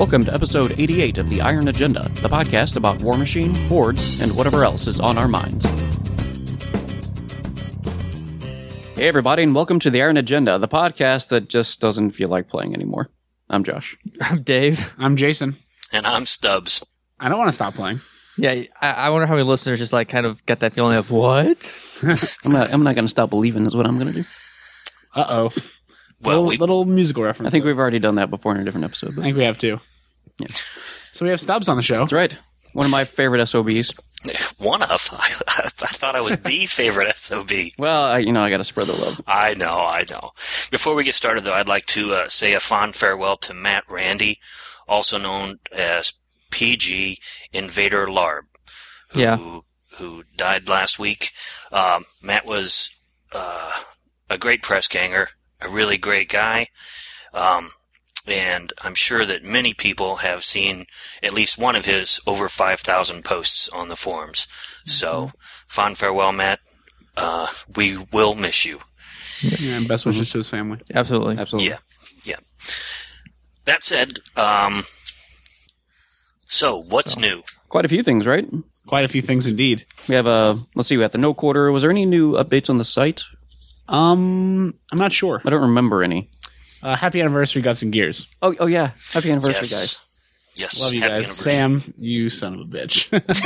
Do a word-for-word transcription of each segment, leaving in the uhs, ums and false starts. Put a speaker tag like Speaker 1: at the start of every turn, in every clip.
Speaker 1: Welcome to episode eighty-eight of The Iron Agenda, the podcast about War Machine, Hordes, and whatever else is on our minds. Hey everybody, and welcome to The Iron Agenda, the podcast that just doesn't feel like playing anymore. I'm Josh.
Speaker 2: I'm Dave.
Speaker 3: I'm Jason.
Speaker 4: And I'm Stubbs.
Speaker 3: I don't want to stop playing.
Speaker 2: Yeah, I, I wonder how many listeners just like kind of get that feeling of, what?
Speaker 1: I'm not I'm not going to stop believing is what I'm going to do.
Speaker 3: Uh-oh.
Speaker 4: Well,
Speaker 3: little,
Speaker 4: we,
Speaker 3: little musical reference.
Speaker 1: I think we've already done that before in a different episode.
Speaker 3: I
Speaker 1: But
Speaker 3: think we have too.
Speaker 1: Yeah.
Speaker 3: So we have Stubbs on the show.
Speaker 1: That's right. One of my favorite S O Bs.
Speaker 4: one of. I, I thought I was the favorite S O B.
Speaker 1: Well, I, you know, I got to spread the love.
Speaker 4: I know, I know. Before we get started, though, I'd like to uh, say a fond farewell to Matt Randy, also known as P G Invader Larb, who,
Speaker 2: Yeah.
Speaker 4: who died last week. Um, Matt was uh, a great press ganger, a really great guy. Um, and I'm sure that many people have seen at least one of his over five thousand posts on the forums. So, mm-hmm. fond farewell, Matt. Uh, we will miss you.
Speaker 3: Yeah, and best wishes mm-hmm. to his family.
Speaker 2: Absolutely.
Speaker 1: Absolutely.
Speaker 4: Yeah, yeah. That said, um, so what's
Speaker 1: so,
Speaker 4: new?
Speaker 1: Quite a few things, right?
Speaker 3: Quite a few things indeed.
Speaker 1: We have a, let's see, we have the no quarter. Was there any new updates on the site?
Speaker 3: Um, I'm not sure.
Speaker 1: I don't remember any.
Speaker 3: Uh, happy anniversary, Guts and Gears.
Speaker 1: Oh, oh yeah. Happy anniversary,
Speaker 4: Yes.
Speaker 1: guys.
Speaker 4: Yes,
Speaker 3: Love you
Speaker 4: happy
Speaker 3: guys. Sam, you son of a bitch.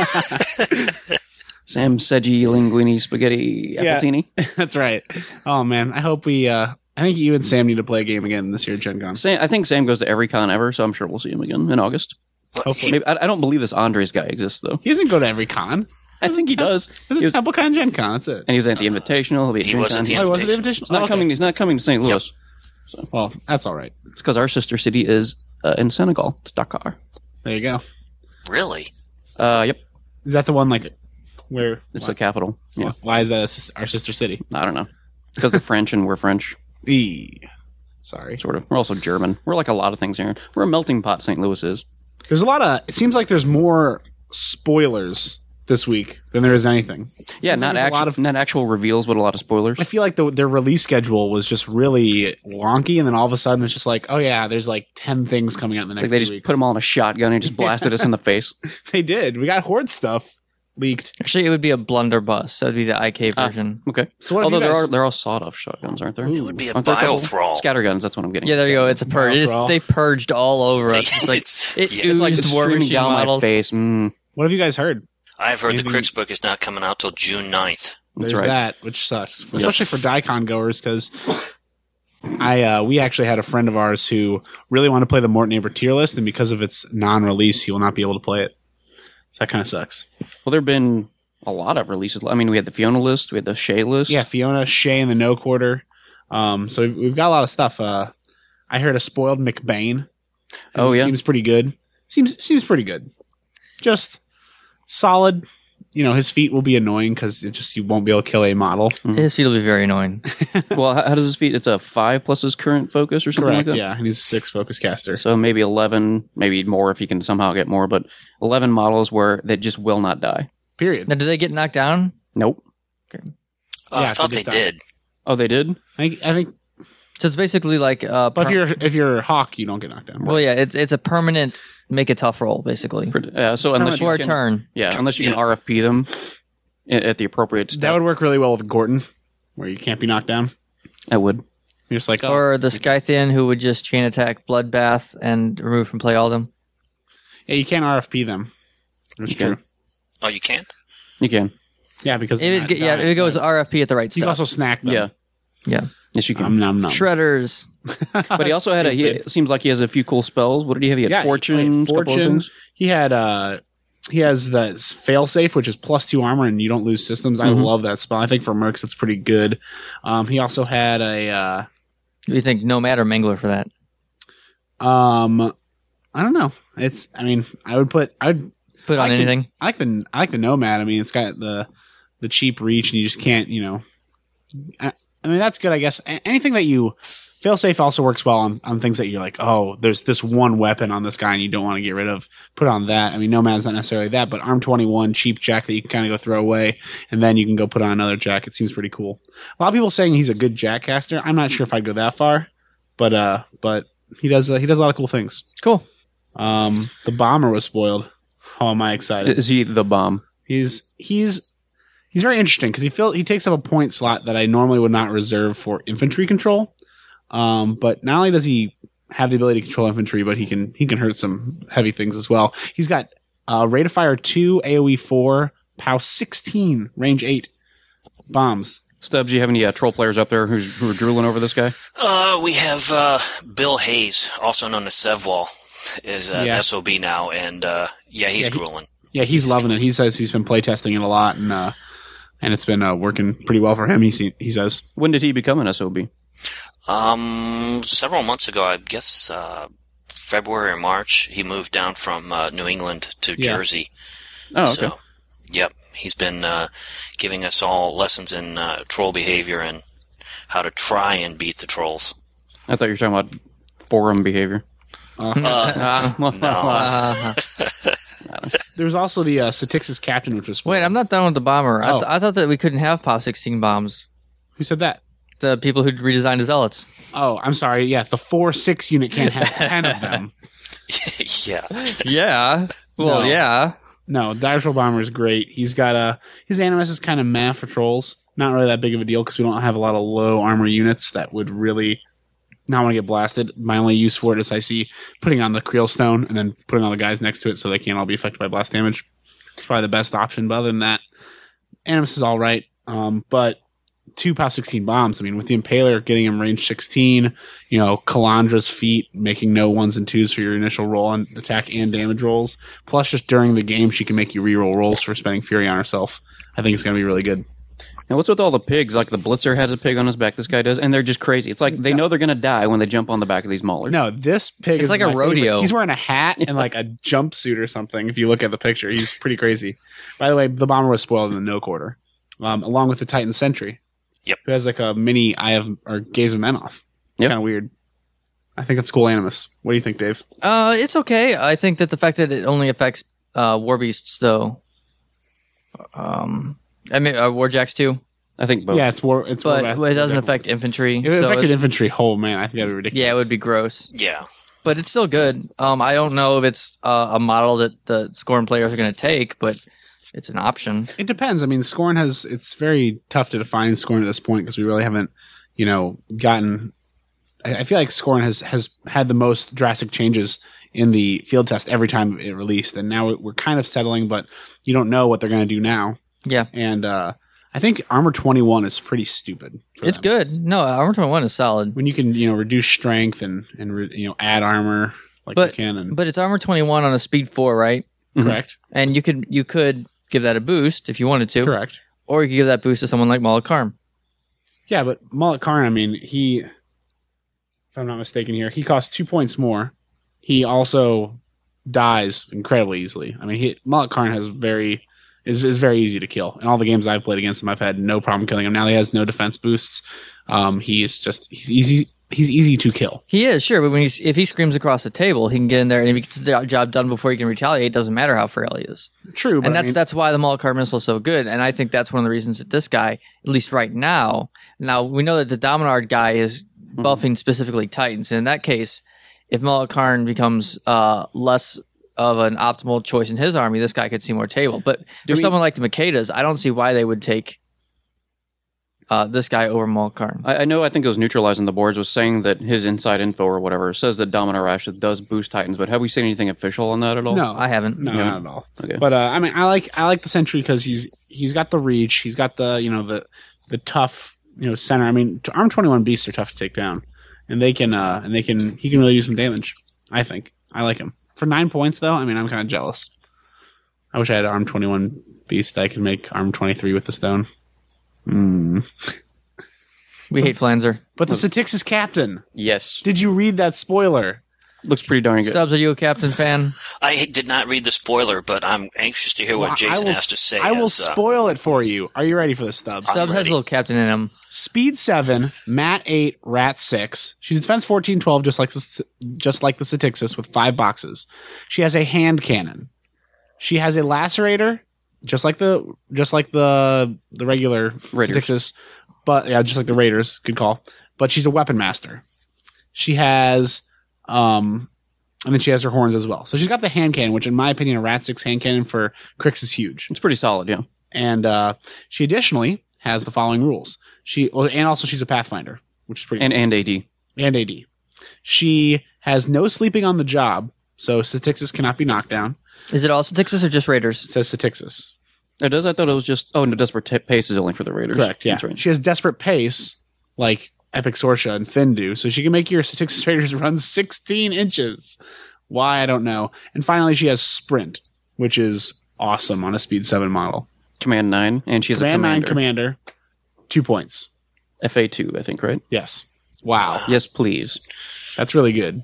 Speaker 1: Sam, Seggi, Linguini, Spaghetti,
Speaker 3: Yeah.
Speaker 1: Appletini.
Speaker 3: That's right. Oh, man. I hope we, uh, I think you and Sam need to play a game again this year at Gen Con.
Speaker 1: Sam, I think Sam goes to every con ever, so I'm sure we'll see him again in August.
Speaker 3: Hopefully.
Speaker 1: Maybe, I, I don't believe this Andres guy exists, though.
Speaker 3: He doesn't go to every con.
Speaker 1: I think he does.
Speaker 3: It's
Speaker 1: He was-
Speaker 3: a TempleCon Gen Con. That's it.
Speaker 1: And he was at the Invitational. He'll be at
Speaker 4: He
Speaker 1: Gen
Speaker 4: was at
Speaker 1: Con.
Speaker 4: the
Speaker 1: He's
Speaker 3: Oh, was it
Speaker 4: Invitational.
Speaker 3: Invitational?
Speaker 1: not
Speaker 3: Oh, okay.
Speaker 1: coming. He's not coming to Saint Louis.
Speaker 3: Well, that's all right.
Speaker 1: It's because our sister city is uh, in Senegal. It's Dakar.
Speaker 3: There you go.
Speaker 4: Really?
Speaker 1: Uh, yep.
Speaker 3: Is that the one, like, where...
Speaker 1: It's
Speaker 3: why,
Speaker 1: the capital. Yeah.
Speaker 3: why is that a sis- our sister city?
Speaker 1: I don't know. Because they're French and we're French,
Speaker 3: Eee. Sorry.
Speaker 1: sort of. We're also German. We're like a lot of things here. We're a melting pot, Saint Louis is.
Speaker 3: There's a lot of... It seems like there's more spoilers this week than there is anything.
Speaker 1: Yeah,
Speaker 3: Seems like
Speaker 1: not
Speaker 3: there's a lot
Speaker 1: actual,
Speaker 3: of-
Speaker 1: not actual reveals, but a lot of spoilers.
Speaker 3: I feel like the, their release schedule was just really wonky, and then all of a sudden it's just like, oh yeah, there's like ten things coming out in the
Speaker 1: It's
Speaker 3: next
Speaker 1: like they
Speaker 3: two
Speaker 1: just
Speaker 3: weeks.
Speaker 1: put them all in a shotgun and just blasted us in the face.
Speaker 3: They did. We got Horde stuff leaked.
Speaker 2: Actually, it would be a blunderbuss. That would be the I K
Speaker 1: Ah.
Speaker 2: version.
Speaker 1: Okay.
Speaker 3: So what have
Speaker 1: Although
Speaker 3: you
Speaker 1: there
Speaker 3: guys-
Speaker 1: are they're all sawed-off shotguns, aren't there?
Speaker 4: It would be a
Speaker 1: Aren't there couple-
Speaker 4: biothrall.
Speaker 1: Scatterguns, that's what I'm getting.
Speaker 2: Yeah, there you go. It's a purge. It is,
Speaker 3: Biothrall.
Speaker 2: they purged all over us. It's like
Speaker 4: It's-
Speaker 2: it
Speaker 4: yeah,
Speaker 2: oozed
Speaker 1: It's like just
Speaker 2: War
Speaker 1: streaming
Speaker 2: Machine
Speaker 1: down
Speaker 2: models.
Speaker 1: my face. Mm,
Speaker 3: What have you guys heard?
Speaker 4: I've heard
Speaker 3: Anything-
Speaker 4: the Crix book is not coming out till June ninth.
Speaker 1: that's
Speaker 3: There's
Speaker 1: right.
Speaker 3: that, which sucks, especially for Daikon goers, because I uh, we actually had a friend of ours who really wanted to play the Mort Neighbor tier list, and because of its non-release, he will not be able to play it. So that kind of sucks.
Speaker 1: Well, there have been a lot of releases. I mean, we had the Fiona list, we had the Shay list.
Speaker 3: Yeah, Fiona, Shay, and the No Quarter. Um, so we've, we've got a lot of stuff. Uh, I heard a spoiled McBain.
Speaker 1: Oh, yeah?
Speaker 3: Seems pretty good. Seems seems pretty good. Just solid. You know, his feet will be annoying because it just you won't be able to kill a model.
Speaker 2: His feet will be very annoying.
Speaker 1: Well, how, how does this feat? It's a five plus his current focus or something
Speaker 3: Correct.
Speaker 1: like that?
Speaker 3: Yeah, and he's a six focus caster.
Speaker 1: So maybe eleven, maybe more if he can somehow get more, but eleven models where that just will not die.
Speaker 3: Period.
Speaker 2: Now, did they get knocked down?
Speaker 1: Nope.
Speaker 4: Uh,
Speaker 3: Yeah,
Speaker 4: I thought
Speaker 3: they
Speaker 4: they
Speaker 3: just died.
Speaker 4: did.
Speaker 1: Oh, they did?
Speaker 3: I think. I think.
Speaker 2: So it's basically like uh,
Speaker 3: But if
Speaker 2: per-
Speaker 3: you're if you're Hawk, you don't get knocked down.
Speaker 2: well, yeah, it's it's a permanent make a tough roll basically
Speaker 1: For, uh, so unless you
Speaker 2: for a
Speaker 1: can,
Speaker 2: turn.
Speaker 1: yeah, unless you can
Speaker 4: Yeah.
Speaker 1: R F P them at, at the appropriate step,
Speaker 3: That would work really well with Gorton, where you can't be knocked down.
Speaker 1: I would.
Speaker 3: You're just like, oh,
Speaker 2: Or the Scythian who would just chain attack Bloodbath and remove from play all of them.
Speaker 3: yeah, you can't R F P them. That's
Speaker 1: You can.
Speaker 3: true.
Speaker 4: Oh, you can't?
Speaker 1: You can.
Speaker 3: Yeah, because
Speaker 2: If it,
Speaker 3: they're
Speaker 2: get-
Speaker 3: not
Speaker 2: yeah,
Speaker 3: dying,
Speaker 2: if it goes
Speaker 3: but
Speaker 2: R F P at the right
Speaker 3: You can
Speaker 2: stuff.
Speaker 3: also snack them.
Speaker 1: Yeah.
Speaker 2: Yeah.
Speaker 1: Yes, you can.
Speaker 3: Um, nom, nom.
Speaker 2: Shredders.
Speaker 1: but he also had a. He, it seems like he has a few cool spells. What did he have? He had
Speaker 3: Yeah, he
Speaker 1: fortune,
Speaker 3: played
Speaker 1: couple of
Speaker 3: Fortune.
Speaker 1: things.
Speaker 3: He had uh he has the failsafe, which is plus two armor and you don't lose systems. I
Speaker 1: Mhm.
Speaker 3: love that spell. I think for Mercs it's pretty good. Um, he also had a uh,
Speaker 2: Do you think Nomad or Mangler for that?
Speaker 3: um, I don't know. It's I mean I would put I would
Speaker 2: Put on
Speaker 3: I can-
Speaker 2: anything?
Speaker 3: I like the I like the Nomad. I mean it's got the the cheap reach and you just can't you know. I, I mean that's good I guess. A- anything that you Failsafe also works well on, on things that you're like, oh, there's this one weapon on this guy and you don't want to get rid of. Put on that. I mean, Nomad's not necessarily that, but Arm twenty-one, cheap jack that you can kind of go throw away, and then you can go put on another jack. It seems pretty cool. A lot of people saying he's a good jack caster. I'm not sure if I'd go that far, but uh, but he does uh, he does a lot of cool things.
Speaker 2: Cool.
Speaker 3: Um, the bomber was spoiled. How am I excited?
Speaker 1: Is he the bomb?
Speaker 3: He's he's he's very interesting because he feel, he takes up a point slot that I normally would not reserve for infantry control. Um, but not only does he have the ability to control infantry, but he can he can hurt some heavy things as well. He's got uh, rate of fire two, AoE four, POW sixteen, range eight bombs.
Speaker 1: Stubbs, do you have any uh, troll players up there who's, who are drooling over this guy?
Speaker 4: Uh, we have uh, Bill Hayes, also known as Sevwall, is an
Speaker 3: Yeah.
Speaker 4: S O B now, and uh, yeah, he's
Speaker 3: Yeah, he-
Speaker 4: drooling.
Speaker 3: Yeah, he's loving it. He says he's been playtesting it a lot, and uh, and it's been uh, working pretty well for him. He se- he says.
Speaker 1: When did he become an S O B?
Speaker 4: Um, several months ago, I guess uh, February or March, he moved down from uh, New England to
Speaker 3: Yeah.
Speaker 4: Jersey.
Speaker 1: Oh, okay.
Speaker 4: So, yep, he's been uh, giving us all lessons in uh, troll behavior and how to try and beat the trolls.
Speaker 1: I thought you were talking about forum behavior.
Speaker 3: Uh,
Speaker 1: Ah,
Speaker 4: No.
Speaker 2: Uh,
Speaker 3: There's also the uh, Satixis captain, which was
Speaker 2: wait, I'm not done with the bomber. I, th-
Speaker 3: Oh.
Speaker 2: I thought that we couldn't have POW sixteen bombs.
Speaker 3: Who said that?
Speaker 2: The people who redesigned the Zealots.
Speaker 3: Oh, I'm sorry. Yeah, the four six unit can't have ten of them.
Speaker 4: yeah.
Speaker 2: Yeah. Well,
Speaker 3: No.
Speaker 2: yeah.
Speaker 3: No, Dire Troll Bomber is great. He's got a his animus is kind of meh for trolls. Not really that big of a deal because we don't have a lot of low armor units that would really not want to get blasted. My only use for it is I see putting on the Creel Stone and then putting all the guys next to it so they can't all be affected by blast damage. It's probably the best option. But other than that, animus is all right. Um, but two POW sixteen bombs. I mean, with the Impaler getting him range sixteen, you know, Kalandra's feet making no ones and twos for your initial roll on attack and damage rolls. Plus, just during the game, she can make you reroll rolls for spending Fury on herself. I think it's going to be really good.
Speaker 1: And what's with all the pigs? Like the Blitzer has a pig on his back. This guy does, and they're just crazy. It's like they know they're gonna die when they jump on the back of these maulers.
Speaker 3: No, this pig
Speaker 2: It's
Speaker 3: is
Speaker 2: like a
Speaker 3: my favorite.
Speaker 2: rodeo.
Speaker 3: He's wearing a hat and like a jumpsuit or something. If you look at the picture, he's pretty crazy. By the way, the bomber was spoiled in the no quarter, um, along with the Titan Sentry.
Speaker 4: Yep.
Speaker 3: Who has like a mini Eye of or Gaze of Menoth.
Speaker 1: Yep.
Speaker 3: Kind of weird. I think it's cool animus. What do you think, Dave?
Speaker 2: Uh, it's okay. I think that the fact that it only affects uh, war beasts, though. Um, I mean, uh, warjacks too,
Speaker 1: I think both.
Speaker 3: Yeah, it's war. It's
Speaker 2: but
Speaker 3: war,
Speaker 2: it doesn't affect infantry.
Speaker 3: If it
Speaker 2: so
Speaker 3: affected
Speaker 2: it-
Speaker 3: infantry, oh man, I think that'd be ridiculous.
Speaker 2: yeah, it would be gross.
Speaker 4: Yeah.
Speaker 2: But it's still good. Um, I don't know if it's uh, a model that the Scorn players are going to take, but it's an option.
Speaker 3: It depends. I mean, Scorn has. It's very tough to define Scorn at this point because we really haven't, you know, gotten. I, I feel like Scorn has has had the most drastic changes in the field test every time it released, and now we're kind of settling, but you don't know what they're going to do now.
Speaker 2: Yeah.
Speaker 3: And uh, I think Armor twenty-one is pretty stupid. for
Speaker 2: It's
Speaker 3: them.
Speaker 2: good. No, Armor twenty-one is solid.
Speaker 3: when you can, you know, reduce strength and and re, you know add armor like
Speaker 2: But-
Speaker 3: you can. And,
Speaker 2: But it's Armor twenty-one on a speed four, right?
Speaker 1: Mhm.
Speaker 3: correct,
Speaker 2: And you could you could give that a boost if you wanted to,
Speaker 3: correct.
Speaker 2: or you could give that boost to someone like Mullet Karm.
Speaker 3: Yeah, but Mullet Karn, I mean, he, if I'm not mistaken here, he costs two points more. He also dies incredibly easily. I mean, he, Mullet Karn has very is is very easy to kill. In all the games I've played against him, I've had no problem killing him. Now he has no defense boosts. Um, he's just he's easy. He's easy to kill.
Speaker 2: He is, sure, but when he's, if he screams across the table, he can get in there, and if he gets the job done before he can retaliate, it doesn't matter how frail he is.
Speaker 3: True, but
Speaker 2: And
Speaker 3: I
Speaker 2: that's
Speaker 3: mean,
Speaker 2: that's why the Mullet Karm missile is so good, and I think that's one of the reasons that this guy, at least right now, now we know that the Dominard guy is buffing specifically Titans, and in that case, if Mullet Karn becomes uh, less of an optimal choice in his army, this guy could see more table. But
Speaker 1: Do
Speaker 2: for
Speaker 1: we-
Speaker 2: someone like the Makedas, I don't see why they would take uh, this guy over Mullet Karn.
Speaker 1: I, I know. I think it was neutralizing the boards was saying that his inside info or whatever says that Dominar Ash does boost Titans, but have we seen anything official on that at all?
Speaker 3: no,
Speaker 2: I haven't.
Speaker 3: no,
Speaker 1: Yeah.
Speaker 3: not at all.
Speaker 1: Okay.
Speaker 3: But uh, I mean, I like I like the Sentry because he's he's got the reach. He's got the you know the the tough you know center. I mean, t- Arm twenty-one beasts are tough to take down, and they can uh and they can he can really do some damage. I think I like him for nine points though. I mean, I'm kind of jealous. I wish I had Arm twenty-one beast. I could make Arm twenty-three with the stone. Hmm.
Speaker 2: We hate Flanzer.
Speaker 3: But the Satixis captain.
Speaker 1: Yes.
Speaker 3: Did you read that spoiler?
Speaker 1: Looks pretty darn good.
Speaker 2: Stubbs, are you a Captain fan?
Speaker 4: I did not read the spoiler, but I'm anxious to hear what
Speaker 3: Well, I
Speaker 4: Jason
Speaker 3: will-
Speaker 4: has to say.
Speaker 3: I will
Speaker 4: as, uh,
Speaker 3: spoil it for you. Are you ready for this, Stubbs?
Speaker 2: Stubbs has
Speaker 4: ready.
Speaker 2: a little Captain in him.
Speaker 3: Speed seven, Mat eight, Rat six. She's defense fourteen, twelve, just like the, just like the Satixis with five boxes. She has a hand cannon. She has a lacerator, just like the just like the the regular
Speaker 1: Raiders.
Speaker 3: Satixis, but yeah, just like the Raiders. Good call. But she's a weapon master. She has um And then she has her horns as well. So she's got the hand cannon, which in my opinion, a Rat six hand cannon for Crix is huge.
Speaker 1: It's pretty solid, yeah.
Speaker 3: And uh, she additionally has the following rules. She well, and also she's a Pathfinder, which is pretty
Speaker 1: And and A D.
Speaker 3: and A D. She has no sleeping on the job, so Statixis cannot be knocked down.
Speaker 2: Is it all Statixis or just Raiders?
Speaker 3: It says Statixis.
Speaker 1: It does? I thought it was just... Oh, no, Desperate t- Pace is only for the Raiders.
Speaker 3: Correct, yeah.
Speaker 1: That's right.
Speaker 3: She has Desperate Pace, like Epic Sorsha and Finn do, so she can make your Statixis Raiders run sixteen inches. Why, I don't know. And finally, she has Sprint, which is awesome on a Speed seven model.
Speaker 1: Command nine, and she's
Speaker 3: Command
Speaker 1: a commander.
Speaker 3: nine commander, two points.
Speaker 1: F A two, I think, right?
Speaker 3: Yes. Wow.
Speaker 1: Yes, please.
Speaker 3: That's really good.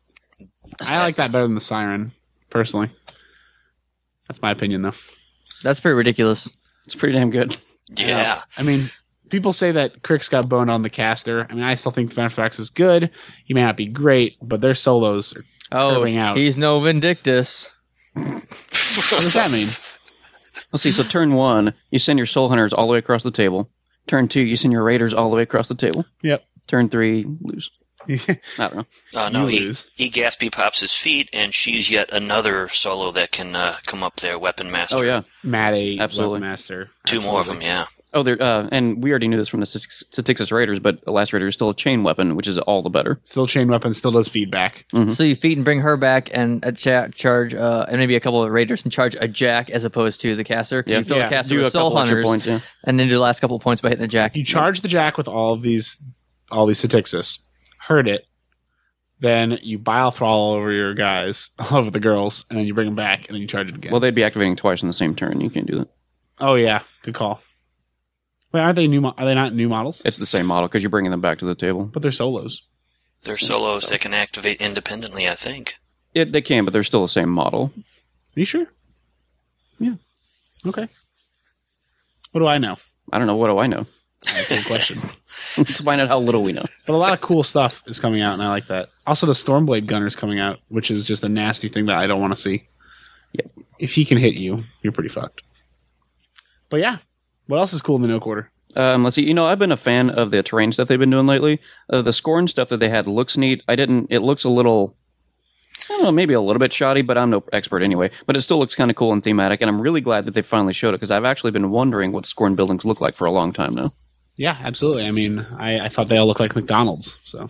Speaker 3: I like that better than the Siren, personally. That's my opinion, though.
Speaker 2: That's pretty ridiculous.
Speaker 1: It's pretty damn good.
Speaker 4: Yeah.
Speaker 3: I mean, people say that Crix got boned on the caster. I mean, I still think Venerafax is good. He may not be great, but their solos are
Speaker 2: Oh,
Speaker 3: curving out.
Speaker 2: he's no Vindictus.
Speaker 3: What does that mean?
Speaker 1: Let's see. So turn one, you send your Soul Hunters all the way across the table. Turn two, you send your Raiders all the way across the table.
Speaker 3: Yep.
Speaker 1: Turn three, lose. I don't know.
Speaker 4: Uh, no,
Speaker 3: You
Speaker 4: he,
Speaker 3: lose.
Speaker 4: he Gaspy pops his feet, and she's yet another solo that can uh, come up there, Weapon Master.
Speaker 1: Oh, yeah.
Speaker 3: Matt eight,
Speaker 1: Absolutely.
Speaker 3: Weapon Master.
Speaker 4: Two more of them, yeah.
Speaker 1: Oh, there, uh, and we already knew this from the Statixis Raiders, but the last Raider is still a chain weapon, which is all the better.
Speaker 3: Still chain weapon, still does feedback.
Speaker 2: So you feed and bring her back and a cha- charge, uh, and maybe a couple of Raiders and charge a Jack as opposed to the caster. 'Cause
Speaker 1: Yeah.
Speaker 2: you fill
Speaker 3: Yeah.
Speaker 2: the caster
Speaker 1: Do a
Speaker 2: with Soul
Speaker 1: couple extra
Speaker 2: Hunters,
Speaker 1: points, yeah.
Speaker 2: and then do the last couple of points by hitting the Jack.
Speaker 3: You charge the Jack with all of these, all these Statixis, hurt it, then you bile thrall all over your guys, all over the girls, and then you bring them back, and then you charge it again.
Speaker 1: Well, they'd be activating twice in the same turn. You can't do that.
Speaker 3: oh yeah, good call. Wait, aren't they new? Mo- are they not new models?
Speaker 1: It's the same model because you're bringing them back to the table.
Speaker 3: But they're solos.
Speaker 4: They're solos that can activate independently, I think.
Speaker 1: It, they can, but they're still the same model.
Speaker 3: Are you sure? Yeah. Okay. What do I know?
Speaker 1: I don't know. What do I know?
Speaker 3: That's a good question.
Speaker 1: Let's find out how little we know.
Speaker 3: But a lot of cool stuff is coming out, and I like that. Also, the Stormblade Gunner's coming out, which is just a nasty thing that I don't want to see.
Speaker 1: Yep.
Speaker 3: If he can hit you, you're pretty fucked. But yeah, what else is cool in the No Quarter?
Speaker 1: Um, let's see. You know, I've been a fan of the terrain stuff they've been doing lately. Uh, the Scorn stuff that they had looks neat. I didn't. It looks a little. I don't know, maybe a little bit shoddy, but I'm no expert anyway. But it still looks kind of cool and thematic, and I'm really glad that they finally showed it because I've actually been wondering what Scorn buildings look like for a long time now.
Speaker 3: Yeah, absolutely. I mean, I, I thought they all looked like McDonald's. So,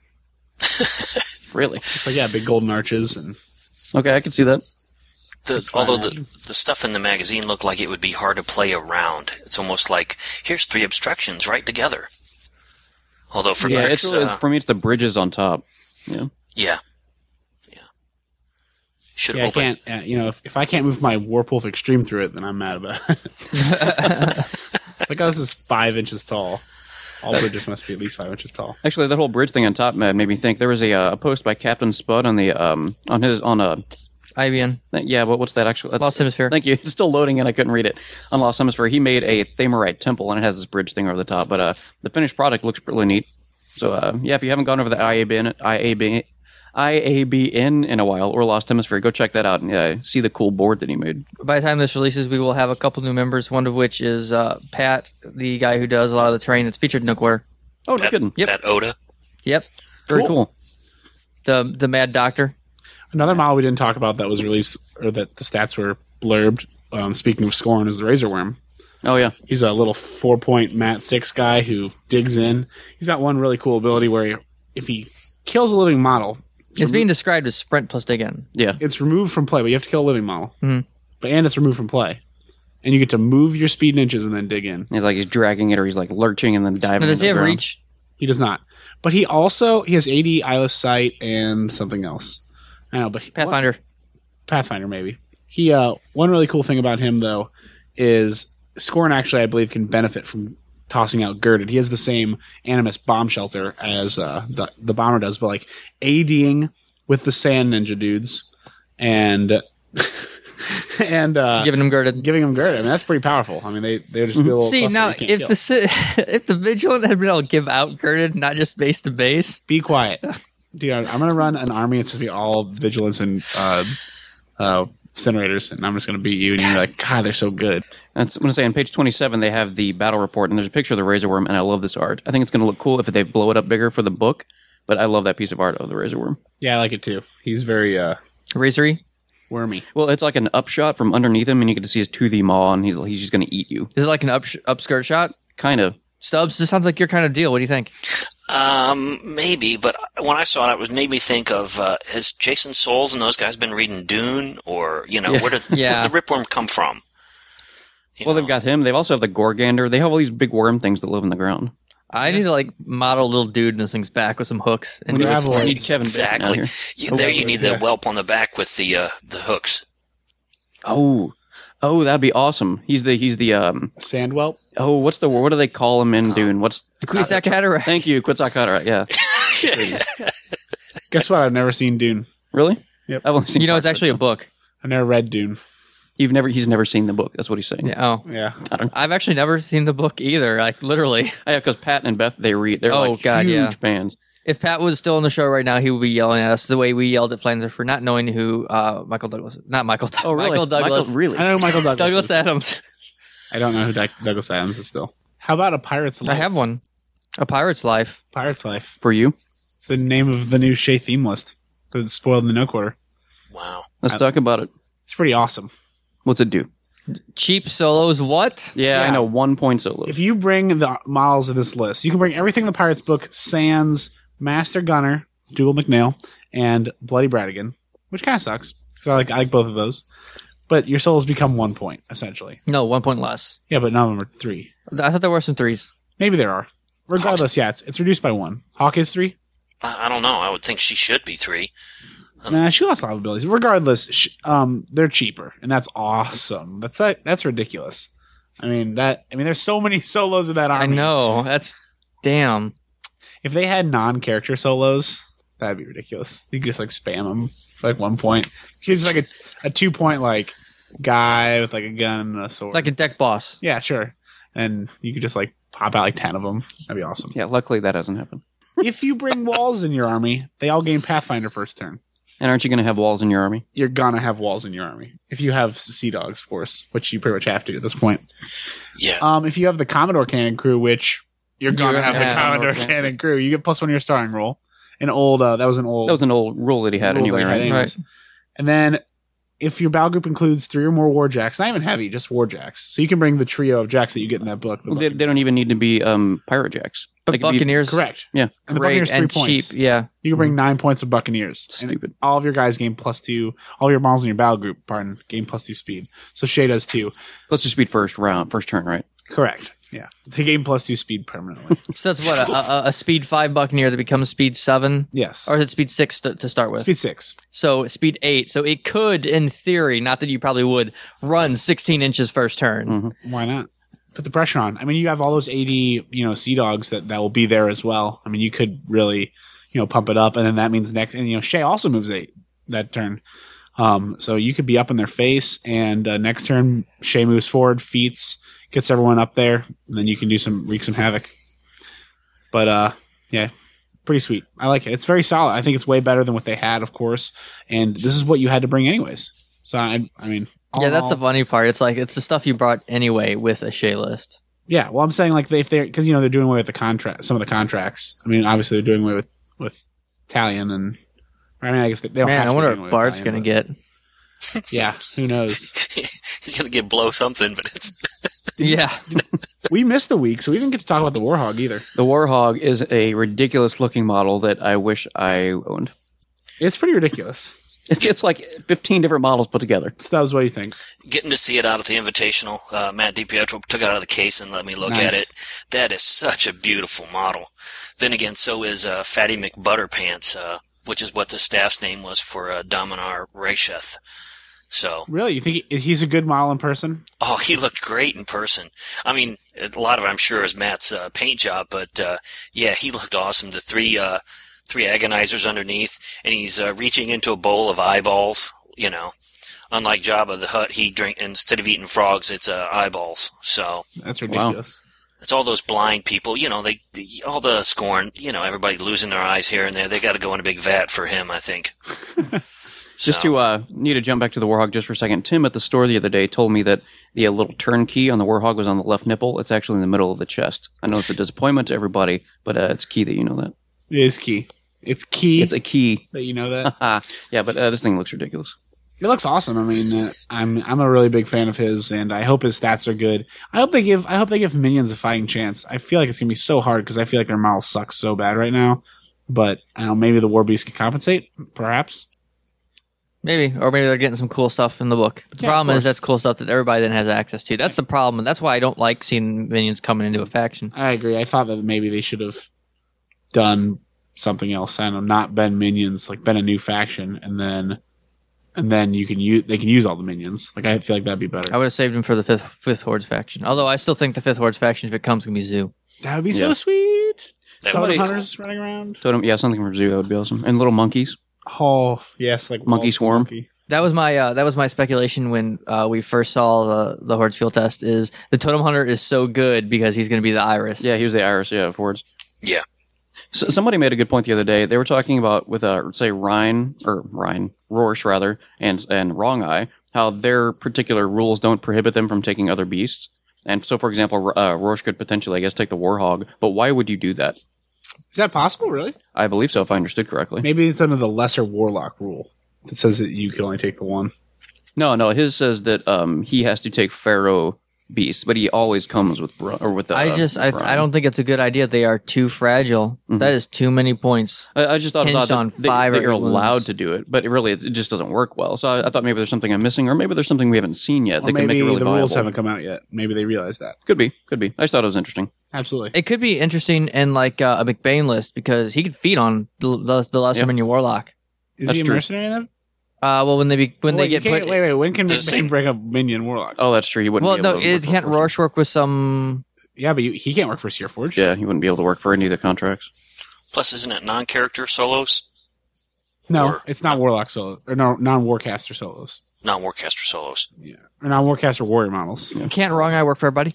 Speaker 1: Really?
Speaker 3: it's like, yeah, big golden arches. And
Speaker 1: Okay, I can see that.
Speaker 4: The,
Speaker 3: fine,
Speaker 4: although the,
Speaker 3: actually.
Speaker 4: the stuff in the magazine looked like it would be hard to play around. It's almost like, here's three obstructions right together. Although for
Speaker 1: Yeah,
Speaker 4: Crix,
Speaker 1: it's really,
Speaker 4: uh,
Speaker 1: for me, it's the bridges on top. Yeah.
Speaker 4: yeah. Yeah. Should
Speaker 3: yeah, I
Speaker 4: open.
Speaker 3: can't, uh, you know, if, if I can't move my Warpwolf Extreme through it, then I'm mad about it. Like, oh, this is five inches tall. All bridges must be at least five inches tall.
Speaker 1: Actually, that whole bridge thing on top made made me think. There was a, uh, a post by Captain Spud on the um on his on a
Speaker 2: I B N.
Speaker 1: yeah. What, what's that actually? That's,
Speaker 2: Lost Hemisphere.
Speaker 1: Thank you. It's still loading and I couldn't read it. On Lost Hemisphere, he made a Thamorite temple and it has this bridge thing over the top. But uh, the finished product looks really neat. So uh, yeah, if you haven't gone over the I A B N I A B I A B N in a while or Lost Hemisphere, go check that out and uh, see the cool board that he made.
Speaker 2: By the time this releases, we will have a couple new members, one of which is uh, Pat, the guy who does a lot of the terrain that's featured in No Quarter.
Speaker 1: Oh, no
Speaker 4: That,
Speaker 1: kidding.
Speaker 2: Yep.
Speaker 4: that Oda.
Speaker 2: Yep.
Speaker 1: Very
Speaker 3: Cool.
Speaker 1: cool.
Speaker 2: The the Mad Doctor.
Speaker 3: Another model we didn't talk about that was released, or that the stats were blurbed, um, speaking of Scorn, is the Razor Worm.
Speaker 1: Oh yeah.
Speaker 3: He's a little four-point Mat six guy who digs in. He's got one really cool ability where he, if he kills a living model,
Speaker 2: It's being described as sprint plus dig in.
Speaker 1: Yeah.
Speaker 3: it's removed from play, but you have to kill a living model.
Speaker 2: Mhm.
Speaker 3: But and it's removed from play. And you get to move your speed in inches and then dig in.
Speaker 1: He's like he's dragging it or he's like lurching and then diving.
Speaker 2: Now, does
Speaker 1: into
Speaker 2: he
Speaker 1: the
Speaker 2: have
Speaker 1: ground.
Speaker 2: reach?
Speaker 3: He does not. But he also, he has eighty Eyeless Sight and something else. I know, but he,
Speaker 2: Pathfinder.
Speaker 3: What? Pathfinder, maybe. He, uh, one really cool thing about him, though, is Scorn actually, I believe, can benefit from tossing out Girded. He has the same Animus bomb shelter as uh, the, the bomber does, but like ADing with the Sand Ninja dudes and and uh,
Speaker 2: Giving him girded.
Speaker 3: giving them Girded. I mean, that's pretty powerful. I mean, they they just be a little
Speaker 2: See,
Speaker 3: cluster
Speaker 2: now,
Speaker 3: you can't
Speaker 2: if
Speaker 3: kill.
Speaker 2: the si- if the Vigilant had been able to give out girded, not just base to base,
Speaker 3: Be quiet. Dude, I'm going to run an army. It's going to be all vigilance and uh, uh, incinerators, and I'm just going to beat you, and you're like, God, they're so good.
Speaker 1: That's, I'm going to say on page twenty-seven, they have the battle report, and there's a picture of the Razor Worm, and I love this art. I think it's going to look cool if they blow it up bigger for the book, but I love that piece of art of the Razor Worm.
Speaker 3: Yeah, I like it too. He's very uh,
Speaker 2: Razory?
Speaker 3: wormy.
Speaker 1: Well, it's like an upshot from underneath him, and you get to see his toothy maw, and he's he's just going to eat you.
Speaker 2: Is it like an up upskirt shot?
Speaker 1: Kind of.
Speaker 2: Stubbs, this sounds like your kind of deal. What do you think?
Speaker 4: Um, maybe, but when I saw it, it was made me think of, uh, has Jason Souls and those guys been reading Dune? Or, you know,
Speaker 1: Yeah.
Speaker 4: where did,
Speaker 2: Yeah.
Speaker 4: where did the Ripworm come from? You
Speaker 1: Well,
Speaker 4: know?
Speaker 1: they've got him. They also have the Gorgander. They have all these big worm things that live in the ground.
Speaker 2: I need to like model a little dude in this thing's back with some hooks. And
Speaker 3: We
Speaker 2: do
Speaker 3: have
Speaker 2: it.
Speaker 3: one.
Speaker 1: We need Kevin Bacon out
Speaker 4: Exactly.
Speaker 1: here.
Speaker 4: You, there you need the
Speaker 3: yeah.
Speaker 4: whelp on the back with the, uh, the hooks.
Speaker 1: Oh, oh, that'd be awesome. He's the he's the um.
Speaker 3: Sandwhelp.
Speaker 1: Oh, what's the what do they call him in Dune? What's
Speaker 2: The Quetzalcoatl Cataract.
Speaker 1: Thank you, Quetzalcoatl. Yeah.
Speaker 3: Guess what? I've never seen Dune.
Speaker 1: Really?
Speaker 3: Yep.
Speaker 1: I've only seen.
Speaker 2: You know, it's
Speaker 1: parts of
Speaker 2: actually
Speaker 1: it,
Speaker 2: a book.
Speaker 3: I never read Dune.
Speaker 1: so- You've never. He's never seen the book. That's what he's saying.
Speaker 2: Yeah. Oh,
Speaker 3: Yeah.
Speaker 1: I don't.
Speaker 2: I've actually never seen the book either. Like literally.
Speaker 1: Yeah, because Pat and Beth they read. They're
Speaker 2: Oh,
Speaker 1: like
Speaker 2: God,
Speaker 1: huge
Speaker 2: yeah.
Speaker 1: fans.
Speaker 2: If Pat was still on the show right now, he would be yelling at us the way we yelled at Flanzer for not knowing who uh, Michael Douglas. Not Michael.
Speaker 1: Oh, really?
Speaker 2: Michael Douglas.
Speaker 1: Michael, really?
Speaker 3: I know Michael Douglas.
Speaker 2: Douglas
Speaker 3: is.
Speaker 2: Adams.
Speaker 3: I don't know who Doug- Douglas Adams is still. How about A Pirate's Life?
Speaker 2: I have one. A Pirate's Life.
Speaker 3: Pirate's Life.
Speaker 1: For you?
Speaker 3: It's the name of the new Shea theme list. But it's spoiled in the no quarter.
Speaker 4: Wow.
Speaker 1: Let's
Speaker 3: I-
Speaker 1: talk about it.
Speaker 3: It's pretty awesome.
Speaker 1: What's it do?
Speaker 2: Cheap solos. What?
Speaker 1: Yeah, I
Speaker 3: Yeah.
Speaker 1: know one point solo.
Speaker 3: If you bring the models of this list, you can bring everything in the Pirates book, sans Master Gunner, Dougal McNeil, and Bloody Bradigan, which kind of sucks. So I like I like both of those. But your solos become one point, essentially.
Speaker 2: No, one point less.
Speaker 3: Yeah, but none of them are three.
Speaker 2: I thought there were some threes.
Speaker 3: Maybe there are. Regardless, yeah, it's, it's reduced by one. Hawk is three?
Speaker 4: I, I don't know. I would think she should be three.
Speaker 3: Nah, she lost a lot of abilities. Regardless, sh um, they're cheaper, and that's awesome. That's like, that's ridiculous. I mean that. I mean, there's so many solos in that army.
Speaker 2: I know. That's damn.
Speaker 3: If they had non-character solos, that'd be ridiculous. You could just like spam them for like one point. You could just like a, a two point like guy with like a gun and a sword.
Speaker 2: Like a deck boss.
Speaker 3: yeah, sure. And you could just like pop out like ten of them. That'd be awesome.
Speaker 1: Yeah, luckily that hasn't happened.
Speaker 3: If you bring walls in your army, they all gain Pathfinder first turn.
Speaker 1: And aren't you going to have walls in your army?
Speaker 3: You're gonna have walls in your army if you have Sea Dogs, of course, which you pretty much have to at this point.
Speaker 4: Yeah.
Speaker 3: Um, if you have the Commodore Cannon Crew, which you're gonna
Speaker 2: You're
Speaker 3: have
Speaker 2: gonna
Speaker 3: the
Speaker 2: have
Speaker 3: Commodore
Speaker 2: Commodore
Speaker 3: Cannon Crew, you get plus one to your starring roll. An old, uh, that was an old.
Speaker 1: That was an old rule that he had
Speaker 3: rule
Speaker 1: anyway,
Speaker 3: they had
Speaker 1: right?
Speaker 3: anyways. And then if your battle group includes three or more warjacks, not even heavy, just warjacks, so you can bring the trio of jacks that you get in that book. the
Speaker 1: Well, they, they don't even need to be um, pirate jacks.
Speaker 2: But
Speaker 1: They could be-
Speaker 2: Buccaneers.
Speaker 3: Correct.
Speaker 1: Yeah.
Speaker 3: And the
Speaker 2: Great
Speaker 3: Buccaneers three
Speaker 2: and
Speaker 3: points.
Speaker 2: cheap. Yeah.
Speaker 3: You can bring nine points of Buccaneers. And
Speaker 1: Stupid.
Speaker 3: all of your guys gain plus two. All your models in your battle group, pardon, gain plus two speed. So Shay does too.
Speaker 1: Let's just speed first round, first turn, right?
Speaker 3: Correct. Yeah. They gain plus two speed permanently.
Speaker 2: So that's what a, a, a speed five Buccaneer that becomes speed seven,
Speaker 3: Yes.
Speaker 2: or is it speed six to, to start with?
Speaker 3: Speed six.
Speaker 2: So speed eight. So it could, in theory, not that you probably would, run sixteen inches first turn.
Speaker 1: Mhm.
Speaker 3: Why not? Put the pressure on. I mean, you have all those eighty, you know, Sea Dogs that, that will be there as well. I mean, you could really, you know, pump it up, and then that means next, and you know, Shay also moves eight that turn. Um, so you could be up in their face, and uh, next turn Shay moves forward, feats, gets everyone up there, and then you can do some wreak some havoc. But uh, yeah, pretty sweet. I like it. It's very solid. I think it's way better than what they had, of course. And this is what you had to bring anyways. So I, I mean, all
Speaker 2: Yeah,
Speaker 3: in
Speaker 2: that's
Speaker 3: all-
Speaker 2: the funny part. It's like it's the stuff you brought anyway with a Shea list.
Speaker 3: Yeah, well, I'm saying like they, if they're because you know they're doing away with the contract, some of the contracts. I mean, obviously they're doing away with with Italian and. I mean, I guess they, they don't
Speaker 2: Man,
Speaker 3: have
Speaker 2: I
Speaker 3: to
Speaker 2: wonder
Speaker 3: do away
Speaker 2: what
Speaker 3: with
Speaker 2: Bart's
Speaker 3: Italian,
Speaker 2: gonna
Speaker 3: but-
Speaker 2: get.
Speaker 3: Yeah, who knows?
Speaker 4: He's gonna get blow something, but it's
Speaker 2: Yeah,
Speaker 3: We missed the week, so we didn't get to talk about the Warhog either.
Speaker 1: The Warhog is a ridiculous looking model that I wish I owned.
Speaker 3: It's pretty ridiculous.
Speaker 1: It's, it's like fifteen different models put together.
Speaker 3: Stubbs, what do you think?
Speaker 4: getting to see it out at the Invitational. Uh, Matt DiPietro took it out of the case and let me look
Speaker 3: Nice.
Speaker 4: at it. That is such a beautiful model. Then again, so is uh, Fatty McButterpants, uh, which is what the staff's name was for uh, Dominar Rasheth. So,
Speaker 3: Really, you think he- he's a good model in person?
Speaker 4: oh, he looked great in person. I mean, a lot of it, I'm sure, is Matt's uh, paint job, but uh, yeah, he looked awesome. The three uh, three agonizers underneath, and he's uh, reaching into a bowl of eyeballs. You know, unlike Jabba the Hutt, he drink instead of eating frogs, it's uh, eyeballs. So
Speaker 3: That's ridiculous.
Speaker 4: it's all those blind people. You know, they, they all the scorn. You know, everybody losing their eyes here and there. They got to go in a big vat for him, I think.
Speaker 1: Just
Speaker 4: So-
Speaker 1: to uh, need to jump back to the Warhog just for a second. Tim at the store the other day told me that the uh, little turn key on the Warhog was on the left nipple. It's actually in the middle of the chest. I know it's a disappointment to everybody, but uh, it's key that you know that.
Speaker 3: It is key. It's key.
Speaker 1: It's a key.
Speaker 3: that you know that.
Speaker 1: Yeah, but uh, this thing looks ridiculous.
Speaker 3: It looks awesome. I mean, uh, I'm I'm a really big fan of his, and I hope his stats are good. I hope they give I hope they give minions a fighting chance. I feel like it's gonna be so hard because I feel like their model sucks so bad right now. But I don't know, maybe the War Beast can compensate, perhaps.
Speaker 2: Maybe, or maybe they're getting some cool stuff in the book. The
Speaker 3: Yeah, of
Speaker 2: problem is
Speaker 3: course.
Speaker 2: that's cool stuff that everybody then has access to. That's the problem, and that's why I don't like seeing minions coming into a faction.
Speaker 3: I agree. I thought that maybe they should have done something else. I don't know, not been minions, like been a new faction, and then and then you can use they can use all the minions. Like I feel like that'd be better.
Speaker 2: I would have saved him for the fifth fifth Hordes faction. Although I still think the fifth Hordes faction, if it comes, gonna be Zoo.
Speaker 3: That would be
Speaker 1: Yeah.
Speaker 3: so sweet.
Speaker 4: That
Speaker 3: Totem
Speaker 4: would be
Speaker 3: hunters running around.
Speaker 1: Totem, yeah, something from Zoo that would be awesome. And little monkeys.
Speaker 3: Oh yes, like
Speaker 1: Monkey
Speaker 3: Walt's
Speaker 1: swarm.
Speaker 3: Monkey.
Speaker 2: That was my uh, that was my speculation when uh, we first saw the the Hordes field test. Is the Totem Hunter is so good because he's going to be the Iris?
Speaker 1: Yeah, he was the Iris, yeah, of Hordes.
Speaker 4: Yeah.
Speaker 1: So, somebody made a good point the other day. They were talking about with, uh, say, Rhine, or Rhine, Rorsch, rather, and and Wrong Eye, how their particular rules don't prohibit them from taking other beasts. And so, for example, uh, Rorsch could potentially, I guess, take the Warhog. But why would you do that?
Speaker 3: Is that possible? Really?
Speaker 1: I believe so, if I understood correctly.
Speaker 3: Maybe it's under the lesser warlock rule that says that you can only take the one.
Speaker 1: No, no, his says that um, he has to take Pharaoh beasts, but he always comes with Br- or with. Uh,
Speaker 2: I just I,
Speaker 1: Rhine.
Speaker 2: I don't think it's a good idea. They are too fragile.
Speaker 1: Mhm.
Speaker 2: That is too many points.
Speaker 1: I, I just thought it was
Speaker 2: hinged
Speaker 1: odd
Speaker 2: on
Speaker 1: that, they,
Speaker 2: five
Speaker 1: that
Speaker 2: or
Speaker 1: you're
Speaker 2: eight wounds.
Speaker 1: allowed to do it, but it really it, it just doesn't work well. So I, I thought maybe there's something I'm missing, or maybe there's something we haven't seen yet
Speaker 3: Or
Speaker 1: that can make
Speaker 3: maybe
Speaker 1: it really
Speaker 3: the
Speaker 1: viable.
Speaker 3: rules haven't come out yet. Maybe they realize that.
Speaker 1: Could be, could be. I just thought it was interesting.
Speaker 3: Absolutely.
Speaker 2: It could be interesting in like uh, a McBain list because he could feed on the, the, the lesser
Speaker 1: Yep.
Speaker 2: minion warlock.
Speaker 3: Is
Speaker 1: That's
Speaker 3: he a
Speaker 1: true.
Speaker 3: mercenary then?
Speaker 2: Uh, well, when they be when
Speaker 3: wait,
Speaker 2: they get
Speaker 3: you can't-
Speaker 2: put.
Speaker 3: wait, wait. When can
Speaker 4: Does
Speaker 3: McBain
Speaker 4: he-
Speaker 3: break a minion warlock?
Speaker 1: Oh, that's true. He wouldn't.
Speaker 2: Well,
Speaker 1: be
Speaker 2: no,
Speaker 1: able to
Speaker 2: it
Speaker 1: work
Speaker 2: can't
Speaker 1: for-
Speaker 2: Rorsch work with some.
Speaker 3: Yeah, but you, he can't work for Seer Forge.
Speaker 1: Yeah, he wouldn't be able to work for any of the contracts.
Speaker 4: Plus, isn't it non-character solos?
Speaker 3: No,
Speaker 4: Or-
Speaker 3: it's not warlock solo or no non-warcaster solos.
Speaker 4: Non-Warcaster solos.
Speaker 3: Yeah, or non-warcaster warrior models.
Speaker 2: Can't Wrong Eye work for everybody?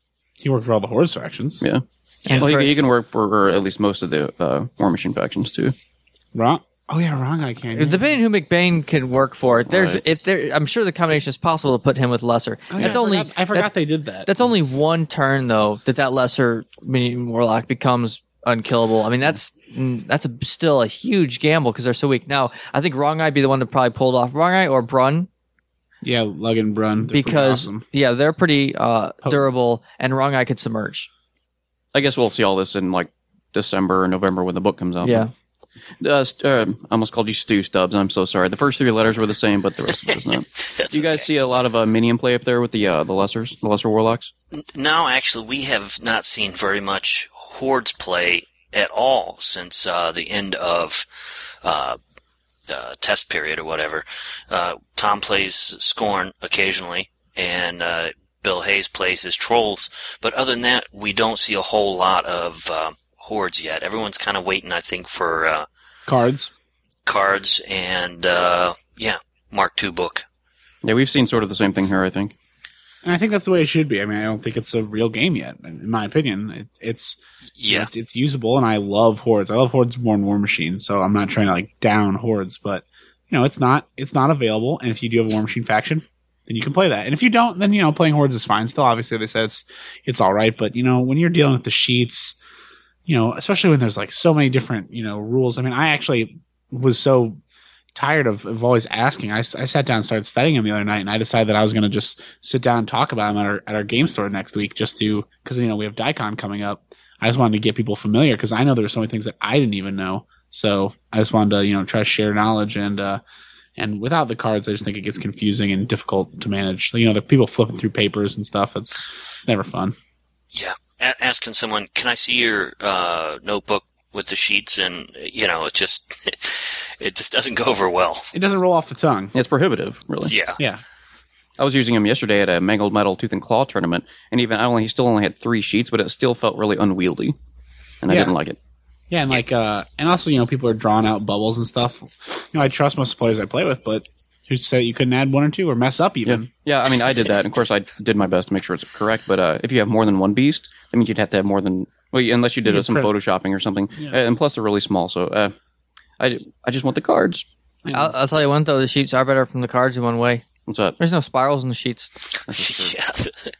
Speaker 3: He worked for all the Horde factions.
Speaker 1: Yeah.
Speaker 2: And
Speaker 1: Well,
Speaker 2: for-
Speaker 1: he, he can work for or at least most of the uh, War Machine factions too.
Speaker 3: Wrong. Oh yeah, wrong. I can. Yeah.
Speaker 2: Depending who McBain can work for, there's
Speaker 1: Right.
Speaker 2: if there, I'm sure the combination is possible to put him with lesser.
Speaker 3: Oh, yeah,
Speaker 2: that's
Speaker 3: I
Speaker 2: only
Speaker 3: forgot, I forgot
Speaker 2: that-
Speaker 3: they did that.
Speaker 2: that's only one turn though that that lesser minion warlock becomes unkillable. I mean that's mm, that's a, still a huge gamble because they're so weak. Now I think Wrong Eye be the one that probably pulled off Wrong Eye or Brun
Speaker 3: yeah, Lug and Brun. they're pretty
Speaker 2: because
Speaker 3: awesome.
Speaker 2: yeah they're pretty uh,
Speaker 3: Oh.
Speaker 2: durable and Wrong Eye could submerge.
Speaker 1: I guess we'll see all this in like December or November when the book comes out.
Speaker 2: Yeah.
Speaker 1: Uh, st- uh, I almost called you Stu Stubbs. I'm so sorry. The first three letters were the same, but the rest of it is not.
Speaker 4: That's
Speaker 1: You guys
Speaker 4: okay.
Speaker 1: see a lot of uh, minion play up there with the uh, the lessers, the lesser warlocks.
Speaker 4: No, actually, we have not seen very much Hordes play at all since uh, the end of uh, uh, test period or whatever. Uh, Tom plays Scorn occasionally, and uh, Bill Hayes plays his Trolls. But other than that, we don't see a whole lot of uh, Hordes yet. Everyone's kind of waiting, I think, for uh,
Speaker 3: Cards.
Speaker 4: cards and, uh, yeah, Mark two book.
Speaker 1: Yeah, we've seen sort of the same thing here. I think.
Speaker 3: And I think that's the way it should be. I mean, I don't think it's a real game yet, in my opinion. It, it's
Speaker 4: Yeah.
Speaker 3: it's, it's usable, and I love Hordes. I love Hordes more than War Machine, so I'm not trying to like down Hordes, but you know, it's not it's not available. And if you do have a War Machine faction, then you can play that. And if you don't, then you know, playing Hordes is fine. Still, obviously, they said it's it's all right, but you know, when you're dealing with the sheets, you know, especially when there's like so many different you know rules. I mean, I actually was so tired of, of always asking. I, I sat down and started studying them the other night, and I decided that I was going to just sit down and talk about them at our, at our game store next week just to, because, you know, we have DICON coming up. I just wanted to get people familiar because I know there were so many things that I didn't even know. So I just wanted to, you know, try to share knowledge. And, uh, and without the cards, I just think it gets confusing and difficult to manage. You know, the people flipping through papers and stuff, it's, it's never fun.
Speaker 4: Yeah. A- asking someone, can I see your uh, notebook with the sheets? And, you know, it just it just doesn't go over well.
Speaker 3: It doesn't roll off the tongue.
Speaker 1: It's prohibitive, really.
Speaker 4: Yeah.
Speaker 3: Yeah.
Speaker 1: I was using him yesterday at a Mangled Metal Tooth and Claw tournament, and even I only he still only had three sheets, but it still felt really unwieldy, and I
Speaker 3: Yeah.
Speaker 1: didn't like it.
Speaker 3: Yeah, and like, uh, and also, you know, people are drawing out bubbles and stuff. You know, I trust most players I play with, but who said you couldn't add one or two or mess up
Speaker 1: Yeah,
Speaker 3: even?
Speaker 1: yeah. I mean, I did that. And of course, I did my best to make sure it's correct. But uh, if you have more than one beast, that means you'd have to have more than well, unless you did
Speaker 3: You
Speaker 1: uh, some
Speaker 3: print-
Speaker 1: photoshopping or something.
Speaker 3: Yeah.
Speaker 1: Uh, and plus, they're really small, so uh, I I just want the cards.
Speaker 2: I'll, I'll tell you one though, the sheets are better from the cards in one way.
Speaker 1: What's that?
Speaker 2: There's no spirals in the sheets.
Speaker 1: That's just true.
Speaker 4: Yeah.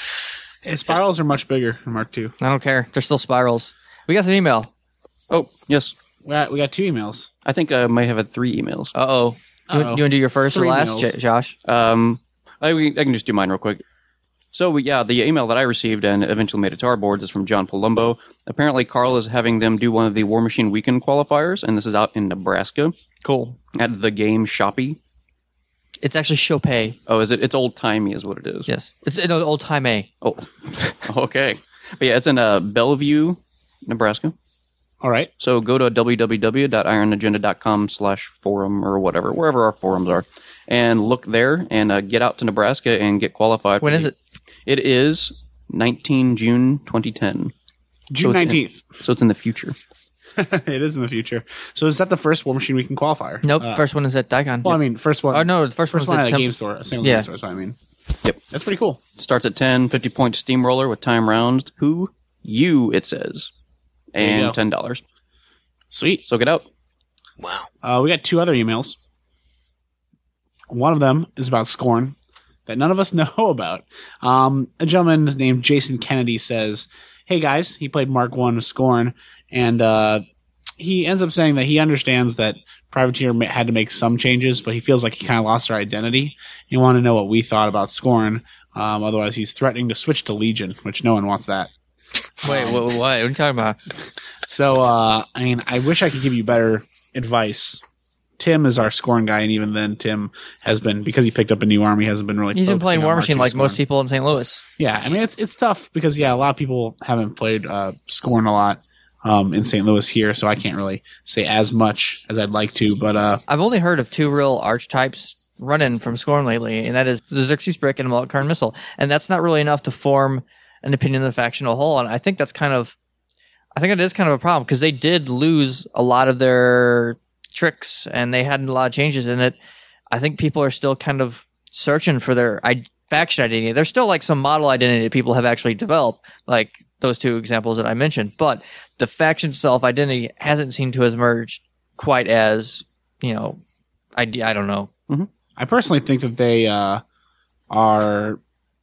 Speaker 3: His spirals are much bigger in Mark two.
Speaker 2: I don't care. They're still spirals. We got some email.
Speaker 1: Oh yes.
Speaker 3: We got, we got two emails.
Speaker 1: I think I might have had three emails.
Speaker 2: Uh oh. You,
Speaker 3: Uh-oh.
Speaker 2: want to do your first
Speaker 3: Three
Speaker 2: or last,
Speaker 3: emails.
Speaker 2: J- Josh?
Speaker 1: Um, I, I can just do mine real quick. So, yeah, the email that I received and eventually made it to our boards is from John Palumbo. Apparently, Carl is having them do one of the War Machine Weekend qualifiers, and this is out in Nebraska
Speaker 2: Cool.
Speaker 1: at the game Shoppy.
Speaker 2: It's actually Chopay.
Speaker 1: Oh, is it? It's old-timey is what it is.
Speaker 2: Yes. It's an old time A.
Speaker 1: Oh, okay. But yeah, it's in uh, Bellevue, Nebraska.
Speaker 3: All right.
Speaker 1: So go to www.ironagenda.com slash forum or whatever, wherever our forums are, and look there and uh, get out to Nebraska and get qualified.
Speaker 2: When
Speaker 1: for
Speaker 2: is
Speaker 1: the-
Speaker 2: it?
Speaker 1: It is nineteenth June twenty ten.
Speaker 3: June
Speaker 1: it's in-
Speaker 3: nineteenth.
Speaker 1: So it's in the future.
Speaker 3: It is in the future. So is that the first War Machine Weekend qualifier?
Speaker 2: Nope.
Speaker 3: Uh,
Speaker 2: first one is at Daikon.
Speaker 3: Well, I mean, first one.
Speaker 2: Oh, no. The first,
Speaker 3: First
Speaker 2: one's
Speaker 3: one at a
Speaker 2: Temp-
Speaker 3: game store, a single
Speaker 2: Yeah.
Speaker 3: game store. That's what I mean.
Speaker 1: Yep.
Speaker 3: That's pretty cool.
Speaker 1: Starts at ten, fifty point steamroller with time rounds. Who? You, it says.
Speaker 3: There you go.
Speaker 1: And ten dollars.
Speaker 3: Sweet.
Speaker 1: So get out.
Speaker 4: Wow.
Speaker 3: Uh, we got two other emails. One of them is about Scorn that none of us know about. Um, a gentleman named Jason Kennedy says, "Hey guys," he played Mark One of Scorn, and uh, he ends up saying that he understands that Privateer ma- had to make some changes, but he feels like he kind of lost their identity. He wanted to know what we thought about Scorn. Um, otherwise, he's threatening to switch to Legion, which no one wants that.
Speaker 2: Wait, what, what? What are you talking about?
Speaker 3: So, uh, I mean, I wish I could give you better advice. Tim is our Scorn guy, and even then, Tim has been, because he picked up a new army, hasn't been really.
Speaker 2: He's been
Speaker 3: focusing
Speaker 2: playing
Speaker 3: on
Speaker 2: War
Speaker 3: Mark
Speaker 2: Machine
Speaker 3: two
Speaker 2: like most
Speaker 3: Scorn.
Speaker 2: people in Saint Louis.
Speaker 3: Yeah, I mean, it's it's tough because yeah, a lot of people haven't played uh, Scorn a lot um, in Saint Louis here, so I can't really say as much as I'd like to. But uh,
Speaker 2: I've only heard of two real archetypes running from Scorn lately, and that is the Xerxes Brick and the Multicarn Missile. And that's not really enough to form an opinion of the factional whole. And I think that's kind of, I think it is kind of a problem because they did lose a lot of their tricks and they had a lot of changes in it. I think people are still kind of searching for their I- faction identity. There's still like some model identity that people have actually developed, like those two examples that I mentioned. But the faction self identity hasn't seemed to have emerged quite as, you know, I, I don't know.
Speaker 3: I personally think that they uh, are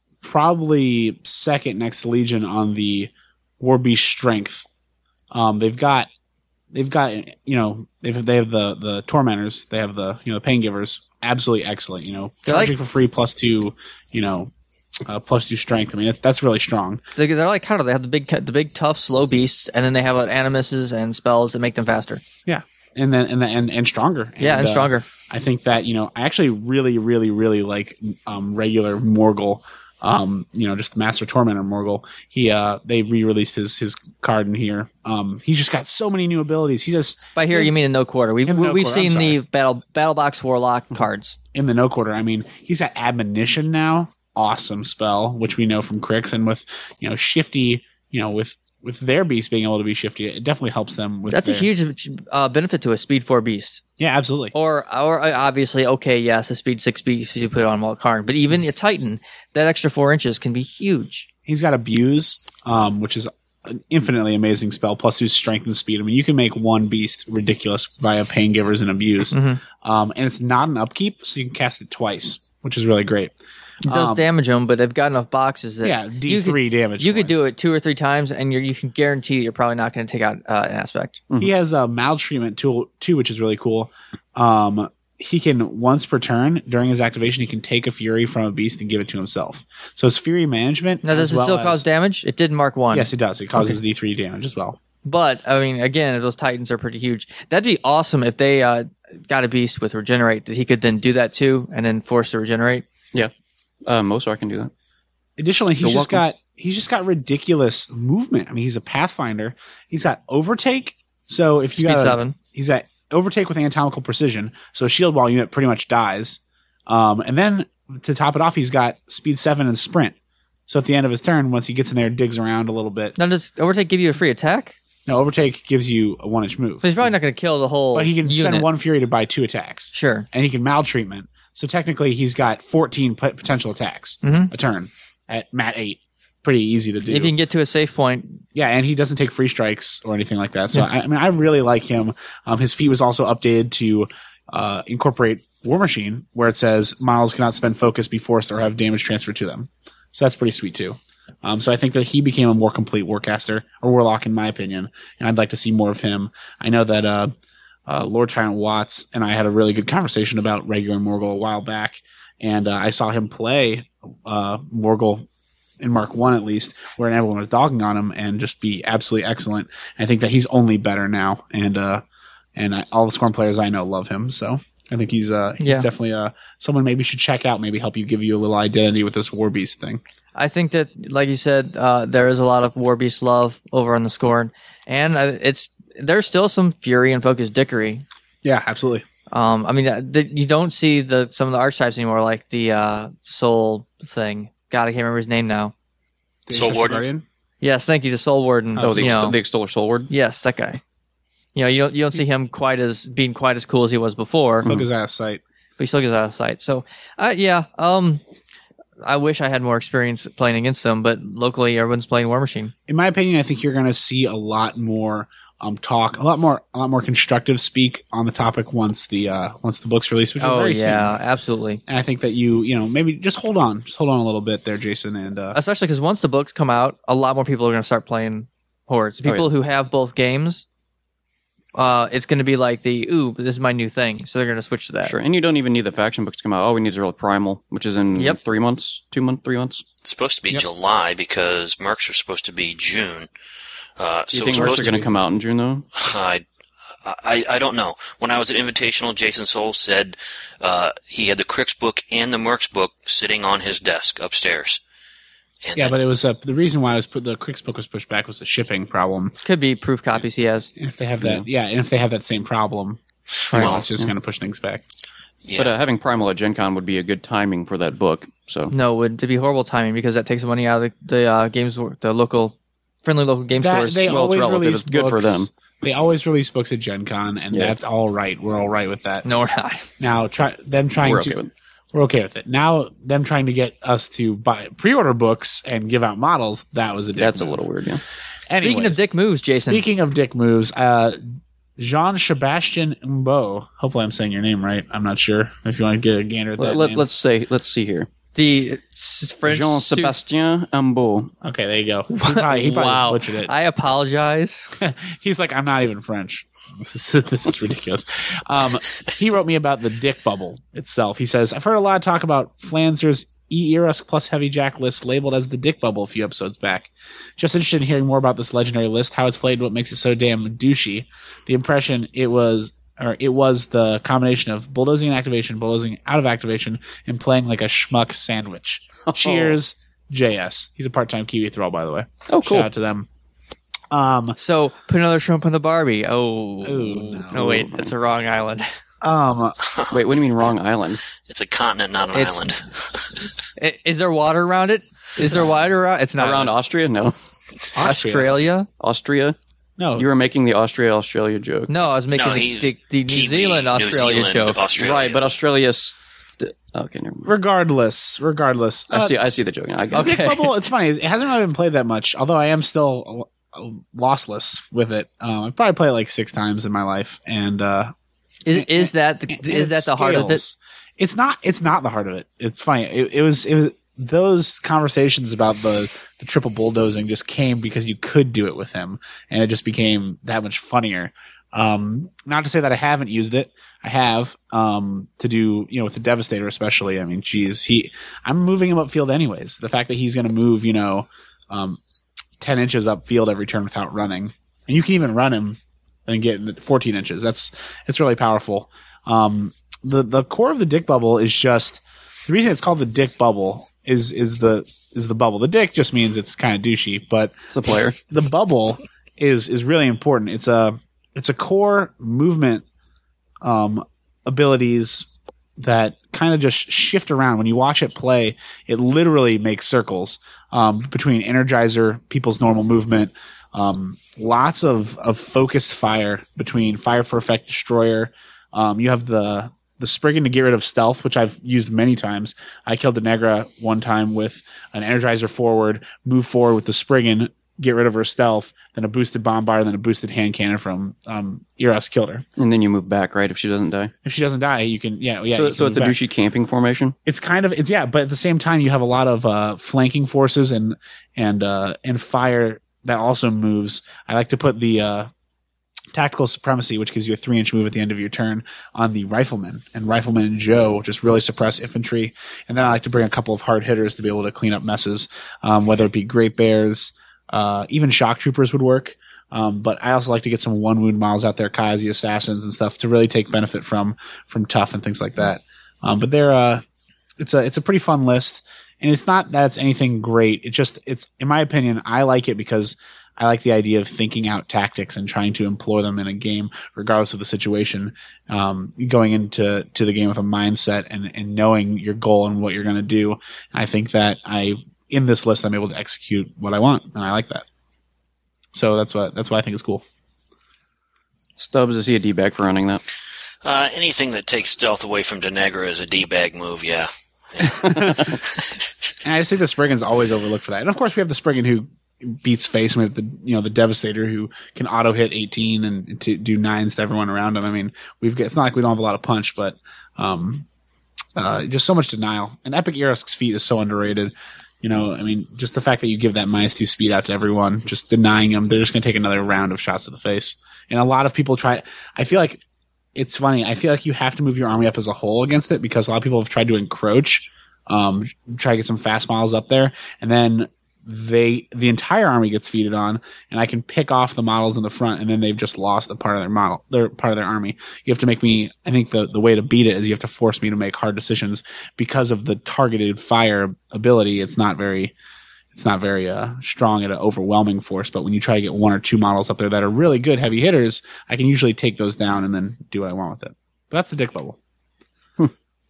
Speaker 3: probably second next to Legion on the War Beast strength. Um, they've got, they've got, you know, they've they have the the tormentors, they have the you know the pain givers, absolutely excellent. You know,
Speaker 2: They're
Speaker 3: charging
Speaker 2: like-
Speaker 3: for free plus two, you know, uh, plus two strength. I mean, that's that's really strong.
Speaker 2: They- They're like kind of, they have the big, the big tough, slow beasts, and then they have uh, animuses and spells that make them faster.
Speaker 3: Yeah, and then and then and, and stronger.
Speaker 2: Yeah, and
Speaker 3: uh,
Speaker 2: stronger.
Speaker 3: I think that, you know, I actually really, really, really like um, regular Morgul. Um, you know, just the Master Tormentor Morgul. He uh, they re-released his his card in here. Um, he's just got so many new abilities. He just
Speaker 2: By here,
Speaker 3: Yes.
Speaker 2: you mean in no quarter. We've
Speaker 3: In the no
Speaker 2: we've
Speaker 3: quarter, I'm
Speaker 2: seen the
Speaker 3: sorry.
Speaker 2: battle battle box warlock cards.
Speaker 3: in the no quarter. I mean, he's got admonition now. Awesome spell, which we know from Crix, and with you know shifty, you know with with their beast being able to be shifty, it definitely helps them with.
Speaker 2: That's a
Speaker 3: their-
Speaker 2: huge uh, benefit to a speed four beast.
Speaker 3: Yeah, absolutely.
Speaker 2: Or, or uh, obviously, okay, yes, a speed six beast you put on Malkarn, but even a Titan, that extra four inches can be huge.
Speaker 3: He's got Abuse, um, which is an infinitely amazing spell, plus his strength and speed. I mean, you can make one beast ridiculous via Pain Givers and Abuse.
Speaker 2: Mhm.
Speaker 3: Um, and it's not an upkeep, so you can cast it twice, which is really great.
Speaker 2: It does
Speaker 3: Um,
Speaker 2: damage them, but they've got enough boxes that
Speaker 3: Yeah,
Speaker 2: you
Speaker 3: D
Speaker 2: could,
Speaker 3: three damage.
Speaker 2: you could do
Speaker 3: points.
Speaker 2: it two or three times, and you're, you can guarantee that you're probably not going to take out uh, an aspect.
Speaker 3: He has a maltreatment tool too, which is really cool. Um, he can once per turn during his activation, he can take a fury from a beast and give it to himself. So it's fury management.
Speaker 2: Now, does
Speaker 3: as
Speaker 2: it
Speaker 3: well
Speaker 2: still
Speaker 3: as-
Speaker 2: cause damage? It did mark one.
Speaker 3: Yes, it does. It causes D three damage as well.
Speaker 2: But, I mean, again, those Titans are pretty huge. That'd be awesome if they uh, got a beast with Regenerate, that he could then do that too, and then force to regenerate.
Speaker 1: Yeah. Uh, Mosar can do that.
Speaker 3: Additionally, he's
Speaker 1: You're
Speaker 3: just
Speaker 1: welcome.
Speaker 3: got he's just got ridiculous movement. I mean, he's a Pathfinder. He's got Overtake. So if you
Speaker 2: Speed
Speaker 3: got a-
Speaker 2: seven.
Speaker 3: he's at Overtake with anatomical precision. So a shield wall unit pretty much dies. Um, and then to top it off, he's got Speed seven and Sprint. So at the end of his turn, once he gets in there, digs around a little bit.
Speaker 2: Now, does Overtake give you a free attack?
Speaker 3: No, Overtake gives you a one inch move,
Speaker 2: But he's probably not going to kill the whole
Speaker 3: but he can
Speaker 2: unit.
Speaker 3: spend one Fury to buy two attacks,
Speaker 2: Sure.
Speaker 3: and he can maltreatment. So technically, he's got fourteen p- potential attacks
Speaker 2: Mhm.
Speaker 3: a turn at mat eight. Pretty easy to do.
Speaker 2: If you can get to a safe point,
Speaker 3: Yeah, and he doesn't take free strikes or anything like that. So I, I mean, I really like him. Um, his feat was also updated to uh, incorporate War Machine, where it says models cannot spend focus, be forced, or have damage transferred to them. So that's pretty sweet too. Um, so I think that he became a more complete Warcaster, or Warlock in my opinion, and I'd like to see more of him. I know that uh, uh, Lord Tyrant Watts and I had a really good conversation about regular Morgul a while back, and uh, I saw him play uh, Morgul in Mark One at least, where everyone was dogging on him, and just be absolutely excellent. And I think that he's only better now, and uh, and I, all the Scorn players I know love him, so I think he's uh, he's
Speaker 2: Yeah.
Speaker 3: definitely uh, someone maybe should check out, maybe help you give you a little identity with this War Beast thing.
Speaker 2: I think that, like you said, uh, there is a lot of War Beast love over on the Scorn, and uh, it's there's still some Fury and Focus Dickery.
Speaker 3: Yeah, absolutely.
Speaker 2: Um, I mean, uh, the, you don't see the some of the archetypes anymore, like the uh, Soul thing. God, I can't remember his name now.
Speaker 4: Soul
Speaker 3: Ancestral
Speaker 4: Warden?
Speaker 3: Guardian?
Speaker 2: Yes, thank you, the Soul Warden.
Speaker 1: Oh, the,
Speaker 2: you
Speaker 1: ex-
Speaker 2: know,
Speaker 1: the Extoller Soulward.
Speaker 2: yes, that guy. You know, you don't you don't see him quite as being quite as cool as he was before,
Speaker 3: Still goes out of sight.
Speaker 2: but he still gets out of sight. So, uh, yeah, um, I wish I had more experience playing against him, but locally everyone's playing War Machine.
Speaker 3: In my opinion, I think you're going to see a lot more um, talk, a lot more, a lot more constructive speak on the topic once the uh, once the book's released, which is
Speaker 2: Oh
Speaker 3: very
Speaker 2: yeah,
Speaker 3: soon.
Speaker 2: absolutely.
Speaker 3: And I think that you, you know, maybe just hold on, just hold on a little bit there, Jason. And uh,
Speaker 2: Especially because once the books come out, a lot more people are going to start playing Hordes. People
Speaker 1: Oh, yeah.
Speaker 2: who have both games, uh, it's going to be like the ooh, this is my new thing, so they're going to switch to that.
Speaker 1: Sure, and you don't even need the faction books to come out. All we need is Earl Primal, which is in
Speaker 2: Yep.
Speaker 1: three months, two months, three months.
Speaker 4: It's supposed to be
Speaker 3: Yep.
Speaker 4: July because Mercs are supposed to be June. Uh,
Speaker 1: Do you
Speaker 4: so
Speaker 1: think
Speaker 4: it's
Speaker 1: Mercs
Speaker 4: supposed
Speaker 1: are
Speaker 4: to
Speaker 1: going
Speaker 4: be-
Speaker 1: to come out in June though?
Speaker 4: I, I, I don't know. When I was at Invitational, Jason Soul said uh, he had the Crix book and the Mercs book sitting on his desk upstairs. And
Speaker 3: yeah,
Speaker 4: then-
Speaker 3: but it was uh, the reason why I was put the Crix book was pushed back was the shipping problem.
Speaker 2: Could be proof copies he has.
Speaker 3: And if they have that, yeah, and if they have that same problem, well,
Speaker 4: Well,
Speaker 3: it's just going to push things back.
Speaker 4: yeah.
Speaker 1: But uh, having Primal at Gen Con would be a good timing for that book. So
Speaker 2: No, it would it'd be horrible timing because that takes money out of the, the uh, games, the local, friendly local game
Speaker 3: That-
Speaker 2: stores.
Speaker 3: they
Speaker 1: well, it's
Speaker 3: always
Speaker 1: relative.
Speaker 3: release
Speaker 1: It's good for
Speaker 3: books-
Speaker 1: them.
Speaker 3: They always release books at Gen Con, and
Speaker 1: Yeah.
Speaker 3: that's all right. We're all right with that.
Speaker 2: No, we're not.
Speaker 3: Now, try them trying
Speaker 1: we're
Speaker 3: to.
Speaker 1: okay with it.
Speaker 3: We're okay with it. Now, them trying to get us to buy pre-order books and give out models, that was a dick
Speaker 1: That's a
Speaker 3: move.
Speaker 1: little weird, yeah.
Speaker 2: Speaking of
Speaker 3: Anyways,
Speaker 2: dick moves, Jason.
Speaker 3: Speaking of dick moves, uh, Jean Sebastian Mbo. Hopefully, I'm saying your name right. I'm not sure if you want to get a gander at that.
Speaker 1: Let, let,
Speaker 3: name.
Speaker 1: let's say, let's see here.
Speaker 2: the s- French
Speaker 1: Jean
Speaker 2: suit-
Speaker 1: Sebastien Ambeau.
Speaker 3: Okay, there you go. He probably, he probably
Speaker 2: wow.
Speaker 3: butchered it.
Speaker 2: I apologize.
Speaker 3: He's like, I'm not even French. This is, this is ridiculous. Um, he wrote me about the dick bubble itself. He says, I've heard a lot of talk about Flanzer's E-Eros plus Heavy Jack list labeled as the dick bubble a few episodes back. Just interested in hearing more about this legendary list, how it's played, what makes it so damn douchey. The impression it was, or it was the combination of bulldozing in activation, bulldozing out of activation, and playing like a schmuck sandwich. Cheers, J S. He's a part-time Kiwi Thrall, by the way.
Speaker 1: Oh, cool.
Speaker 3: Shout out to them. Um,
Speaker 2: So put another shrimp on the Barbie. Oh,
Speaker 3: Ooh, no.
Speaker 2: no, wait, that's the wrong island.
Speaker 3: um,
Speaker 1: Wait, what do you mean wrong island?
Speaker 4: it's a continent, not an
Speaker 2: It's-
Speaker 4: island.
Speaker 2: I- Is there water around it? Is there water around? It's not
Speaker 1: Around Austria? No.
Speaker 2: Australia.
Speaker 1: Austria?
Speaker 3: No,
Speaker 1: You were making the Austria-Australia joke.
Speaker 2: No, I was making
Speaker 4: No,
Speaker 2: the,
Speaker 4: he's
Speaker 2: the, the New
Speaker 4: Kiwi,
Speaker 2: Zealand
Speaker 4: New
Speaker 2: Australia
Speaker 4: Zealand,
Speaker 2: joke.
Speaker 4: Australia.
Speaker 1: Right, but Australia's... st- Okay, never mind.
Speaker 3: regardless, regardless.
Speaker 1: I
Speaker 3: Uh,
Speaker 1: see. I see the joke. I
Speaker 3: the
Speaker 1: got
Speaker 3: Dick
Speaker 1: it.
Speaker 2: Okay.
Speaker 3: Bubble, it's funny. It hasn't really been played that much, although I am still uh, lossless with it. Um, I've probably played it like six times in my life, and uh,
Speaker 2: Is, is that the,
Speaker 3: and
Speaker 2: is
Speaker 3: it
Speaker 2: that the heart of it?
Speaker 3: scales. It's not. It's not the heart of it. It's funny. It, it was. It was those conversations about the the triple bulldozing just came because you could do it with him, and it just became that much funnier. Um, not to say that I haven't used it. I have um, to do, you know, with the Devastator especially. I mean, geez, he. I'm moving him upfield anyways. The fact that he's going to move, you know, um, ten inches upfield every turn without running, and you can even run him and get fourteen inches. That's it's really powerful. Um, the the core of the dick bubble is just the reason it's called the dick bubble is is the is the bubble. The dick just means it's kind of douchey, but
Speaker 1: It's a player.
Speaker 3: the bubble is is really important. It's a it's a core movement um, abilities that kind of just shift around. When you watch it play, it literally makes circles um, between Energizer, people's normal movement, um, lots of, of focused fire between Fire for Effect Destroyer. Um, you have the the Spriggan to get rid of stealth, which I've used many times. I killed the Negra one time with an Energizer forward, move forward with the Spriggan, get rid of her stealth, then a boosted bombard, then a boosted hand cannon from um, Eros killed her.
Speaker 1: And then you move back, right? If she doesn't die.
Speaker 3: If she doesn't die, you can yeah yeah.
Speaker 1: So, so it's a douchey camping formation.
Speaker 3: It's kind of it's yeah, but at the same time, you have a lot of uh, flanking forces and and uh, and fire that also moves. I like to put the uh, tactical supremacy, which gives you a three inch move at the end of your turn, on the rifleman, and rifleman and Joe just really suppress infantry. And then I like to bring a couple of hard hitters to be able to clean up messes, um, whether it be Great Bears. Uh, even shock troopers would work. Um, but I also like to get some one wound models out there, Kazi assassins and stuff, to really take benefit from, from tough and things like that. Um, but they're, uh, it's a, it's a pretty fun list, and it's not that it's anything great. It just, it's, in my opinion, I like it because I like the idea of thinking out tactics and trying to employ them in a game, regardless of the situation. Um, going into, to the game with a mindset and, and knowing your goal and what you're going to do. I think that I, in this list, I'm able to execute what I want, and I like that. So that's what that's why I think it's cool.
Speaker 1: Stubbs, is he a D-bag for running that?
Speaker 4: Uh, anything that takes stealth away from Denegra is a D-bag move, yeah.
Speaker 3: And I just think the Spriggan's always overlooked for that. And of course, we have the Spriggan who beats face with the you know the Devastator who can auto hit eighteen and to do nines to everyone around him. I mean, we've got, it's not like we don't have a lot of punch, but um, uh, just so much denial. And Epic Erosk's feat is so underrated. You know, I mean, just the fact that you give that minus two speed out to everyone, just denying them, they're just going to take another round of shots to the face. And a lot of people try. I feel like it's funny. I feel like you have to move your army up as a whole against it, because a lot of people have tried to encroach, um, try to get some fast models up there, and then they the entire army gets feeded on, and I can pick off the models in the front, and then they've just lost a part of their model, their part of their army. You have to make me. I think the the way to beat it is you have to force me to make hard decisions because of the targeted fire ability. It's not very, it's not very uh, strong at an overwhelming force. But when you try to get one or two models up there that are really good heavy hitters, I can usually take those down and then do what I want with it. But that's the dick bubble. Hmm.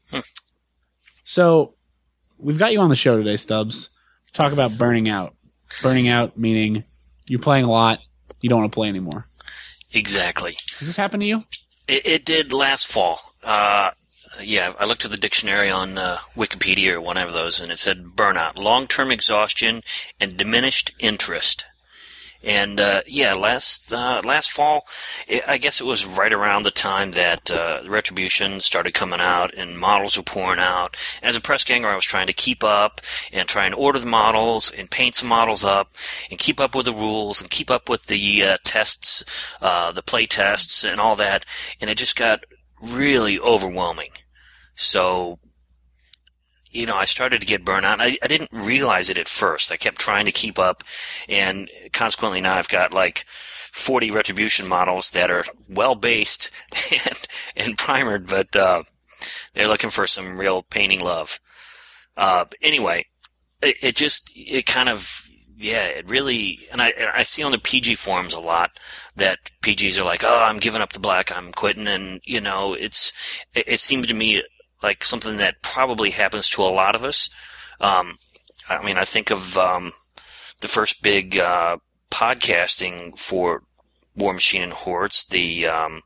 Speaker 3: So we've got you on the show today, Stubbs. Talk about burning out. Burning out meaning you're playing a lot, you don't want to play anymore.
Speaker 4: Exactly.
Speaker 3: Does this happen to you?
Speaker 4: It, it did last fall. Uh, yeah, I looked at the dictionary on uh, Wikipedia or one of those, and it said burnout, long-term exhaustion and diminished interest. And uh, yeah, last uh, last fall, it, I guess it was right around the time that uh, Retribution started coming out and models were pouring out. And as a press ganger, I was trying to keep up and try and order the models and paint some models up and keep up with the rules and keep up with the uh, tests, uh, the play tests and all that. And it just got really overwhelming. So, you know, I started to get burnt out. I, I didn't realize it at first. I kept trying to keep up, and consequently now I've got like forty Retribution models that are well-based and, and primered, but uh, they're looking for some real painting love. Uh, anyway, it, it just, it kind of, yeah, it really, and I, I see on the P G forums a lot that P Gs are like, oh, I'm giving up the black, I'm quitting, and, you know, it's, it, it seemed to me like something that probably happens to a lot of us. Um, I mean, I think of um, the first big uh, podcasting for War Machine and Hordes, the, um,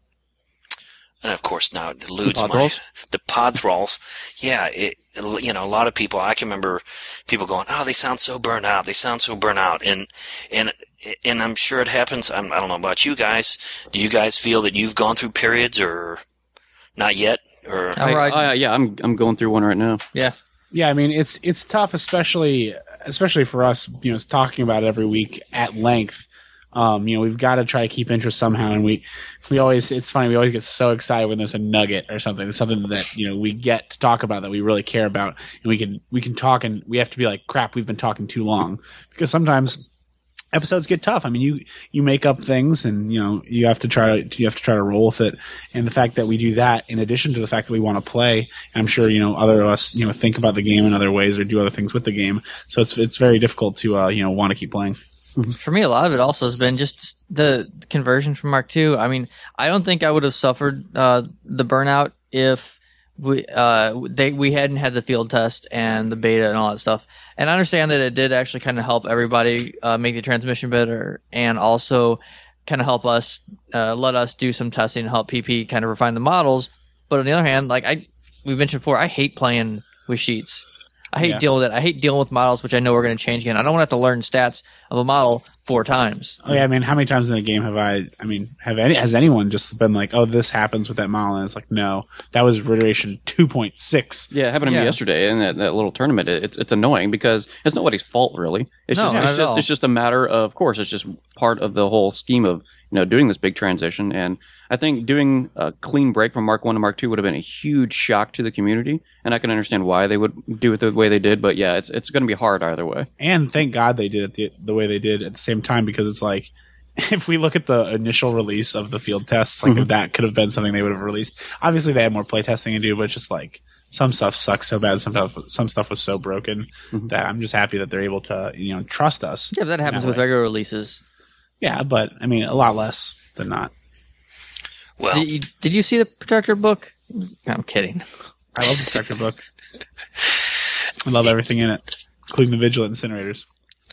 Speaker 4: and of course now it eludes
Speaker 1: the
Speaker 4: my, the pod thralls. Yeah, it, you know, a lot of people, I can remember people going, oh, they sound so burnt out, they sound so burnt out, and, and, and I'm sure it happens. I'm, I don't know about you guys. Do you guys feel that you've gone through periods or not yet? Or
Speaker 2: All right.
Speaker 1: I, I, yeah, I'm I'm going through one right now.
Speaker 2: Yeah.
Speaker 3: Yeah, I mean it's it's tough, especially especially for us, you know, talking about it every week at length. Um, you know, we've got to try to keep interest somehow, and we we always it's funny, we always get so excited when there's a nugget or something, something that, you know, we get to talk about that we really care about, and we can we can talk, and we have to be like, crap, we've been talking too long, because sometimes episodes get tough. I mean, you you make up things, and you know you have to try to you have to try to roll with it. And the fact that we do that, in addition to the fact that we want to play, and I'm sure you know other of us you know think about the game in other ways or do other things with the game. So it's it's very difficult to uh, you know want to keep playing.
Speaker 2: For me, a lot of it also has been just the conversion from Mark two. I mean, I don't think I would have suffered uh, the burnout if we uh, they we hadn't had the field test and the beta and all that stuff. And I understand that it did actually kind of help everybody uh, make the transmission better, and also kind of help us uh, let us do some testing and help P P kind of refine the models. But on the other hand, like I we mentioned before, I hate playing with sheets. I hate
Speaker 3: Yeah.
Speaker 2: dealing with it. I hate dealing with models, which I know we're going to change again. I don't want to have to learn stats of a model four times.
Speaker 3: Oh yeah, I mean, how many times in a game have I? I mean, have any has anyone just been like, "Oh, this happens with that model," and it's like, no, that was iteration two point six.
Speaker 1: Yeah, it happened to
Speaker 2: Yeah.
Speaker 1: me yesterday in that, that little tournament. It, it's it's annoying because it's nobody's fault really. It's
Speaker 2: No,
Speaker 1: just
Speaker 2: not
Speaker 1: it's
Speaker 2: at
Speaker 1: just
Speaker 2: all.
Speaker 1: it's just a matter of, of course, it's just part of the whole scheme of you know doing this big transition. And I think doing a clean break from Mark One to Mark Two would have been a huge shock to the community, and I can understand why they would do it the way they did. But yeah, it's it's going to be hard either way.
Speaker 3: And thank God they did it the, the way they did at the same time, because it's like, if we look at the initial release of the field tests, like if that could have been something they would have released. Obviously, they had more playtesting to do, but it's just like some stuff sucks so bad, some stuff some stuff was so broken that I'm just happy that they're able to you know trust us.
Speaker 2: Yeah, but that happens
Speaker 3: that
Speaker 2: with
Speaker 3: way.
Speaker 2: regular releases.
Speaker 3: Yeah, but I mean, a lot less than not.
Speaker 4: Well,
Speaker 2: Did you, did you see the Protector book? I'm kidding.
Speaker 3: I love the Protector book. I love everything in it, including the Vigilant Incinerators.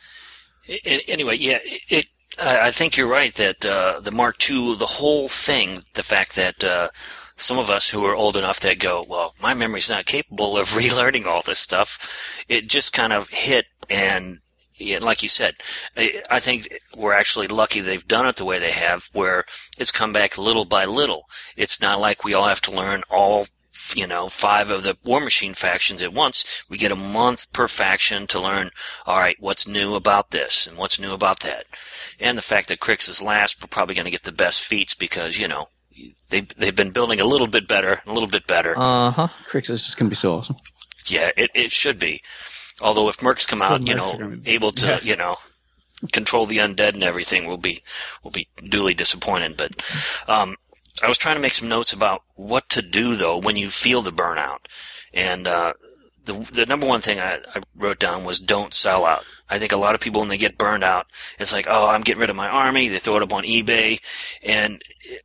Speaker 4: a- anyway, yeah, it. I I think you're right that uh, the Mark two, the whole thing, the fact that uh, some of us who are old enough that go, well, my memory's not capable of relearning all this stuff, it just kind of hit. And yeah, like you said, I, I think we're actually lucky they've done it the way they have, where it's come back little by little. It's not like we all have to learn all, you know, five of the War Machine factions at once. We get a month per faction to learn, all right, what's new about this and what's new about that. And the fact that Crix is last, we're probably going to get the best feats because, you know, they, they've been building a little bit better, a little bit better.
Speaker 2: Uh huh.
Speaker 1: Crix is just going to be so awesome.
Speaker 4: Yeah, it, it should be. Although if Mercs come out, you
Speaker 3: Mercs
Speaker 4: know,
Speaker 3: are gonna be-
Speaker 4: able to,
Speaker 3: yeah.
Speaker 4: you know, control the undead and everything, we'll be, we'll be duly disappointed. But, um, I was trying to make some notes about what to do though when you feel the burnout. And, uh, the, the number one thing I, I wrote down was don't sell out. I think a lot of people when they get burned out, it's like, oh, I'm getting rid of my army. They throw it up on eBay. And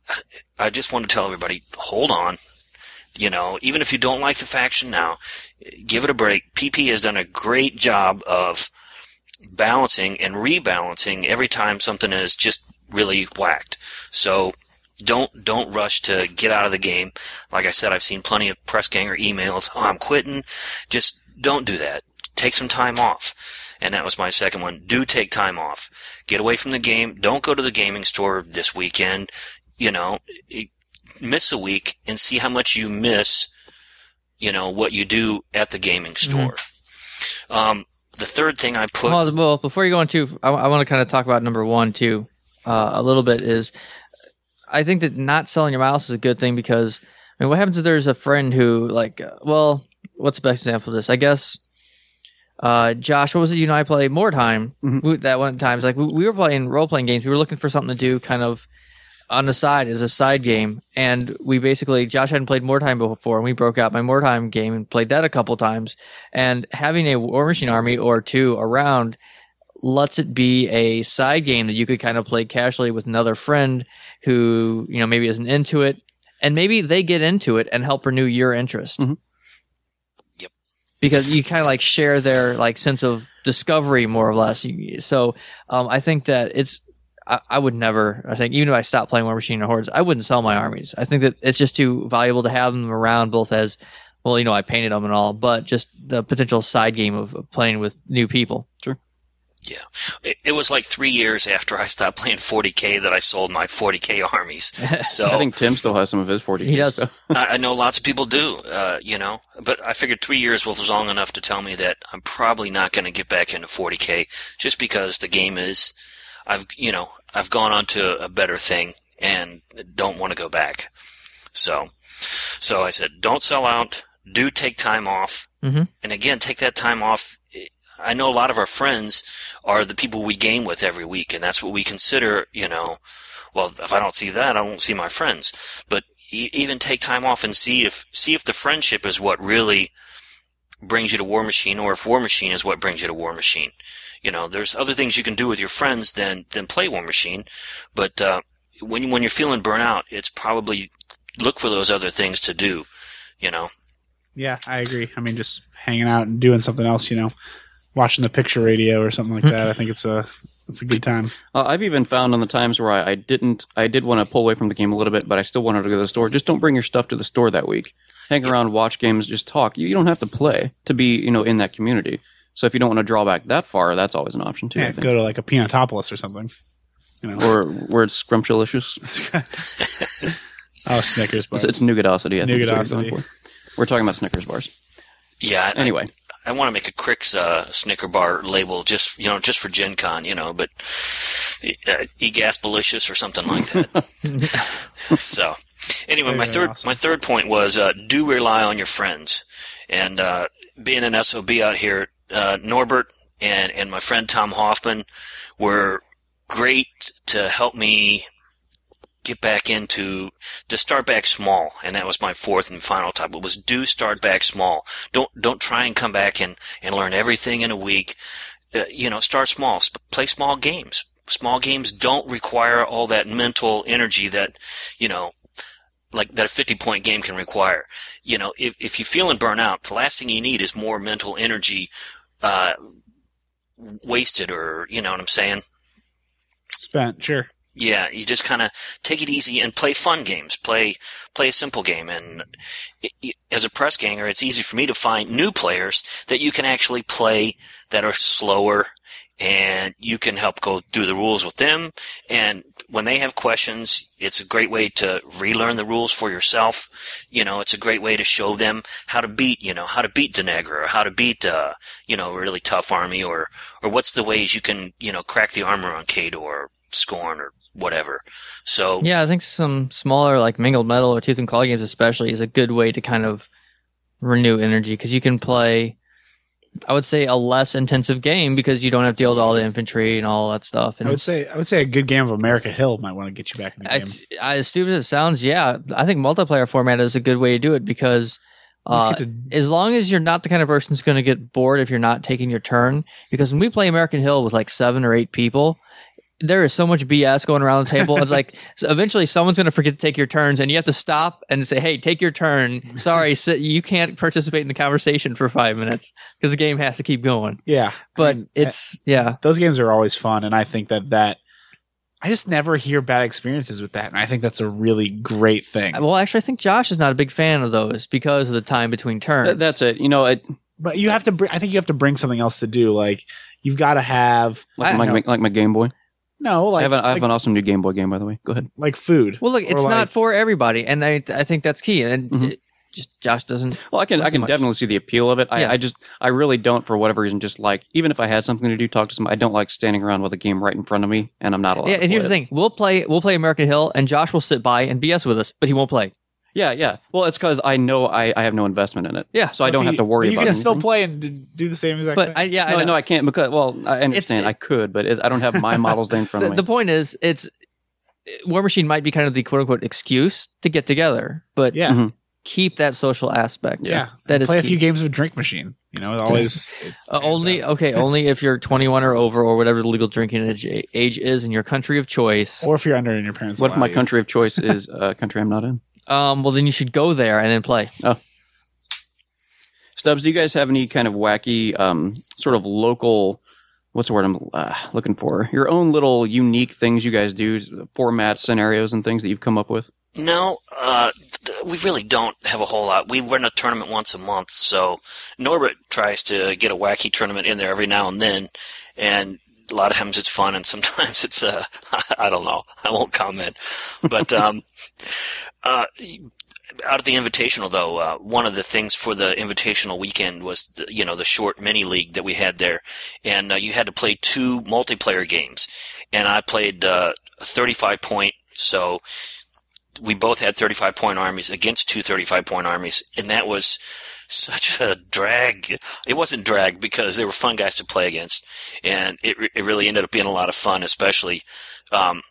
Speaker 4: I just want to tell everybody, hold on. You know, even if you don't like the faction now, give it a break. P P has done a great job of balancing and rebalancing every time something is just really whacked. So don't don't rush to get out of the game. Like I said, I've seen plenty of press ganger emails. Oh, I'm quitting. Just don't do that. Take some time off. And that was my second one. Do take time off. Get away from the game. Don't go to the gaming store this weekend. You know, miss a week and see how much you miss, you know, what you do at the gaming store. Mm-hmm. Um, the third thing I put...
Speaker 2: Well, well before you go on to, I, I want to kind of talk about number one, too, uh, a little bit is, I think that not selling your mouse is a good thing because, I mean, what happens if there's a friend who, like, uh, well, what's the best example of this? I guess, uh, Josh, what was it you and I played? More time.
Speaker 1: Mm-hmm.
Speaker 2: We, that one time. It's like, we, we were playing role-playing games. We were looking for something to do kind of on the side as a side game. And we basically, Josh hadn't played More Time before, and we broke out my More Time game and played that a couple times. And having a War Machine army or two around lets it be a side game that you could kind of play casually with another friend who, you know, maybe isn't into it. And maybe they get into it and help renew your interest.
Speaker 1: Mm-hmm.
Speaker 4: Yep.
Speaker 2: Because you kind of like share their like sense of discovery more or less. You, so um, I think that it's, I, I would never, I think even if I stopped playing War Machine or Hordes, I wouldn't sell my armies. I think that it's just too valuable to have them around both as, well, you know, I painted them and all, but just the potential side game of, of playing with new people.
Speaker 1: Sure.
Speaker 4: Yeah. It, it was like three years after I stopped playing forty K that I sold my forty K armies. So
Speaker 1: I think Tim still has some of his forty.
Speaker 2: He does.
Speaker 1: So.
Speaker 4: I, I know lots of people do, uh, you know, but I figured three years was long enough to tell me that I'm probably not going to get back into forty K just because the game is, I've, you know, I've gone on to a better thing and don't want to go back. So, so I said, don't sell out. Do take time off.
Speaker 2: Mm-hmm.
Speaker 4: And again, take that time off. I know a lot of our friends are the people we game with every week, and that's what we consider, you know, well, if I don't see that, I won't see my friends. But e- even take time off and see if, see if the friendship is what really brings you to War Machine, or if War Machine is what brings you to War Machine. You know, there's other things you can do with your friends than, than play War Machine, but, uh, when, when you're feeling burnout, it's probably look for those other things to do, you know.
Speaker 3: Yeah, I agree. I mean, just hanging out and doing something else, you know, watching the picture radio or something like that. I think it's a it's a good time.
Speaker 1: Uh, I've even found on the times where I, I didn't, I did want to pull away from the game a little bit, but I still wanted to go to the store. Just don't bring your stuff to the store that week. Hang around, watch games, just talk. You, you don't have to play to be, you know, in that community. So if you don't want to draw back that far, that's always an option too. I
Speaker 3: Yeah,
Speaker 1: think.
Speaker 3: go to like a Peanutopoulos or something. You know.
Speaker 1: Or where it's scrumptious.
Speaker 3: Oh, Snickers bars.
Speaker 1: It's, it's nougatosity. I think is what you're
Speaker 3: Nougatosity.
Speaker 1: going for. We're talking about Snickers bars.
Speaker 4: Yeah. I-
Speaker 1: Anyway,
Speaker 4: I want to make a Crick's uh, Snicker bar label just you know just for Gen Con, you know, but uh, Egasbalicious or something like that. So, anyway, my
Speaker 3: Very
Speaker 4: third
Speaker 3: awesome.
Speaker 4: my third point was uh, do rely on your friends, and uh, being an S O B out here, uh, Norbert and and my friend Tom Hoffman were great to help me get back into to start back small, and that was my fourth and final type. It was do start back small. Don't don't try and come back and and learn everything in a week. Uh, you know, start small. Sp- play small games. Small games don't require all that mental energy that you know, like that a fifty point game can require. You know, if if you're feeling burnt out, the last thing you need is more mental energy uh, wasted, or you know what I'm saying.
Speaker 3: Spent, sure.
Speaker 4: Yeah, you just kind of take it easy and play fun games. Play play a simple game. And it, it, as a press ganger, it's easy for me to find new players that you can actually play that are slower, and you can help go through the rules with them. And when they have questions, it's a great way to relearn the rules for yourself. You know, it's a great way to show them how to beat, you know, how to beat Denegra, or how to beat, uh, you know, a really tough army, or, or what's the ways you can, you know, crack the armor on Cato or Scorn or whatever. So
Speaker 2: Yeah, I think some smaller, like Mingled Metal or Tooth and Claw games especially, is a good way to kind of renew energy, because you can play, I would say, a less intensive game because you don't have to deal with all the infantry and all that stuff. And
Speaker 3: I would say I would say a good game of America Hill might want to get you back in the game.
Speaker 2: I, as stupid as it sounds, yeah, I think multiplayer format is a good way to do it, because uh,
Speaker 3: Let's get to-
Speaker 2: as long as you're not the kind of person who's going to get bored if you're not taking your turn, because when we play American Hill with like seven or eight people, there is so much B S going around the table. It's like, so eventually someone's going to forget to take your turns, and you have to stop and say, hey, take your turn. Sorry, sit, you can't participate in the conversation for five minutes because the game has to keep going.
Speaker 3: yeah,
Speaker 2: But
Speaker 3: I mean,
Speaker 2: it's, yeah.
Speaker 3: those games are always fun, and I think that that I just never hear bad experiences with that, and I think that's a really great thing.
Speaker 2: Well, actually, I think Josh is not a big fan of those because of the time between turns.
Speaker 1: Th- that's it. You know, it,
Speaker 3: But you have to. Br- I think you have to bring something else to do. Like you've got to have
Speaker 1: like,
Speaker 2: I-
Speaker 1: my,
Speaker 3: no.
Speaker 1: like my Game Boy.
Speaker 3: no, like
Speaker 1: I have, an, I have
Speaker 3: like,
Speaker 1: an awesome new Game Boy game, by the way. Go ahead.
Speaker 3: like food.
Speaker 2: Well, look,
Speaker 3: Or
Speaker 2: it's
Speaker 3: like-
Speaker 2: not for everybody, and I I think that's key. And
Speaker 1: Mhm.
Speaker 2: it, just Josh doesn't.
Speaker 1: Well, I can
Speaker 2: Not
Speaker 1: I can
Speaker 2: too much.
Speaker 1: definitely see the appeal of it. I,
Speaker 2: Yeah.
Speaker 1: I just I really don't, for whatever reason, just like, even if I had something to do, talk to somebody, I don't like standing around with a game right in front of me and I'm not allowed.
Speaker 2: Yeah,
Speaker 1: to
Speaker 2: and here's the
Speaker 1: play it.
Speaker 2: thing: we'll play we'll play American Hill, and Josh will sit by and B S with us, but he won't play.
Speaker 1: Yeah, yeah. Well, it's because I know I, I have no investment in it.
Speaker 2: Yeah.
Speaker 1: So I don't
Speaker 3: If
Speaker 1: have
Speaker 3: you-
Speaker 1: to worry
Speaker 3: but you
Speaker 1: about
Speaker 3: can
Speaker 1: anything.
Speaker 3: still play and d- do the same exact
Speaker 2: But I,
Speaker 3: thing.
Speaker 2: yeah, I
Speaker 1: No,
Speaker 2: know.
Speaker 1: no, I can't because, well, I understand I could, but it, I don't have my models there in front
Speaker 2: the,
Speaker 1: of me.
Speaker 2: the point is, it's War Machine might be kind of the quote unquote excuse to get together, but
Speaker 3: yeah,
Speaker 1: Mhm.
Speaker 2: keep that social aspect.
Speaker 3: yeah.
Speaker 2: that is
Speaker 3: play a
Speaker 2: key.
Speaker 3: few games of Drink Machine. You know, it always it
Speaker 2: Uh,
Speaker 3: pans
Speaker 2: only
Speaker 3: out.
Speaker 2: okay, only if you're twenty-one or over, or whatever the legal drinking age, age is in your country of choice.
Speaker 3: or if you're under and your parents.
Speaker 1: What if
Speaker 3: allow
Speaker 1: my
Speaker 3: you.
Speaker 1: country of choice is a country I'm not in?
Speaker 2: Um, well, then you should go there and then play.
Speaker 1: Stubbs, do you guys have any kind of wacky, um, sort of local, what's the word I'm uh, looking for? Your own little unique things you guys do, formats, scenarios, and things that you've come up with?
Speaker 4: No, uh, th- we really don't have a whole lot. We run a tournament once a month, so Norbert tries to get a wacky tournament in there every now and then, and a lot of times it's fun, and sometimes it's, uh, I don't know, I won't comment. But, um, uh, out of the Invitational, though, uh, one of the things for the Invitational weekend was, the, you know, the short mini league that we had there, and uh, you had to play two multiplayer games, and I played uh, a thirty-five point, so we both had thirty-five point armies against two thirty-five point armies, and that was such a drag. It wasn't drag because they were fun guys to play against, and it re- it really ended up being a lot of fun, especially um,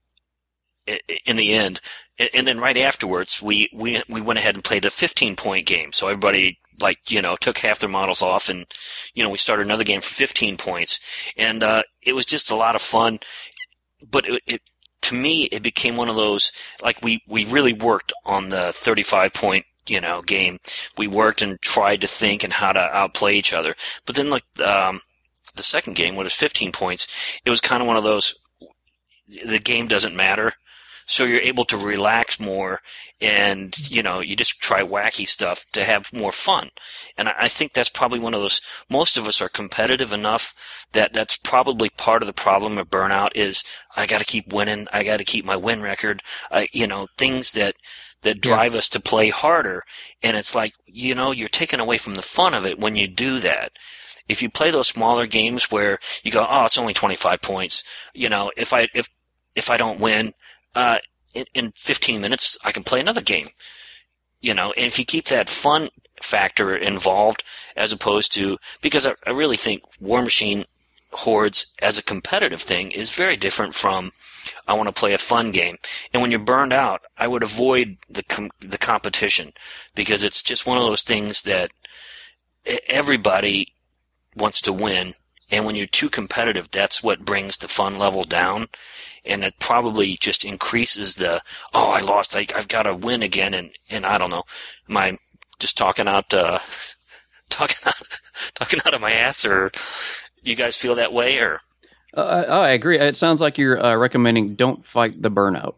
Speaker 4: i- in the end. And, and then right afterwards, we, we we went ahead and played a fifteen point game. So everybody, like, you know, took half their models off, and you know, we started another game for fifteen points, and uh, it was just a lot of fun. But it, it to me, it became one of those, like, we, we really worked on the thirty-five point, you know, game. We worked and tried to think and how to outplay each other. But then, like, um, the second game, what was fifteen points, it was kind of one of those, the game doesn't matter. So you're able to relax more and, you know, you just try wacky stuff to have more fun. And I think that's probably one of those, most of us are competitive enough that that's probably part of the problem of burnout is I got to keep winning. I got to keep my win record. I, you know, things that, that drive yeah. us to play harder. And it's like, you know, you're taking away from the fun of it when you do that. If you play those smaller games where you go, oh, it's only twenty-five points. You know, if I, if, if I don't win, uh, in, in fifteen minutes, I can play another game. You know, and if you keep that fun factor involved as opposed to, because I, I really think War Machine Hordes as a competitive thing is very different from, I want to play a fun game. And when you're burned out, I would avoid the com- the competition because it's just one of those things that everybody wants to win. And when you're too competitive, that's what brings the fun level down. And it probably just increases the, oh, I lost, I, I've got to win again. And, and I don't know, am I just talking out, uh, talking out, talking out of my ass, or you guys feel that way, or?
Speaker 1: Uh, I agree. It sounds like you're uh, recommending don't fight the burnout.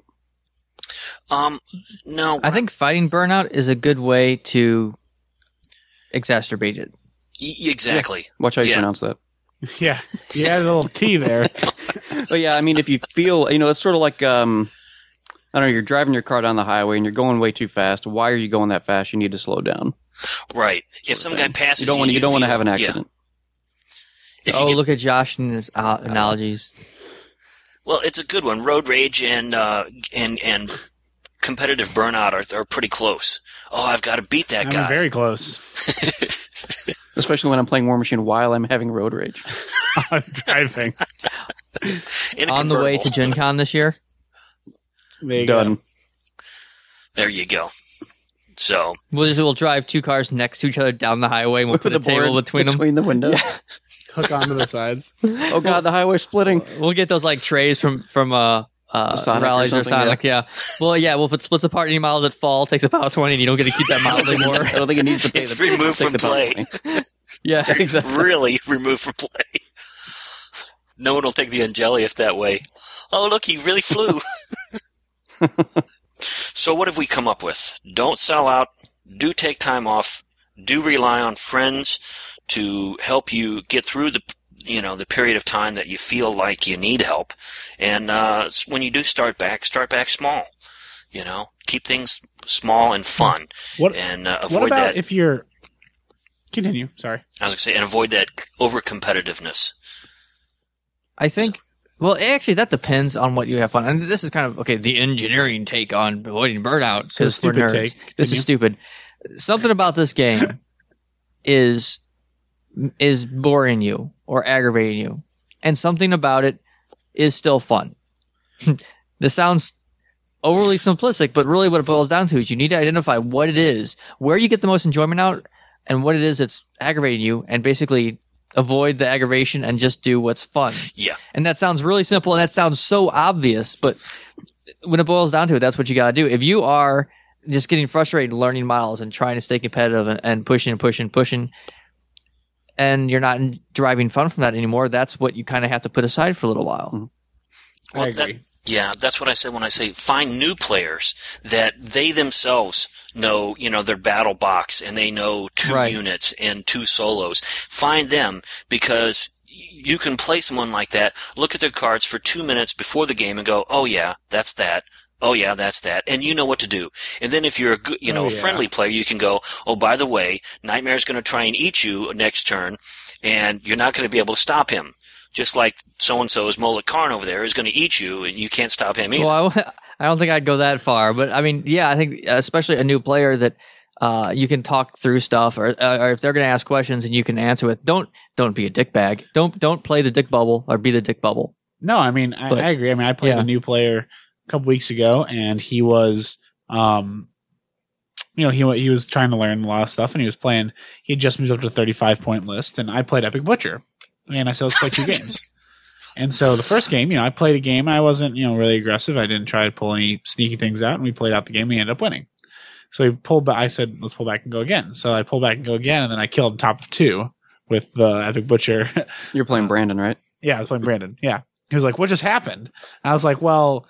Speaker 4: Um, no.
Speaker 2: I think fighting burnout is a good way to exacerbate it.
Speaker 4: Y- exactly.
Speaker 1: Yeah. Watch how you
Speaker 4: yeah.
Speaker 1: pronounce that.
Speaker 3: Yeah, you added a little T there.
Speaker 1: But yeah, I mean, if you feel, you know, it's sort of like, um, I don't know, you're driving your car down the highway and you're going way too fast. Why are you going that fast? You need to slow down.
Speaker 4: Right. If some guy passes
Speaker 1: you, don't want
Speaker 4: you,
Speaker 1: you don't
Speaker 4: feel,
Speaker 1: want to have an accident.
Speaker 4: Yeah.
Speaker 2: Oh,
Speaker 4: get,
Speaker 2: look at Josh and his uh, analogies.
Speaker 4: Well, it's a good one. Road rage and uh, and and competitive burnout are are pretty close. Oh, I've got to beat that
Speaker 3: I'm
Speaker 4: guy.
Speaker 3: very close.
Speaker 1: Especially when I'm playing War Machine while I'm having road rage.
Speaker 3: I'm driving.
Speaker 2: On the way to Gen Con this year?
Speaker 3: There you
Speaker 1: Done.
Speaker 3: go.
Speaker 4: There you go. So
Speaker 2: we'll just we'll drive two cars next to each other down the highway and we'll put a table between them.
Speaker 1: Between the windows.
Speaker 2: Yeah.
Speaker 3: Hook onto the sides.
Speaker 1: Oh god, the highway's splitting.
Speaker 2: We'll get those like trays from from uh, uh
Speaker 1: Sonic
Speaker 2: rallies or,
Speaker 1: or
Speaker 2: Sonic, yeah. yeah. Well, yeah. Well, if it splits apart any miles at fall, it takes a power twenty, and you don't get to keep that miles anymore.
Speaker 1: I don't think it needs to pay.
Speaker 4: It's
Speaker 1: the,
Speaker 4: removed from play.
Speaker 2: Yeah,
Speaker 1: exactly.
Speaker 4: Really removed from play. No one will take the Angelius that way. Oh, look, he really flew. So what have we come up with? Don't sell out. Do take time off. Do rely on friends to help you get through the, you know, the period of time that you feel like you need help. And uh, when you do start back, start back small. You know, keep things small and fun.
Speaker 3: What,
Speaker 4: and uh, avoid
Speaker 3: what about
Speaker 4: that.
Speaker 3: if you're... Continue, sorry.
Speaker 4: I was going to say, and avoid that over-competitiveness.
Speaker 2: I think, well, actually, that depends on what you have fun. And this is kind of, okay, the engineering take on avoiding burnout.
Speaker 3: So
Speaker 2: Because we're
Speaker 3: stupid
Speaker 2: nerds.
Speaker 3: take.
Speaker 2: This
Speaker 3: Continue.
Speaker 2: is stupid. Something about this game is is boring you or aggravating you. And something about it is still fun. This sounds overly simplistic, but really what it boils down to is you need to identify what it is, where you get the most enjoyment out, and what it is that's aggravating you, and basically avoid the aggravation and just do what's fun.
Speaker 4: Yeah.
Speaker 2: And that sounds really simple, and that sounds so obvious, but when it boils down to it, that's what you got to do. If you are just getting frustrated learning models and trying to stay competitive and, and pushing and pushing and pushing, and you're not deriving fun from that anymore, that's what you kind of have to put aside for a little while.
Speaker 1: Mm-hmm.
Speaker 4: Well,
Speaker 3: I agree.
Speaker 4: That, yeah, that's what I said when I say find new players that they themselves know, you know, their battle box and they know two
Speaker 2: Right.
Speaker 4: units and two solos. Find them because you can play someone like that, look at their cards for two minutes before the game and go, oh yeah, that's that. Oh yeah, that's that. And you know what to do. And then if you're a good, you know,
Speaker 3: Oh,
Speaker 4: a
Speaker 3: yeah.
Speaker 4: friendly player, you can go, oh, by the way, Nightmare's going to try and eat you next turn and you're not going to be able to stop him. Just like so-and-so's Mullet Karn over there is going to eat you, and you can't stop him either.
Speaker 2: Well, I, I don't think I'd go that far, but I mean, yeah, I think especially a new player that uh, you can talk through stuff, or, or if they're going to ask questions and you can answer with, don't don't be a dickbag. Don't don't play the dick bubble or be the dick bubble.
Speaker 3: No, I mean, I,
Speaker 2: But-
Speaker 3: I agree. I mean, I played
Speaker 2: yeah.
Speaker 3: a new player a couple weeks ago, and he was, um, you know, he he was trying to learn a lot of stuff, and he was playing. He had just moved up to the thirty-five point list, and I played Epic Butcher, and I said, let's play two games. And so the first game, you know, I played a game. I wasn't, you know, really aggressive. I didn't try to pull any sneaky things out, and we played out the game. And we ended up winning. So we pulled back. I said, let's pull back and go again. So I pulled back and go again, and then I killed him top of two with the Epic Butcher.
Speaker 1: You're playing Brandon, right?
Speaker 3: Yeah, I was playing Brandon. Yeah. He was like, what just happened? And I was like, well,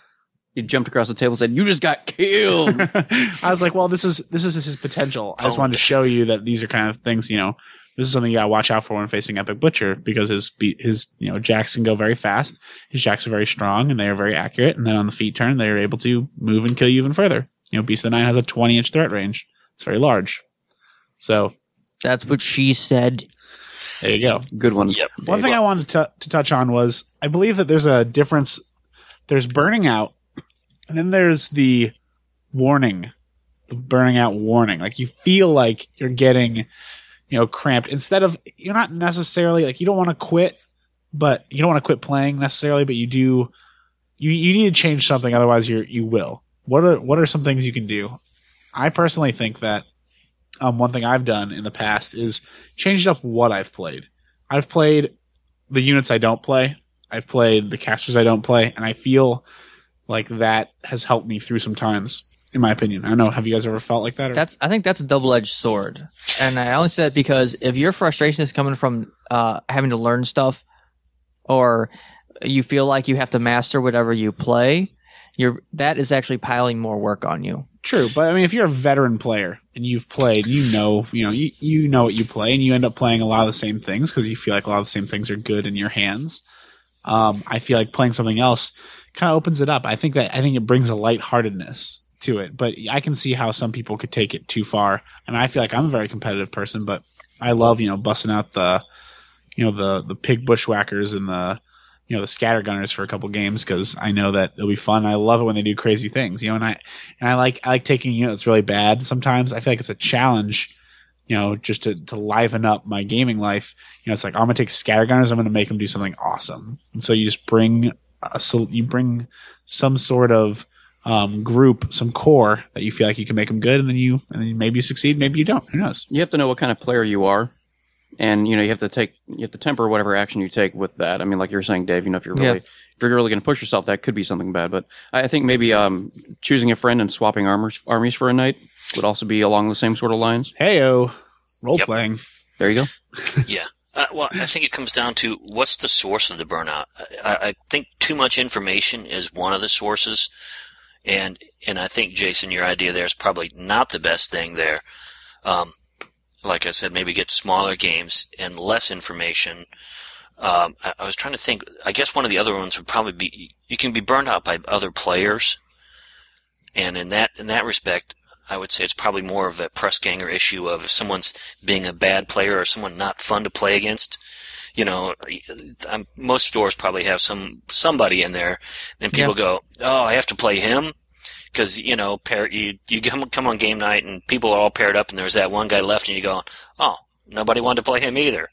Speaker 1: He jumped across the table and said, "You just got killed."
Speaker 3: I was like, well, this is this is his potential. I just wanted to show you that these are kind of things, you know, this is something you gotta watch out for when facing Epic Butcher, because his his you know jacks can go very fast. His jacks are very strong and they are very accurate. And then on the feet turn, they are able to move and kill you even further. You know, Beast of the Nine has a twenty inch threat range. It's very large. So
Speaker 2: that's what she said.
Speaker 3: There you go.
Speaker 1: Good one.
Speaker 4: Yep.
Speaker 3: One thing I wanted to, to touch on was I believe that there's a difference. There's burning out, and then there's the warning, the burning out warning. Like you feel like you're getting, you know, cramped. Instead of, you're not necessarily like, you don't want to quit, but you don't want to quit playing necessarily, but you do, you, you need to change something. Otherwise you're, you will. What are, what are some things you can do? I personally think that Um, one thing I've done in the past is changed up what I've played. I've played the units I don't play. I've played the casters I don't play, and I feel like that has helped me through some times, in my opinion. I don't know. Have you guys ever felt like that? Or?
Speaker 2: That's I think that's a double-edged sword, and I only say that because if your frustration is coming from uh, having to learn stuff, or you feel like you have to master whatever you play, you're that is actually piling more work on you.
Speaker 3: True, but I mean, if you're a veteran player and you've played, you know, you know, you, you know what you play, and you end up playing a lot of the same things because you feel like a lot of the same things are good in your hands. Um, I feel like playing something else kind of opens it up. I think that I think it brings a lightheartedness to it, but I can see how some people could take it too far. And I feel like I'm a very competitive person, but I love, you know, busting out the, you know, the the pig bushwhackers and the, you know, the scattergunners for a couple games because I know that it'll be fun. I love it when they do crazy things, you know, and I and I like I like taking units really bad sometimes. I feel like it's a challenge, you know, just to, to liven up my gaming life. You know, it's like I'm gonna take scattergunners, I'm gonna make them do something awesome. And so you just bring a you bring some sort of um, group, some core that you feel like you can make them good, and then you and then maybe you succeed, maybe you don't. Who knows?
Speaker 1: You have to know what kind of player you are. And, you know, you have to take, you have to temper whatever action you take with that. I mean, like you're saying, Dave, you know, if you're really,
Speaker 2: Yeah.
Speaker 1: if you're really going to push yourself, that could be something bad. But I think maybe um, choosing a friend and swapping armors, armies for a night would also be along the same sort of lines.
Speaker 3: Heyo, role
Speaker 4: Yep.
Speaker 3: playing.
Speaker 1: There you go.
Speaker 4: Yeah. Uh, well, I think it comes down to what's the source of the burnout. I, I think too much information is one of the sources, and and I think, Jason, your idea there is probably not the best thing there. Um, like I said, maybe get smaller games and less information. Um, I, I was trying to think. I guess one of the other ones would probably be you can be burned out by other players, and in that in that respect, I would say it's probably more of a press ganger issue of if someone's being a bad player or someone not fun to play against. You know, I'm, most stores probably have some somebody in there, and people
Speaker 2: Yeah.
Speaker 4: go, "Oh, I have to play him," because you know, pair, you you come come on game night and people are all paired up, and there's that one guy left, and you go, "Oh, nobody wanted to play him either."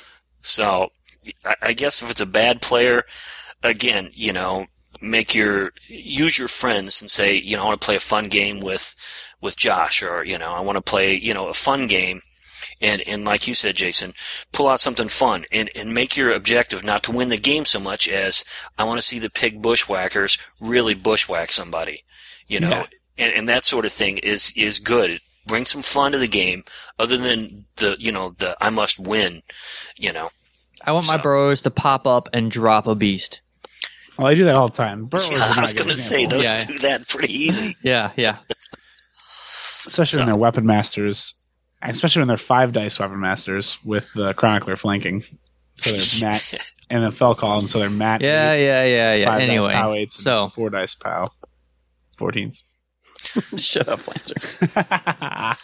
Speaker 4: So, I, I guess if it's a bad player, again, you know, make your use your friends and say, you know, I want to play a fun game with with Josh, or you know, I want to play, you know, a fun game. And, and like you said, Jason, pull out something fun and, and make your objective not to win the game so much as I want to see the pig bushwhackers really bushwhack somebody, you know,
Speaker 3: Yeah.
Speaker 4: and, and that sort of thing is, is good. Bring some fun to the game other than the, you know, the I must win, you know.
Speaker 2: I want my
Speaker 4: So-
Speaker 2: bros to pop up and drop a beast.
Speaker 3: Well, I do that all the time. Burrowers is
Speaker 4: I
Speaker 3: not
Speaker 4: was
Speaker 3: a good
Speaker 4: going to say,
Speaker 3: example.
Speaker 4: those
Speaker 2: Yeah.
Speaker 4: do that pretty easy.
Speaker 2: Yeah, yeah.
Speaker 3: Especially when
Speaker 4: So-
Speaker 3: they're weapon masters, especially when they're five dice weapon masters with the chronicler flanking. So they're Matt and then fell call, and so they're Matt.
Speaker 2: Yeah,
Speaker 3: eight,
Speaker 2: yeah, yeah, yeah.
Speaker 3: Five
Speaker 2: Anyway,
Speaker 3: dice pow eights, and
Speaker 2: so
Speaker 3: four dice pow fourteens.
Speaker 1: Shut up, Lancer.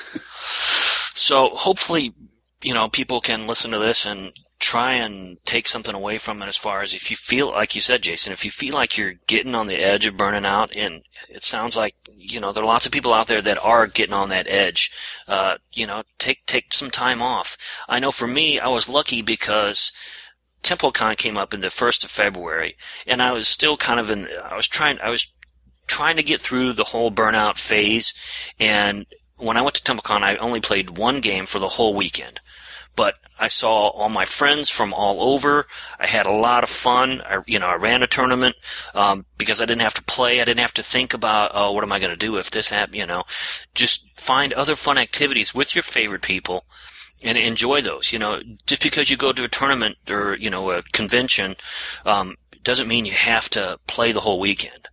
Speaker 4: So hopefully, you know, people can listen to this and try and take something away from it as far as if you feel, like you said, Jason, if you feel like you're getting on the edge of burning out, and it sounds like, you know, there are lots of people out there that are getting on that edge, uh, you know, take, take some time off. I know for me, I was lucky because TempleCon came up in the first of February, and I was still kind of in, I was trying, I was trying to get through the whole burnout phase, and when I went to TempleCon, I only played one game for the whole weekend. But I saw all my friends from all over. I had a lot of fun. I, you know, I ran a tournament um, because I didn't have to play. I didn't have to think about, oh, what am I going to do if this happens? You know, just find other fun activities with your favorite people and enjoy those. You know, just because you go to a tournament or you know a convention um, doesn't mean you have to play the whole weekend.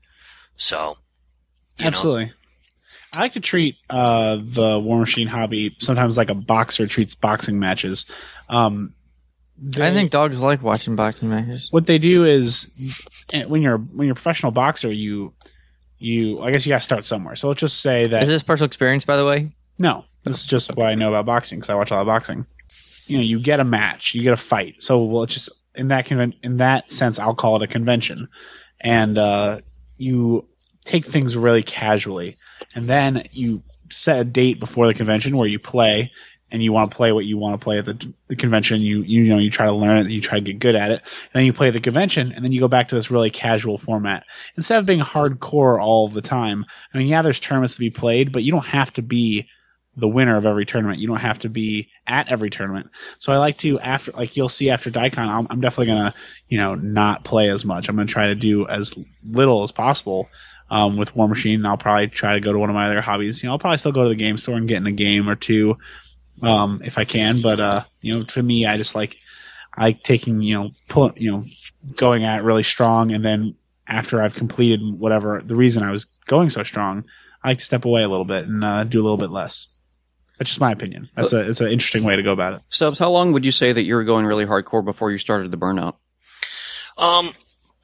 Speaker 4: So, you
Speaker 3: absolutely.
Speaker 4: know.
Speaker 3: I like to treat uh, the War Machine hobby sometimes like a boxer treats boxing matches. Um, they,
Speaker 2: I think dogs like watching boxing matches.
Speaker 3: What they do is when you're when you're a professional boxer, you you I guess you got to start somewhere. So let's just say that
Speaker 2: Is this personal experience, by the way?
Speaker 3: no, this is just what I know about boxing because I watch a lot of boxing. You know, you get a match, you get a fight. So well, it's just in that conven- in that sense, I'll call it a convention, and uh, you take things really casually. And then you set a date before the convention where you play, and you want to play what you want to play at the, the convention. You, you know, you try to learn it, you try to get good at it. And then you play at the convention, and then you go back to this really casual format. Instead of being hardcore all the time, I mean, yeah, there's tournaments to be played, but you don't have to be the winner of every tournament. You don't have to be at every tournament. So I like to, after, like you'll see after Daikon, I'm, I'm definitely going to, you know, not play as much. I'm going to try to do as little as possible. Um, with War Machine, I'll probably try to go to one of my other hobbies. You know, I'll probably still go to the game store and get in a game or two, um, if I can. But, uh, you know, for me, I just like, I like taking, you know, pull, you know, going at it really strong. And then after I've completed whatever the reason I was going so strong, I like to step away a little bit and, uh, do a little bit less. That's just my opinion. That's a, it's an interesting way to go about it.
Speaker 1: Stubbs, how long would you say that you were going really hardcore before you started the burnout?
Speaker 4: Um,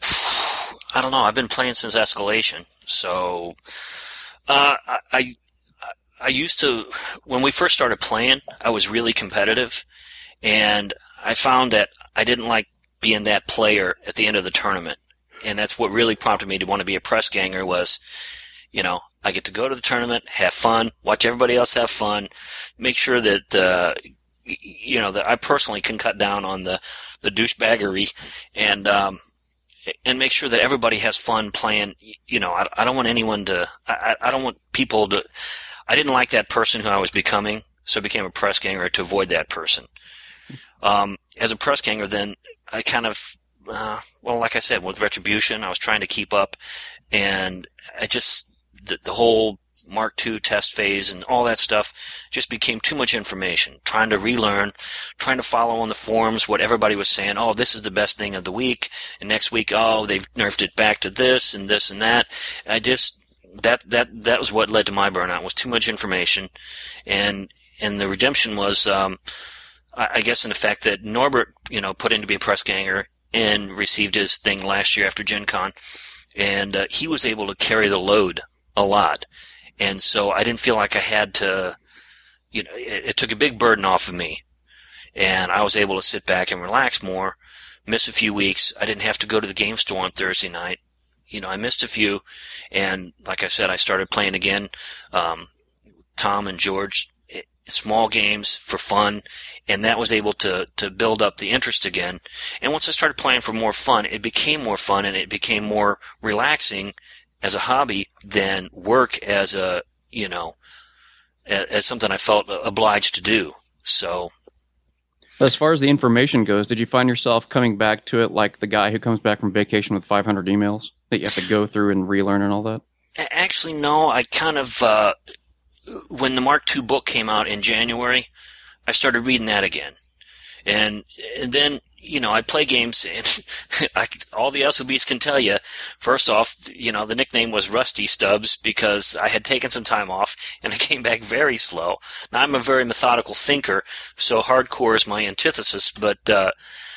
Speaker 4: I don't know. I've been playing since Escalation. So, uh, I, I, I used to, when we first started playing, I was really competitive, and I found that I didn't like being that player at the end of the tournament. And that's what really prompted me to want to be a press ganger was, you know, I get to go to the tournament, have fun, watch everybody else have fun, make sure that, uh, you know, that I personally can cut down on the, the douchebaggery, and, um, and make sure that everybody has fun playing. You know, I, I don't want anyone to, I, I don't want people to, I didn't like that person who I was becoming, so I became a press ganger to avoid that person. Um, as a press ganger, then I kind of, uh, well, like I said, with Retribution, I was trying to keep up, and I just, the, the whole Mark two test phase and all that stuff just became too much information. Trying to relearn, trying to follow on the forums what everybody was saying. Oh, this is the best thing of the week. And next week, oh, they've nerfed it back to this and this and that. I just, that, that, that was what led to my burnout, was too much information. And, and the redemption was, um, I, I guess in the fact that Norbert, you know, put in to be a press ganger and received his thing last year after Gen Con. And, uh, he was able to carry the load a lot. And so I didn't feel like I had to, you know, it, it took a big burden off of me. And I was able to sit back and relax more, miss a few weeks. I didn't have to go to the game store on Thursday night. You know, I missed a few. And like I said, I started playing again. Um, Tom and George, it, small games for fun. And that was able to, to build up the interest again. And once I started playing for more fun, it became more fun and it became more relaxing as a hobby than work as a, you know, as something I felt obliged to do. So,
Speaker 1: as far as the information goes, did you find yourself coming back to it like the guy who comes back from vacation with five hundred emails that you have to go through and relearn and all that?
Speaker 4: Actually, no. I kind of, uh, when the Mark two book came out in January, I started reading that again. And, and then, you know, I play games, and I, all the S O Bs can tell you, first off, you know, the nickname was Rusty Stubbs because I had taken some time off, and I came back very slow. Now, I'm a very methodical thinker, so hardcore is my antithesis, but uh,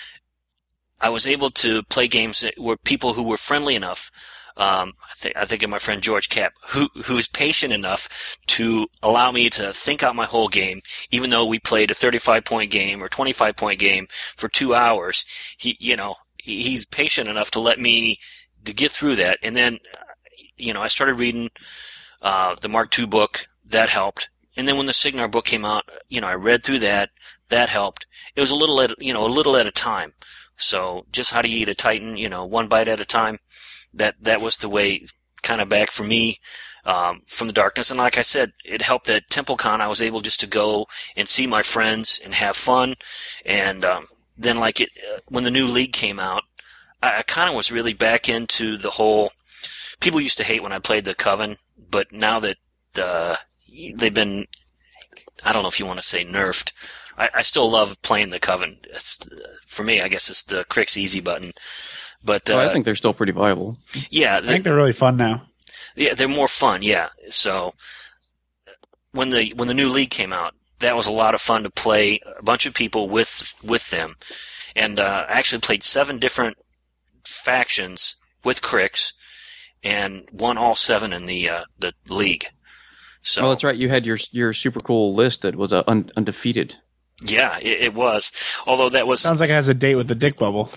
Speaker 4: I was able to play games that were people who were friendly enough. Um, I, th- I think of my friend George Kapp, who who's patient enough to allow me to think out my whole game, even though we played a thirty-five point game or twenty-five point game for two hours. He, you know, he's patient enough to let me to get through that. And then, you know, I started reading uh, the Mark two book. That helped. And then when the Cygnar book came out, you know, I read through that. That helped. It was a little at, you know, a little at a time. So just how do you eat a Titan? You know, one bite at a time. That that was the way, kind of back for me, um, from the darkness. And like I said, it helped that TempleCon I was able just to go and see my friends and have fun. And um, then, like it, uh, when the new league came out, I, I kind of was really back into the whole. People used to hate when I played the Coven, but now that uh, they've been, I don't know if you want to say nerfed. I, I still love playing the Coven. It's, for me, I guess it's the Crix easy button. But uh,
Speaker 1: oh, I think they're still pretty viable.
Speaker 4: Yeah,
Speaker 3: I think they're really fun now.
Speaker 4: Yeah, they're more fun. Yeah. So when the when the new league came out, that was a lot of fun to play a bunch of people with with them, and uh, I actually played seven different factions with Crix, and won all seven in the uh, the league. So
Speaker 1: well, that's right. You had your your super cool list that was uh, un- undefeated.
Speaker 4: Yeah, it, it was. Although that was
Speaker 3: Sounds like it has a date with the dick bubble.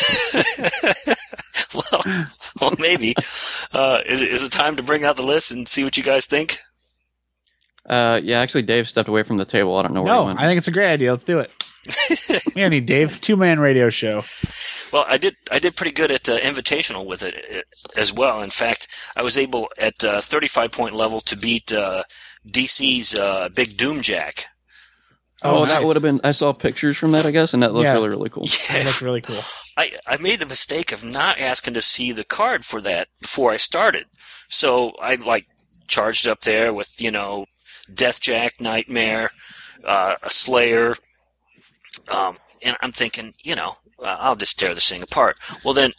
Speaker 4: well, well, maybe. Uh, is it is it time to bring out the list and see what you guys think?
Speaker 1: Uh, yeah, actually, Dave stepped away from the table. I don't know where he
Speaker 3: No,
Speaker 1: went.
Speaker 3: I think it's a great idea. Let's do it. We don't need Dave. Two man radio show.
Speaker 4: Well, I did I did pretty good at uh, Invitational with it, it as well. In fact, I was able at uh, thirty-five point level to beat uh, D C's uh, Big Doomjack.
Speaker 1: Oh,
Speaker 3: Oh,
Speaker 1: that
Speaker 3: nice.
Speaker 1: would have been. I saw pictures from that, I guess, and that looked
Speaker 3: Yeah.
Speaker 1: really, really cool.
Speaker 3: That looks really cool.
Speaker 4: I, I made the mistake of not asking to see the card for that before I started. So I like charged up there with, you know, Deathjack, Nightmare, uh, a Slayer, um, and I'm thinking, you know, uh, I'll just tear this thing apart. Well, then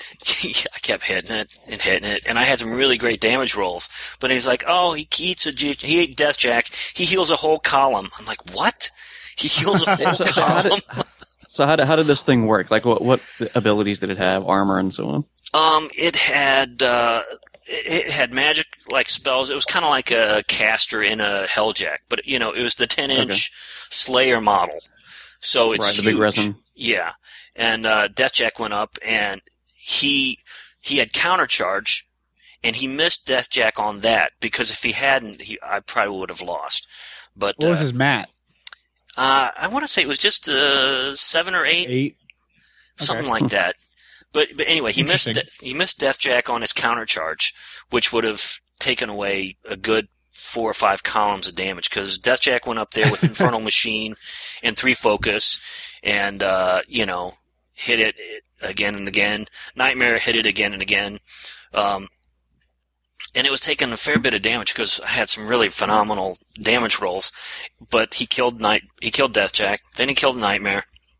Speaker 4: I kept hitting it and hitting it, and I had some really great damage rolls. But he's like, oh, he eats a G- he ate Deathjack. He heals a whole column. I'm like, what? He heals a whole
Speaker 1: So, so how did,
Speaker 4: column?
Speaker 1: so how did how did this thing work? Like, what what abilities did it have? Armor and so on.
Speaker 4: Um, it had uh, it, it had magic like spells. It was kind of like a caster in a Helljack, but you know, it was the ten inch
Speaker 1: Okay.
Speaker 4: Slayer model, so it's
Speaker 1: Right, the
Speaker 4: huge.
Speaker 1: big resin.
Speaker 4: Yeah, and uh, Deathjack went up, and he he had countercharge, and he missed Deathjack on that because if he hadn't, he I probably would have lost. But
Speaker 3: What was
Speaker 4: uh,
Speaker 3: his mat?
Speaker 4: uh, I want to say it was just uh, seven or eight.
Speaker 3: Eight.
Speaker 4: Something
Speaker 3: Okay.
Speaker 4: like that. But but anyway, he missed
Speaker 3: Interesting.
Speaker 4: he missed Deathjack on his countercharge, which would have taken away a good four or five columns of damage because Deathjack went up there with Infernal Machine and three focus, and uh, you know hit it again and again. Nightmare hit it again and again, um, and it was taking a fair bit of damage because I had some really phenomenal damage rolls. But he killed Night he killed Deathjack, then he killed Nightmare.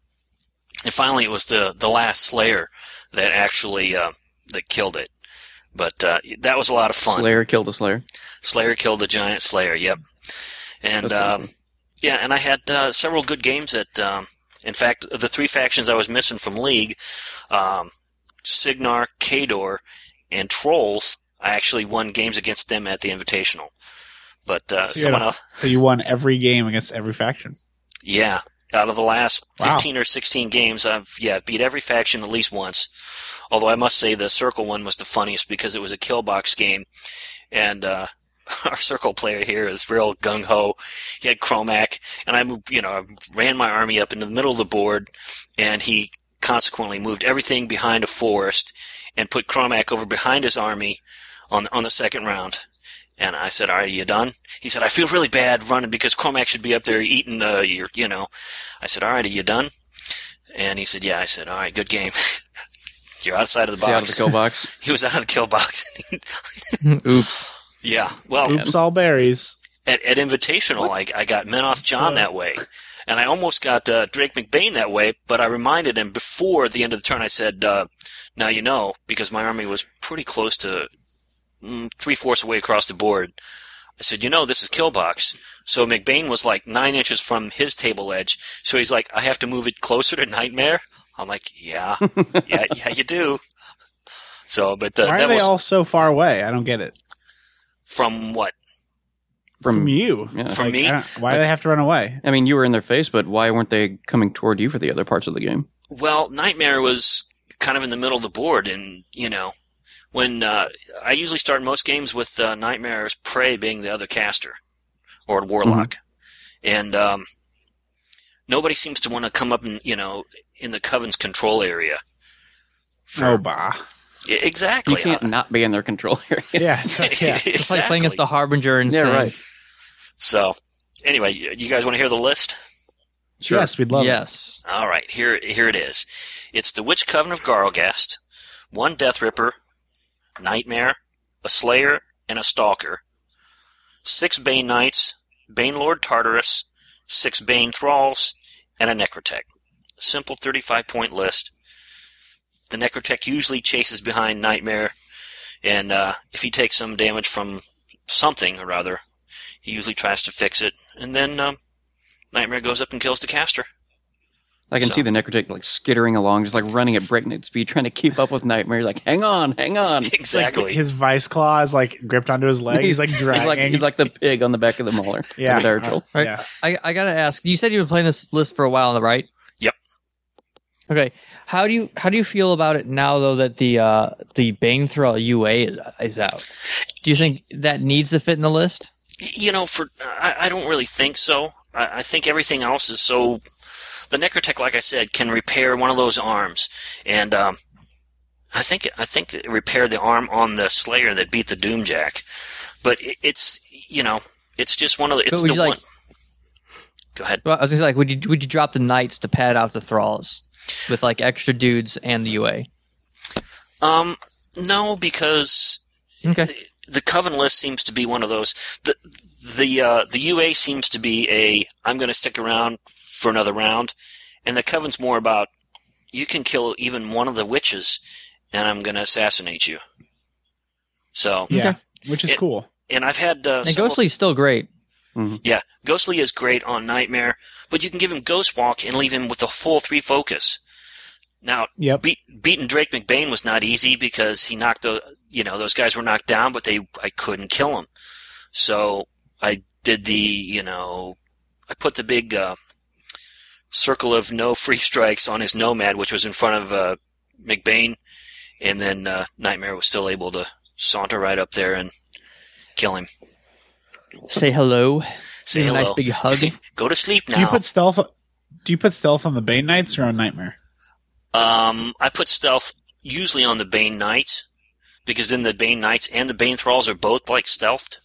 Speaker 4: And finally, it was the, the last Slayer that actually uh, that killed it. But uh, that was a lot of fun.
Speaker 1: Slayer killed a Slayer.
Speaker 4: Slayer killed the giant Slayer. Yep. And
Speaker 1: That's
Speaker 4: um,
Speaker 1: pretty
Speaker 4: yeah, and I had uh, several good games at. Um, in fact, the three factions I was missing from League, um, Signar, Kador, and Trolls. I actually won games against them at the Invitational. But uh,
Speaker 3: So you
Speaker 4: someone
Speaker 3: had a-
Speaker 4: else,
Speaker 3: So you won every game against every faction.
Speaker 4: yeah. Out of the last
Speaker 3: Wow.
Speaker 4: fifteen or sixteen games, I've yeah beat every faction at least once. Although I must say the Circle one was the funniest because it was a kill box game, and uh, our Circle player here is real gung ho. He had Chromac, and I moved, you know I ran my army up into the middle of the board, and he consequently moved everything behind a forest and put Chromac over behind his army on on the second round. And I said, all right, you done? He said, I feel really bad running because Cormac should be up there eating, uh, your, you know. I said, all right, are you done? And he said, yeah. I said, all right, good game. You're outside of the
Speaker 1: See, out of the
Speaker 4: box.
Speaker 1: kill box.
Speaker 4: He was out of the kill box.
Speaker 2: Oops.
Speaker 4: Yeah. Well,
Speaker 3: Oops, all berries.
Speaker 4: at, at Invitational, I, I got Menoth John that way. And I almost got uh, Drake McBain that way, but I reminded him before the end of the turn, I said, uh, now you know, because my army was pretty close to mm, three-fourths away across the board. I said, you know, this is Killbox. So McBain was like nine inches from his table edge. So he's like, I have to move it closer to Nightmare? I'm like, yeah, yeah, yeah, you do. So, but uh,
Speaker 3: Why are
Speaker 4: that
Speaker 3: they
Speaker 4: was
Speaker 3: all so far away? I don't get it.
Speaker 4: from what?
Speaker 3: From,
Speaker 1: From
Speaker 3: you.
Speaker 1: yeah.
Speaker 4: From
Speaker 3: Like,
Speaker 4: me?
Speaker 3: I don't- why do they have to run away?
Speaker 1: I mean, you were in their face, but why weren't they coming toward you for the other parts of the game?
Speaker 4: Well, Nightmare was kind of in the middle of the board, and, you know, when uh, I usually start most games with uh, Nightmare's Prey being the other caster, or Warlock.
Speaker 1: Mm-hmm.
Speaker 4: And um, nobody seems to want to come up in, you know, in the Coven's control area. For-
Speaker 3: Oh, bah.
Speaker 4: Yeah, exactly.
Speaker 1: You can't not be in their control area.
Speaker 3: Yeah. it's like- yeah.
Speaker 2: It's like playing against the Harbinger and
Speaker 1: Yeah,
Speaker 2: saying,
Speaker 1: right.
Speaker 4: So, anyway, you you guys want to hear the list?
Speaker 1: Sure.
Speaker 3: Yes, we'd love it.
Speaker 2: yes.
Speaker 4: All right, here here it is. It's the Witch Coven of Garlgast, one Death Ripper, Nightmare, a Slayer, and a Stalker, six Bane Knights, Bane Lord Tartarus, six Bane Thralls, and a Necrotech. Simple thirty-five point list. The Necrotech usually chases behind Nightmare And uh, if he takes some damage from something or other, he usually tries to fix it. And then um, Nightmare goes up and kills the caster.
Speaker 1: I can
Speaker 4: So-
Speaker 1: see the Necrotech like skittering along, just like running at breakneck speed, trying to keep up with Nightmare. He's like, hang on, hang on.
Speaker 4: Exactly.
Speaker 3: Like his vice claw is like gripped onto his leg. He's like dragging.
Speaker 1: He's like, he's like the pig on the back of the Mauler.
Speaker 3: yeah,
Speaker 1: Of the Dire Troll.
Speaker 2: Right.
Speaker 3: yeah.
Speaker 2: I, I gotta ask. You said you've been playing this list for a while, right?
Speaker 4: Yep.
Speaker 2: Okay. How do you how do you feel about it now, though, that the uh, the Bane Thrall U A is, is out? Do you think that needs to fit in the list?
Speaker 4: You know, for I, I don't really think so. I, I think everything else is so. The Necrotech, like I said, can repair one of those arms, and um, I think I think it repaired the arm on the Slayer that beat the Doomjack. But it, it's you know, it's just one of the. It's
Speaker 2: would
Speaker 4: the
Speaker 2: you
Speaker 4: one.
Speaker 2: like-
Speaker 4: Go ahead.
Speaker 2: Well, I was just like, would you would you drop the Knights to pad out the Thralls with like extra dudes and the U A?
Speaker 4: Um, no, because
Speaker 2: Okay.
Speaker 4: the Coven list seems to be one of those. The the uh, the U A seems to be a I'm going to stick around for another round, and the Coven's more about you can kill even one of the witches, and I'm going to assassinate you. So
Speaker 3: Yeah,
Speaker 2: Okay.
Speaker 3: which is
Speaker 4: It-
Speaker 3: cool.
Speaker 4: and I've had uh,
Speaker 2: And
Speaker 4: several-
Speaker 2: Ghostly's still great.
Speaker 4: yeah, Ghostly is great on Nightmare, but you can give him Ghostwalk and leave him with the full three focus. Now,
Speaker 3: Yep.
Speaker 4: beat, beating Drake McBain was not easy because he knocked the, you know, those guys were knocked down, but they, I couldn't kill them. So I did the, you know, I put the big uh, circle of no free strikes on his Nomad, which was in front of uh, McBain, and then uh, Nightmare was still able to saunter right up there and kill him.
Speaker 2: Say hello.
Speaker 4: Say
Speaker 2: Give him a
Speaker 4: hello.
Speaker 2: nice big hug.
Speaker 4: Go to sleep now.
Speaker 3: Do you put stealth? Do you put stealth on the Bane Knights or on Nightmare?
Speaker 4: Um, I put stealth usually on the Bane Knights because then the Bane Knights and the Bane Thralls are both like stealthed.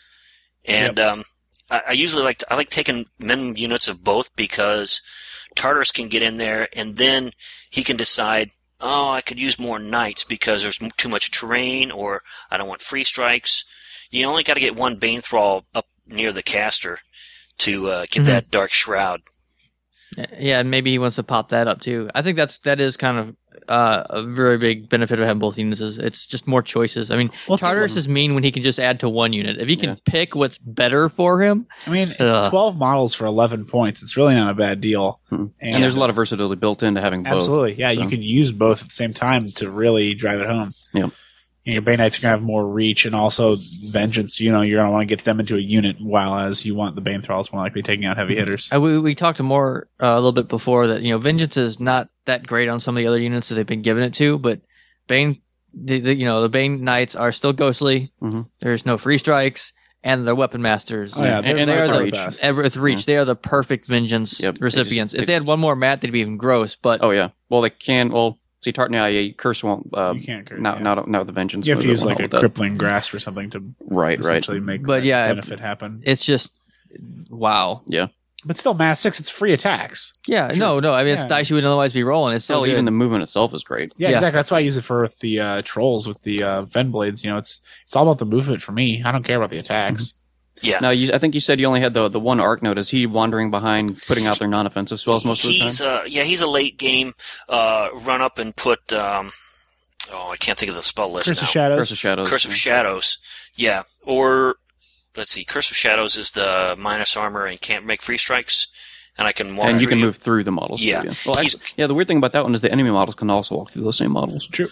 Speaker 4: And um, I, I usually like to, I like taking minimum units of both because Tartarus can get in there and then he can decide, oh, I could use more Knights because there's m- too much terrain or I don't want free strikes. You only got to get one Bane Thrall up near the caster to uh, get
Speaker 2: Mhm.
Speaker 4: that Dark Shroud.
Speaker 2: Yeah, and maybe he wants to pop that up too. I think that's that is kind of uh, a very big benefit of having both units. Is it's just more choices. I mean,
Speaker 3: Well, it's a
Speaker 2: Tartarus
Speaker 3: little-
Speaker 2: is mean when he can just add to one unit. If he can
Speaker 1: Yeah.
Speaker 2: pick what's better for him,
Speaker 3: I mean, it's
Speaker 2: Ugh.
Speaker 3: twelve models for eleven points. It's really not a bad deal.
Speaker 1: Hmm. And, there's a lot of versatility built into having both.
Speaker 3: Absolutely, yeah.
Speaker 1: so.
Speaker 3: You can use both at the same time to really drive it home.
Speaker 1: Yep.
Speaker 3: And your Bane Knights are gonna have more reach and also Vengeance. You know, you're gonna want to get them into a unit, while as you want the Bane Thralls more likely taking out heavy hitters.
Speaker 2: uh, we we talked more uh, a little bit before that you know Vengeance is not that great on some of the other units that they've been giving it to, but Bane, the, the, you know, the Bane Knights are still ghostly.
Speaker 1: Mhm.
Speaker 2: There's no free strikes, and they're weapon masters.
Speaker 3: Oh, yeah,
Speaker 2: and,
Speaker 3: they're
Speaker 2: and they
Speaker 3: by
Speaker 2: are
Speaker 3: far
Speaker 2: the
Speaker 3: the best.
Speaker 2: ever- with reach. They are the perfect vengeance
Speaker 1: Yep, they
Speaker 2: recipients.
Speaker 1: just-
Speaker 2: if they had one more mat, they'd be even gross. But
Speaker 1: Oh yeah. Well, they can. Well, see, Tartan, yeah, yeah, curse won't. Uh,
Speaker 3: You can't curse,
Speaker 1: Not,
Speaker 3: yeah.
Speaker 1: not, not with the vengeance.
Speaker 3: You have to
Speaker 1: move, it
Speaker 3: use
Speaker 1: won't
Speaker 3: like a
Speaker 1: hold that.
Speaker 3: crippling grasp or something to
Speaker 1: Right, right.
Speaker 3: essentially make
Speaker 2: But
Speaker 3: that
Speaker 2: yeah,
Speaker 3: benefit happen.
Speaker 2: it's just wow.
Speaker 3: But still, Mass Six, it's free attacks.
Speaker 2: Yeah,
Speaker 3: Sure.
Speaker 2: no, no. I mean, it's
Speaker 3: Yeah.
Speaker 2: dice you would otherwise be rolling. It's still
Speaker 1: Hell, even
Speaker 2: good.
Speaker 1: the movement itself is great.
Speaker 3: Yeah,
Speaker 2: Yeah.
Speaker 3: exactly. That's why I use it for with the uh, trolls with the uh, Ven Blades. You know, it's it's all about the movement for me. I don't care about the attacks.
Speaker 4: Yeah.
Speaker 1: Now, you, I think you said you only had the the one arc note. Is he wandering behind, putting out their non-offensive spells most of the time?
Speaker 4: He's uh yeah, he's a late game uh run up and put um oh I can't think of the spell list
Speaker 3: Curse
Speaker 4: now.
Speaker 3: of Shadows.
Speaker 1: Curse of Shadows.
Speaker 4: Curse of
Speaker 1: yeah.
Speaker 4: Shadows. Yeah. Or let's see, Curse of Shadows is the minus armor and can't make free strikes. And I can walk
Speaker 1: And you
Speaker 4: through
Speaker 1: can move through the models. too,
Speaker 4: Yeah.
Speaker 1: yeah. Well,
Speaker 4: He's-
Speaker 1: actually, yeah. The weird thing about that one is the enemy models can also walk through those same models.
Speaker 3: True.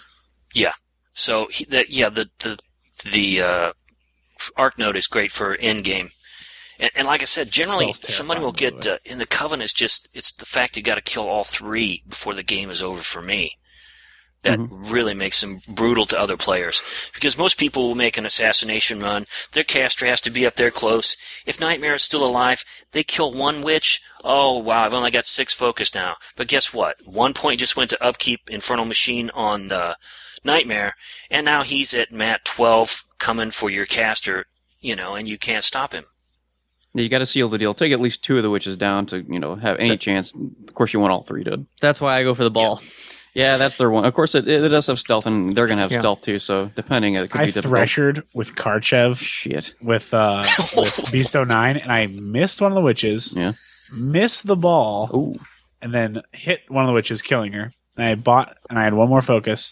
Speaker 4: So he, that yeah, the the the uh, arc node is great for end game, and, and like I said, generally
Speaker 3: Spell's
Speaker 4: somebody will
Speaker 3: terrifying, by
Speaker 4: get
Speaker 3: the
Speaker 4: uh, in the Coven is just it's the fact you got to kill all three before the game is over for me. That really makes them brutal to other players because most people will make an assassination run. Their caster has to be up there close. If Nightmare is still alive, they kill one witch. Oh wow, I've only got six focus now. But guess what? One point just went to upkeep Infernal Machine on the Nightmare, and now he's at mat twelve coming for your caster, you know, and you can't stop him.
Speaker 1: Yeah, you got to seal the deal. Take at least two of the witches down to you know have any
Speaker 2: That-
Speaker 1: chance. Of course, you want all three dead.
Speaker 2: That's why I go for the ball.
Speaker 1: Yeah, that's their one. Of course, it, it does have stealth, and they're gonna have
Speaker 2: Yeah.
Speaker 1: stealth too. So depending, it could
Speaker 3: I
Speaker 1: be difficult.
Speaker 3: threshered with Karchev
Speaker 1: Shit.
Speaker 3: with uh, with Beast oh nine, and I missed one of the witches.
Speaker 1: Yeah.
Speaker 3: Missed the ball,
Speaker 1: Ooh.
Speaker 3: and then hit one of the witches, killing her. And I bought, and I had one more focus.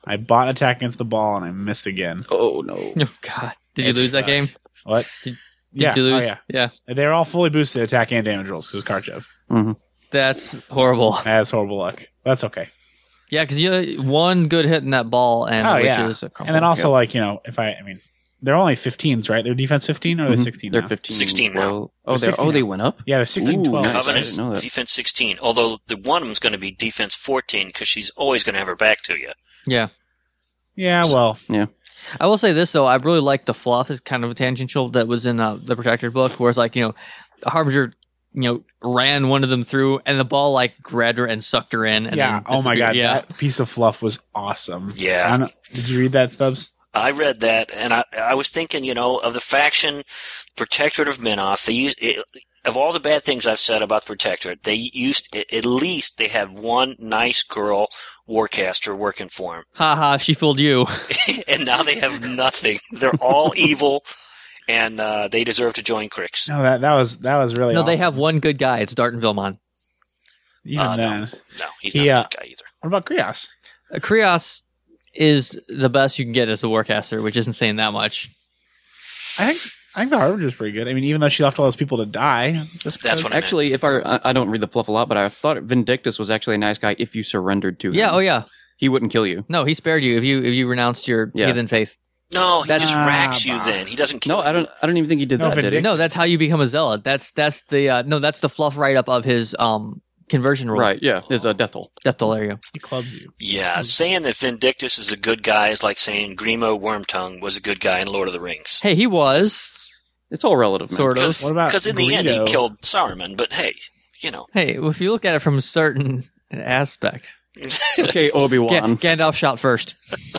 Speaker 3: I bought attack against the ball and I missed again.
Speaker 1: Oh no!
Speaker 2: Oh God! Did you
Speaker 3: It's,
Speaker 2: lose that
Speaker 3: uh,
Speaker 2: game?
Speaker 3: What?
Speaker 2: Did
Speaker 3: yeah.
Speaker 2: you lose?
Speaker 3: Oh, yeah.
Speaker 2: Yeah.
Speaker 3: They were all fully boosted attack and damage rolls because it was Karchev.
Speaker 1: Mm-hmm.
Speaker 2: That's horrible.
Speaker 3: That's horrible luck. That's okay.
Speaker 2: Yeah, because you one good hit in that ball and
Speaker 3: Oh,
Speaker 2: which
Speaker 3: yeah.
Speaker 2: is a crumple.
Speaker 3: And then also, like, you know, if I, I mean, they're only fifteens, right? They're defense fifteen or are they
Speaker 1: Mhm.
Speaker 3: sixteen
Speaker 1: They're
Speaker 3: now?
Speaker 1: fifteen.
Speaker 4: sixteen now.
Speaker 1: Well, oh,
Speaker 3: They're
Speaker 1: they're,
Speaker 3: sixteen
Speaker 1: oh, they
Speaker 3: now.
Speaker 1: went up.
Speaker 3: Yeah, they're sixteen
Speaker 1: Ooh,
Speaker 3: twelve.
Speaker 1: nice. I
Speaker 4: Covenant
Speaker 1: didn't know that.
Speaker 4: defense sixteen. Although the one of them's going to be defense fourteen because she's always going to have her back to you.
Speaker 2: Yeah.
Speaker 3: Yeah, well,
Speaker 2: I will say this though, I really like the fluff is kind of tangential that was in uh, the Protector book, where it's like, you know, Harbinger, you know, ran one of them through and the ball like grabbed her and sucked her in. And
Speaker 3: yeah.
Speaker 2: then
Speaker 3: Oh my
Speaker 2: disappeared.
Speaker 3: god,
Speaker 2: Yeah.
Speaker 3: that piece of fluff was awesome.
Speaker 4: Yeah.
Speaker 3: I don't, did you read that, Stubbs?
Speaker 4: I read that, and I, I was thinking, you know, of the faction Protectorate of Minoth. They use it, of all the bad things I've said about the Protectorate, they used at least they had one nice girl warcaster working for them,
Speaker 2: Ha ha, she fooled you.
Speaker 4: and now they have nothing. They're all evil, and uh, they deserve to join Crix.
Speaker 3: No, that that was that was really
Speaker 2: No,
Speaker 3: awesome.
Speaker 2: they have one good guy. It's Darton Vilmon.
Speaker 3: Even
Speaker 4: Uh, no.
Speaker 3: then.
Speaker 4: No, he's
Speaker 3: He,
Speaker 4: not
Speaker 3: uh,
Speaker 4: a good guy either.
Speaker 3: What about Krios?
Speaker 2: Uh, Krios is the best you can get as a warcaster, which isn't saying that much.
Speaker 3: I think I think the Harbinger's pretty good. I mean, even though she left all those people to die. Just
Speaker 4: That's
Speaker 3: because-
Speaker 4: what I meant.
Speaker 1: Actually, if I, I I don't read the fluff a lot, but I thought Vindictus was actually a nice guy if you surrendered to him.
Speaker 2: Yeah, oh yeah.
Speaker 1: He wouldn't kill you.
Speaker 2: No, he spared you if you if you renounced your
Speaker 1: Yeah.
Speaker 2: heathen faith.
Speaker 4: No, he
Speaker 2: That's-
Speaker 4: just racks you.
Speaker 3: Ah,
Speaker 4: Then he doesn't kill
Speaker 1: No, I don't. I don't even think he did
Speaker 3: No,
Speaker 1: that. Did he?
Speaker 3: Vindictus-
Speaker 2: No, that's how you become a zealot. That's that's the uh, no, that's the fluff write up of his um conversion rule.
Speaker 1: Right. Yeah. Is a death toll.
Speaker 2: Death toll area.
Speaker 3: he clubs you.
Speaker 4: Yeah, saying that Vindictus is a good guy is like saying Grimo Wormtongue was a good guy in Lord of the Rings.
Speaker 2: Hey, he was
Speaker 1: It's all relative, man.
Speaker 2: sort of.
Speaker 4: Because
Speaker 3: What about
Speaker 4: in the end he
Speaker 3: Greedo?
Speaker 4: killed Saruman, but hey, you know.
Speaker 2: Hey, if you look at it from a certain aspect,
Speaker 1: Okay, Obi
Speaker 2: Ga-
Speaker 1: Wan.
Speaker 2: Gandalf shot first.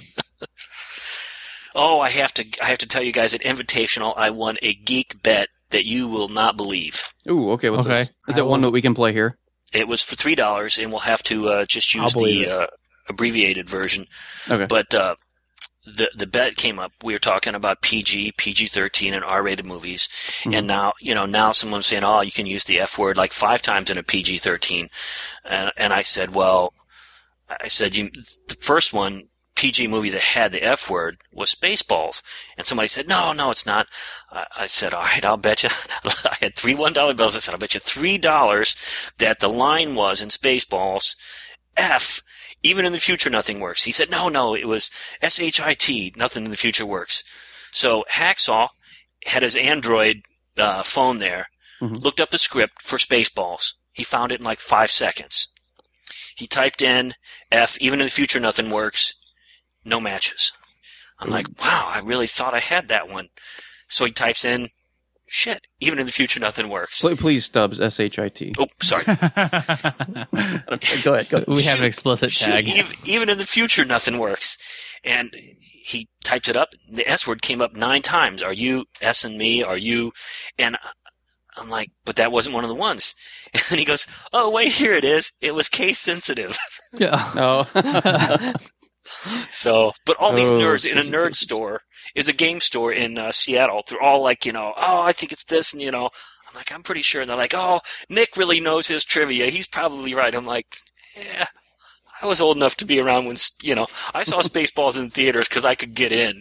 Speaker 4: Oh, I have to I have to tell you guys at Invitational I won a geek bet that you will not believe.
Speaker 1: Ooh. Okay. What's
Speaker 2: Okay.
Speaker 1: this? Is
Speaker 3: I
Speaker 1: it one
Speaker 3: will-
Speaker 1: that we can play here?
Speaker 4: It was for three dollars, and we'll have to uh, just use
Speaker 3: I'll believe
Speaker 4: the uh, abbreviated version.
Speaker 1: Okay.
Speaker 4: But uh, the the bet came up. We were talking about P G, P G thirteen, and R-rated movies,
Speaker 1: Mhm.
Speaker 4: and now you know now someone's saying, "Oh, you can use the F word like five times in a P G thirteen," and and I said, "Well, I said you the first one." P G movie that had the F word was Spaceballs. And somebody said, no, no, it's not. I, I said, all right, I'll bet you. I had three one dollar bills. I said, I'll bet you three dollars that the line was in Spaceballs, F, even in the future, nothing works. He said, no, no, it was S H I T, nothing in the future works. So Hacksaw had his Android uh, phone there,
Speaker 1: Mhm.
Speaker 4: looked up the script for Spaceballs. He found it in like five seconds. He typed in F, even in the future, nothing works. No matches. I'm like, wow, I really thought I had that one. So he types in, shit, even in the future, nothing works.
Speaker 1: Pl- Please, Stubbs. S H I T.
Speaker 4: Oh, sorry.
Speaker 1: Go ahead. Go.
Speaker 2: We have an
Speaker 4: Shoot,
Speaker 2: explicit
Speaker 4: shoot,
Speaker 2: tag.
Speaker 4: even, even in the future, nothing works. And he typed it up. The S word came up nine times. Are you S and me? Are you? And I'm like, but that wasn't one of the ones. And then he goes, oh, wait, here it is. It was case sensitive.
Speaker 2: Yeah.
Speaker 1: Oh.
Speaker 4: So, but all these
Speaker 1: Oh,
Speaker 4: nerds in a
Speaker 1: crazy,
Speaker 4: nerd
Speaker 1: crazy.
Speaker 4: store is a game store in uh, Seattle. They're all like, you know, oh, I think it's this, and you know, I'm like, I'm pretty sure. And they're like, oh, Nick really knows his trivia. He's probably right. I'm like, yeah, I was old enough to be around when, you know, I saw Spaceballs in theaters because I could get in.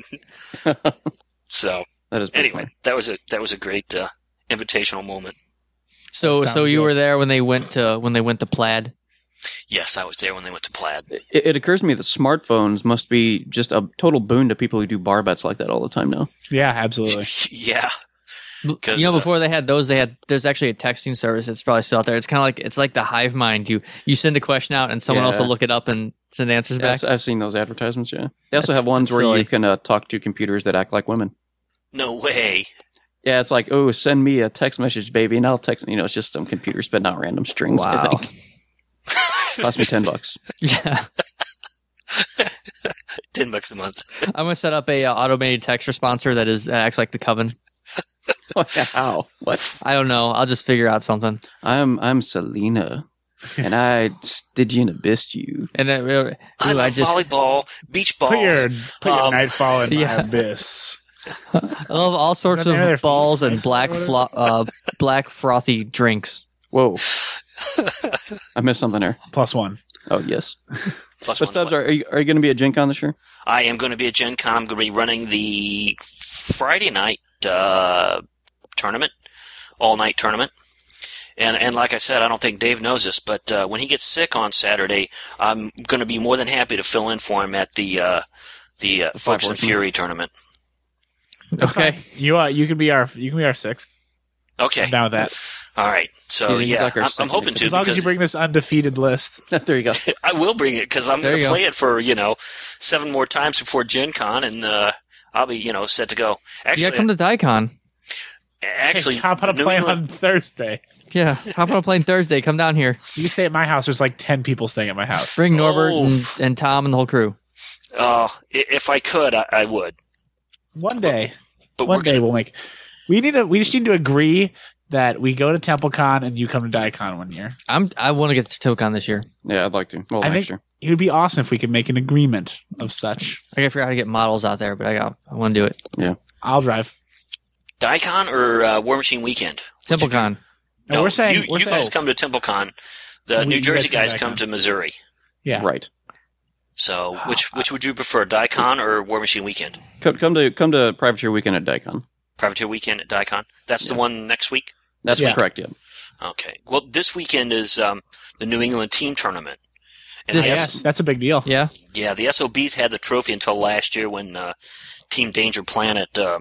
Speaker 4: So
Speaker 1: That is pretty
Speaker 4: anyway,
Speaker 1: funny.
Speaker 4: that was a that was a great uh, invitational moment.
Speaker 2: So
Speaker 3: Sounds
Speaker 2: so you
Speaker 3: good.
Speaker 2: were there when they went to when they went to Plaid.
Speaker 4: Yes, I was there when they went to Plaid.
Speaker 1: It, it occurs to me that smartphones must be just a total boon to people who do bar bets like that all the time now.
Speaker 3: Yeah, absolutely.
Speaker 4: Yeah.
Speaker 2: You
Speaker 4: 'Cause,
Speaker 2: know,
Speaker 4: uh,
Speaker 2: before they had those, they had there's actually a texting service that's probably still out there. It's kind of like it's like the Hive Mind. You you send a question out, and someone else
Speaker 1: Yeah.
Speaker 2: will look it up and send answers
Speaker 1: Yeah,
Speaker 2: back.
Speaker 1: I've seen those advertisements. Yeah, they also
Speaker 2: That's-
Speaker 1: have ones
Speaker 2: that's
Speaker 1: where
Speaker 2: silly.
Speaker 1: you can uh, talk to computers that act like women.
Speaker 4: No way.
Speaker 1: Yeah, it's like, oh, send me a text message, baby, and I'll text. You know, it's just some computer spitting out random strings. I
Speaker 2: Wow.
Speaker 1: think cost me ten bucks.
Speaker 2: Yeah,
Speaker 4: Ten bucks a month.
Speaker 2: I'm gonna set up a uh, automated text responder that is uh, acts like the Coven.
Speaker 1: How? What?
Speaker 2: I don't know. I'll just figure out something.
Speaker 1: I'm I'm Selena, and I did you and abyssed you.
Speaker 2: And then, uh,
Speaker 4: I
Speaker 2: ooh,
Speaker 4: love
Speaker 2: I just
Speaker 4: volleyball, beach balls.
Speaker 3: Put your put your
Speaker 4: Um,
Speaker 3: nightfall in
Speaker 2: yeah.
Speaker 3: my abyss.
Speaker 2: I love all sorts
Speaker 3: They're there
Speaker 2: of
Speaker 3: for-
Speaker 2: balls and black flo- uh, black frothy drinks.
Speaker 1: Whoa! I missed something there.
Speaker 3: Plus one.
Speaker 1: Oh yes.
Speaker 4: Plus
Speaker 1: But
Speaker 4: one
Speaker 1: Stubbs,
Speaker 4: what?
Speaker 1: are, are you, are you going to be at Gen Con this year?
Speaker 4: I am going to be at Gen Con. I'm going to be running the Friday night uh, tournament, all night tournament. And and like I said, I don't think Dave knows this, but uh, when he gets sick on Saturday, I'm going to be more than happy to fill in for him at the uh, the uh, Focus and
Speaker 1: Horsemen.
Speaker 4: Fury tournament.
Speaker 3: That's
Speaker 2: Okay.
Speaker 3: fine. You uh, you can be our you can be our sixth.
Speaker 4: Okay.
Speaker 3: I'm down with that.
Speaker 4: All right. So
Speaker 1: He's
Speaker 4: yeah,
Speaker 1: like our
Speaker 4: I'm, I'm
Speaker 1: second
Speaker 4: hoping to
Speaker 3: As long as you
Speaker 4: because
Speaker 3: bring this undefeated list.
Speaker 1: There you go.
Speaker 4: I will bring it because I'm
Speaker 2: There
Speaker 4: going
Speaker 2: you
Speaker 4: to
Speaker 2: go.
Speaker 4: play it for you know seven more times before Gen Con, and uh, I'll be you know set to go.
Speaker 2: You
Speaker 4: Actually,
Speaker 2: gotta come to Daikon.
Speaker 4: actually,
Speaker 3: Hey, how about a
Speaker 4: New
Speaker 3: plan
Speaker 4: England-
Speaker 3: on Thursday?
Speaker 2: Yeah. How about playing Thursday? Come down here.
Speaker 3: You can stay at my house. There's like ten people staying at my house.
Speaker 2: Bring Norbert
Speaker 4: Oh.
Speaker 2: and, and Tom and the whole crew.
Speaker 4: Uh, i- if I could, I, I would.
Speaker 3: One day,
Speaker 4: But
Speaker 3: one
Speaker 4: we're
Speaker 3: day
Speaker 4: gonna,
Speaker 3: we'll make. We need to. We just need to agree that we go to TempleCon and you come to Daikon one year.
Speaker 2: I'm. I want to get to Tokon this year.
Speaker 1: Yeah, I'd like to. Well,
Speaker 3: I
Speaker 1: next
Speaker 3: think
Speaker 1: year.
Speaker 3: it would be awesome if we could make an agreement of such.
Speaker 2: I gotta figure out how to get models out there, but I got. I want to do it.
Speaker 3: I'll drive.
Speaker 4: Daikon or uh, War Machine Weekend?
Speaker 2: TempleCon.
Speaker 3: No, we're saying
Speaker 4: you,
Speaker 3: we're
Speaker 4: you
Speaker 3: saying,
Speaker 4: guys come to TempleCon. The
Speaker 3: We-
Speaker 4: New
Speaker 3: you
Speaker 4: Jersey
Speaker 3: guys
Speaker 4: guys
Speaker 3: come
Speaker 4: come
Speaker 3: Daikon.
Speaker 4: to Missouri.
Speaker 3: yeah.
Speaker 1: Right.
Speaker 4: So which which would you prefer, Daikon or War Machine Weekend?
Speaker 1: Come, come to come to Privateer Weekend at Daikon.
Speaker 4: Privateer Weekend at Daikon. That's the one next week.
Speaker 1: That's
Speaker 3: Yeah.
Speaker 1: correct. Yeah.
Speaker 4: Okay. Well, this weekend is um, the New England team tournament. And
Speaker 2: This-
Speaker 4: I guess,
Speaker 3: Yes, that's a big deal.
Speaker 2: Yeah.
Speaker 4: yeah, the S O Bs had the trophy until last year when uh, Team Danger Planet uh,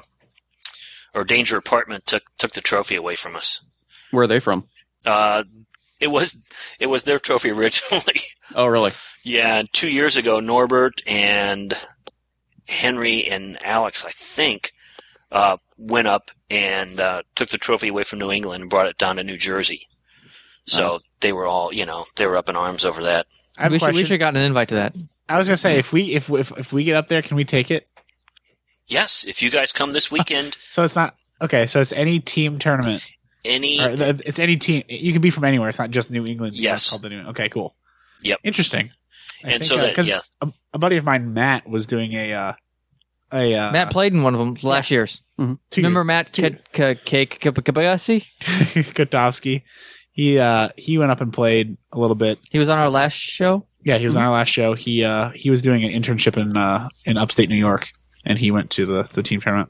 Speaker 4: or Danger Apartment took took the trophy away from us.
Speaker 1: Where are they from?
Speaker 4: Uh, it was it was their trophy originally.
Speaker 1: Oh, really?
Speaker 4: Yeah, and two years ago, Norbert and Henry and Alex, I think, uh, went up and uh, took the trophy away from New England and brought it down to New Jersey. So
Speaker 1: Oh.
Speaker 4: they were all, you know, they were up in arms over that.
Speaker 3: I have
Speaker 2: We
Speaker 3: a
Speaker 2: should. We
Speaker 3: question.
Speaker 2: should have gotten an invite to that.
Speaker 3: I was gonna say if we if if if we get up there, can we take it?
Speaker 4: Yes, if you guys come this weekend,
Speaker 3: So it's not okay. So it's any team tournament.
Speaker 4: any
Speaker 3: Or th- it's any team. You can be from anywhere. It's not just New England.
Speaker 4: Yes.
Speaker 3: It's called the New. Okay, cool.
Speaker 4: Yep.
Speaker 3: Interesting. I
Speaker 4: And
Speaker 3: think,
Speaker 4: so
Speaker 3: uh,
Speaker 4: that-
Speaker 3: 'cause
Speaker 4: yeah.
Speaker 3: a, a buddy of mine, Matt, was doing a uh, a uh,
Speaker 2: Matt played in one of them last year's.
Speaker 3: two
Speaker 2: Remember Matt
Speaker 3: two-
Speaker 2: K- K- K- Kabayasi?
Speaker 3: Kotovsky. He uh he went up and played a little bit.
Speaker 2: He was on our last show.
Speaker 3: Yeah, he was on our last show. He uh he was doing an internship in uh in upstate New York, and he went to the the team tournament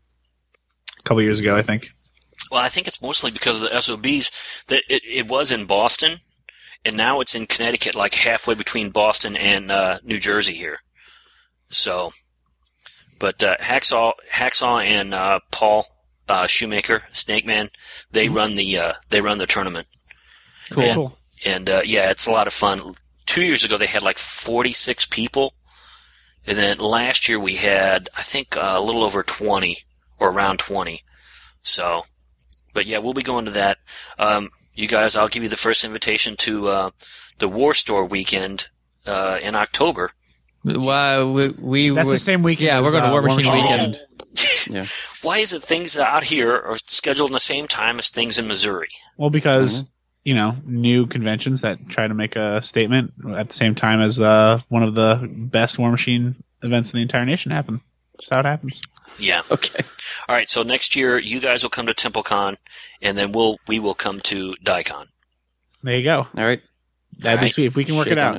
Speaker 3: a couple years ago, I think.
Speaker 4: well, I think it's mostly because of the S O Bs that it, it was in Boston, and now it's in Connecticut, like halfway between Boston and uh, New Jersey here. So, but uh, Hacksaw, Hacksaw, and uh, Paul uh, Shoemaker, Snake Man, they run the uh, they run the tournament,
Speaker 2: Cool.
Speaker 4: Yeah.
Speaker 3: Cool.
Speaker 4: and uh, yeah, it's a lot of fun. Two years ago, they had like forty-six people, and then last year we had I think uh, a little over twenty or around twenty. So, but yeah, we'll be going to that. Um, you guys, I'll give you the first invitation to uh, the War Store weekend uh, in October.
Speaker 2: Why we, we
Speaker 3: That's
Speaker 2: would-
Speaker 3: the same weekend.
Speaker 2: Yeah,
Speaker 3: as,
Speaker 2: we're going to
Speaker 3: uh,
Speaker 2: War Machine
Speaker 3: Machine
Speaker 2: weekend.
Speaker 1: Yeah.
Speaker 4: Why is it things out here are scheduled in the same time as things in Missouri?
Speaker 3: Well, because you know, new conventions that try to make a statement at the same time as uh, one of the best War Machine events in the entire nation happen. That's how it happens.
Speaker 4: Yeah.
Speaker 1: Okay.
Speaker 4: All right. So next year, you guys will come to TempleCon, and then we'll we will come to Daikon.
Speaker 3: There you go.
Speaker 1: All right.
Speaker 3: That'd be
Speaker 4: Alright.
Speaker 3: sweet if we can work
Speaker 1: Shake
Speaker 3: it
Speaker 1: on
Speaker 3: out.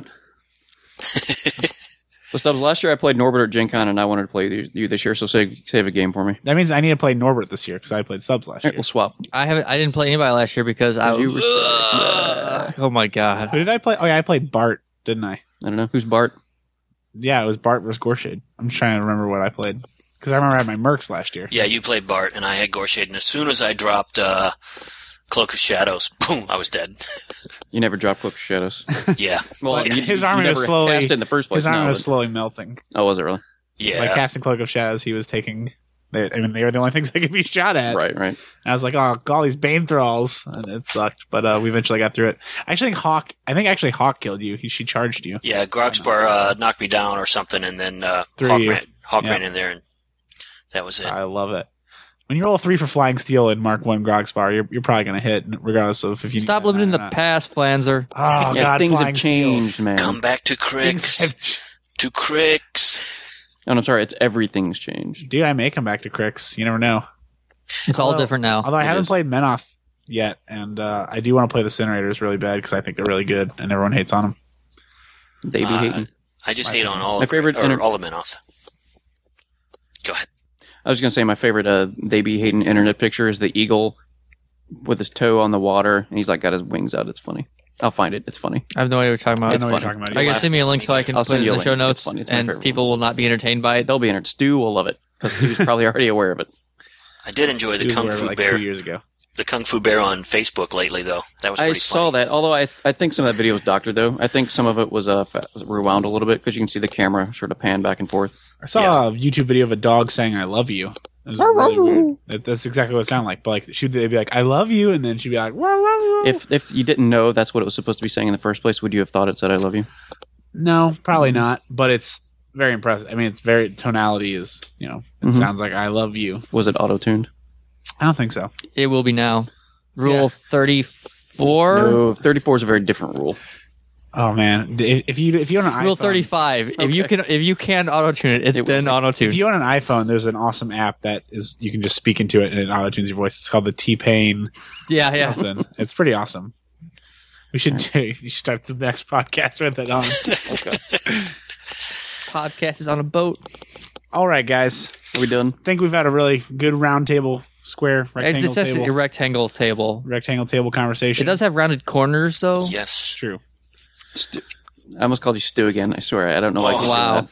Speaker 1: Well, Stubbs, last year I played Norbert at Gen Con, and I wanted to play you- you this year, so save, save a game for me.
Speaker 3: That means I need to play Norbert this year because I played subs last
Speaker 1: All right,
Speaker 3: year.
Speaker 1: we'll swap.
Speaker 2: I haven't. I didn't play anybody last year because I.
Speaker 1: 'Cause you were sick.
Speaker 2: Ugh. Oh my god.
Speaker 3: Who did I play? Oh yeah, I played Bart, didn't I?
Speaker 1: I don't know. Who's Bart?
Speaker 3: Yeah, it was Bart versus Gorshade. I'm trying to remember what I played because I remember I had my Mercs last year.
Speaker 4: Yeah, you played Bart, and I had Gorshade, and as soon as I dropped uh, Cloak of Shadows, boom, I was dead.
Speaker 1: You never dropped Cloak of Shadows.
Speaker 4: Yeah.
Speaker 1: Well,
Speaker 3: But
Speaker 1: you,
Speaker 3: his
Speaker 1: you
Speaker 3: army
Speaker 1: never
Speaker 3: was slowly-
Speaker 1: cast it in the first place.
Speaker 3: His army
Speaker 1: no,
Speaker 3: was
Speaker 1: but-
Speaker 3: slowly melting.
Speaker 1: Oh, was it really?
Speaker 4: Yeah.
Speaker 3: By casting Cloak of Shadows, he was taking. They, I mean, they were the only things that could be shot at.
Speaker 1: Right, right.
Speaker 3: And I was like, oh, all these Bane Thralls. And it sucked. But uh, we eventually got through it. I actually think Hawk, I think actually Hawk killed you. He, she charged you.
Speaker 4: Yeah, Grogspar uh, knocked me down or something, and then uh,
Speaker 3: Threw
Speaker 4: Hawk,
Speaker 3: you.
Speaker 4: ran, Hawk
Speaker 3: Yeah.
Speaker 4: ran in there, and that was it.
Speaker 3: I love it. When you roll a three for Flying Steel in Mark one Grogspar, you're, you're probably going to hit, regardless of if you
Speaker 2: Stop
Speaker 3: need
Speaker 2: living in
Speaker 3: that
Speaker 2: the
Speaker 3: or not.
Speaker 2: past, Flanzer.
Speaker 3: Oh,
Speaker 1: yeah,
Speaker 3: God,
Speaker 1: things
Speaker 3: Flying
Speaker 1: have changed,
Speaker 3: Steel.
Speaker 1: man.
Speaker 4: Come back to
Speaker 3: Things
Speaker 4: Crix.
Speaker 3: have-
Speaker 4: To Crix.
Speaker 1: Oh, no, I'm sorry. It's everything's changed.
Speaker 3: Dude, I may come back to Crix. You never know.
Speaker 2: It's all
Speaker 3: Although-
Speaker 2: different now.
Speaker 3: Although I
Speaker 1: It
Speaker 3: haven't
Speaker 1: is.
Speaker 3: played Menoth yet, and uh, I do want to play the Incinerators really bad because I think they're really good, and everyone hates on them.
Speaker 1: They be
Speaker 4: Uh,
Speaker 1: hating.
Speaker 4: I just hate on all
Speaker 1: My
Speaker 4: of,
Speaker 1: favorite
Speaker 4: or
Speaker 1: inter-
Speaker 4: all of Minoth. Go ahead.
Speaker 1: I was gonna say my favorite uh, they be hating internet picture is the eagle with his toe on the water, and he's like got his wings out. It's funny. I'll find it. It's funny.
Speaker 2: I have no idea what you're talking
Speaker 3: I
Speaker 2: about.
Speaker 3: don't know what
Speaker 1: funny.
Speaker 3: you're talking about.
Speaker 2: I
Speaker 3: either.
Speaker 2: can send me a link so I can
Speaker 1: I'll
Speaker 2: put
Speaker 1: send
Speaker 2: it
Speaker 1: you
Speaker 2: in
Speaker 1: a
Speaker 2: the show
Speaker 1: link.
Speaker 2: notes,
Speaker 1: It's funny. It's my
Speaker 2: and
Speaker 1: favorite
Speaker 2: people will not be entertained by it.
Speaker 1: They'll be in it. Stu will love it because Stu's probably already aware of it.
Speaker 4: I did enjoy the
Speaker 3: He was
Speaker 4: Kung
Speaker 3: aware of it
Speaker 4: Fu
Speaker 3: like
Speaker 4: Bear.
Speaker 3: two years ago.
Speaker 4: The Kung Fu Bear on Facebook lately, though. That was
Speaker 1: I
Speaker 4: pretty
Speaker 1: saw
Speaker 4: funny.
Speaker 1: that, although I I think some of that video was doctored though. I think some of it was uh fa- rewound a little bit because you can see the camera sort of pan back and forth.
Speaker 3: I saw a YouTube video of a dog saying "I love you." It was really weird. That, that's exactly what it sounded like. But like, she'd they'd be like, "I love you," and then she'd be like, "Wah, wah, wah."
Speaker 1: If if you didn't know that's what it was supposed to be saying in the first place, would you have thought it said "I love you"?
Speaker 3: "No, probably not." But it's very impressive. I mean, it's very tonality is you know it
Speaker 1: Mhm.
Speaker 3: sounds like "I love you."
Speaker 1: Was it auto tuned?
Speaker 3: I don't think so.
Speaker 2: It will be now. Rule
Speaker 3: Yeah.
Speaker 2: thirty-four.
Speaker 1: No, thirty-four is a very different rule.
Speaker 3: Oh man, if if you if you own an
Speaker 2: Rule
Speaker 3: iPhone,
Speaker 2: thirty-five. If you
Speaker 1: Okay.
Speaker 2: can, if you can auto tune it, it's
Speaker 1: It will
Speaker 2: been
Speaker 1: be.
Speaker 2: auto
Speaker 3: if
Speaker 2: tuned.
Speaker 3: you own an iPhone, there's an awesome app that is you can just speak into it and it auto tunes your voice. It's called the T-Pain
Speaker 2: Yeah, yeah.
Speaker 3: something. It's pretty awesome. We should do, you should start the next podcast with it on.
Speaker 2: Podcast is on a boat.
Speaker 3: All right, guys.
Speaker 1: Are we done?
Speaker 3: I think we've had a really good round table, square,
Speaker 2: It
Speaker 3: rectangle
Speaker 2: just has
Speaker 3: table,
Speaker 2: a rectangle table.
Speaker 3: rectangle table
Speaker 2: It
Speaker 3: conversation.
Speaker 2: does have rounded corners, though.
Speaker 4: Yes.
Speaker 3: True.
Speaker 1: Stu- I almost called you Stu again. I swear. I don't know why. I
Speaker 4: Oh,
Speaker 1: keep
Speaker 2: wow.
Speaker 1: doing that.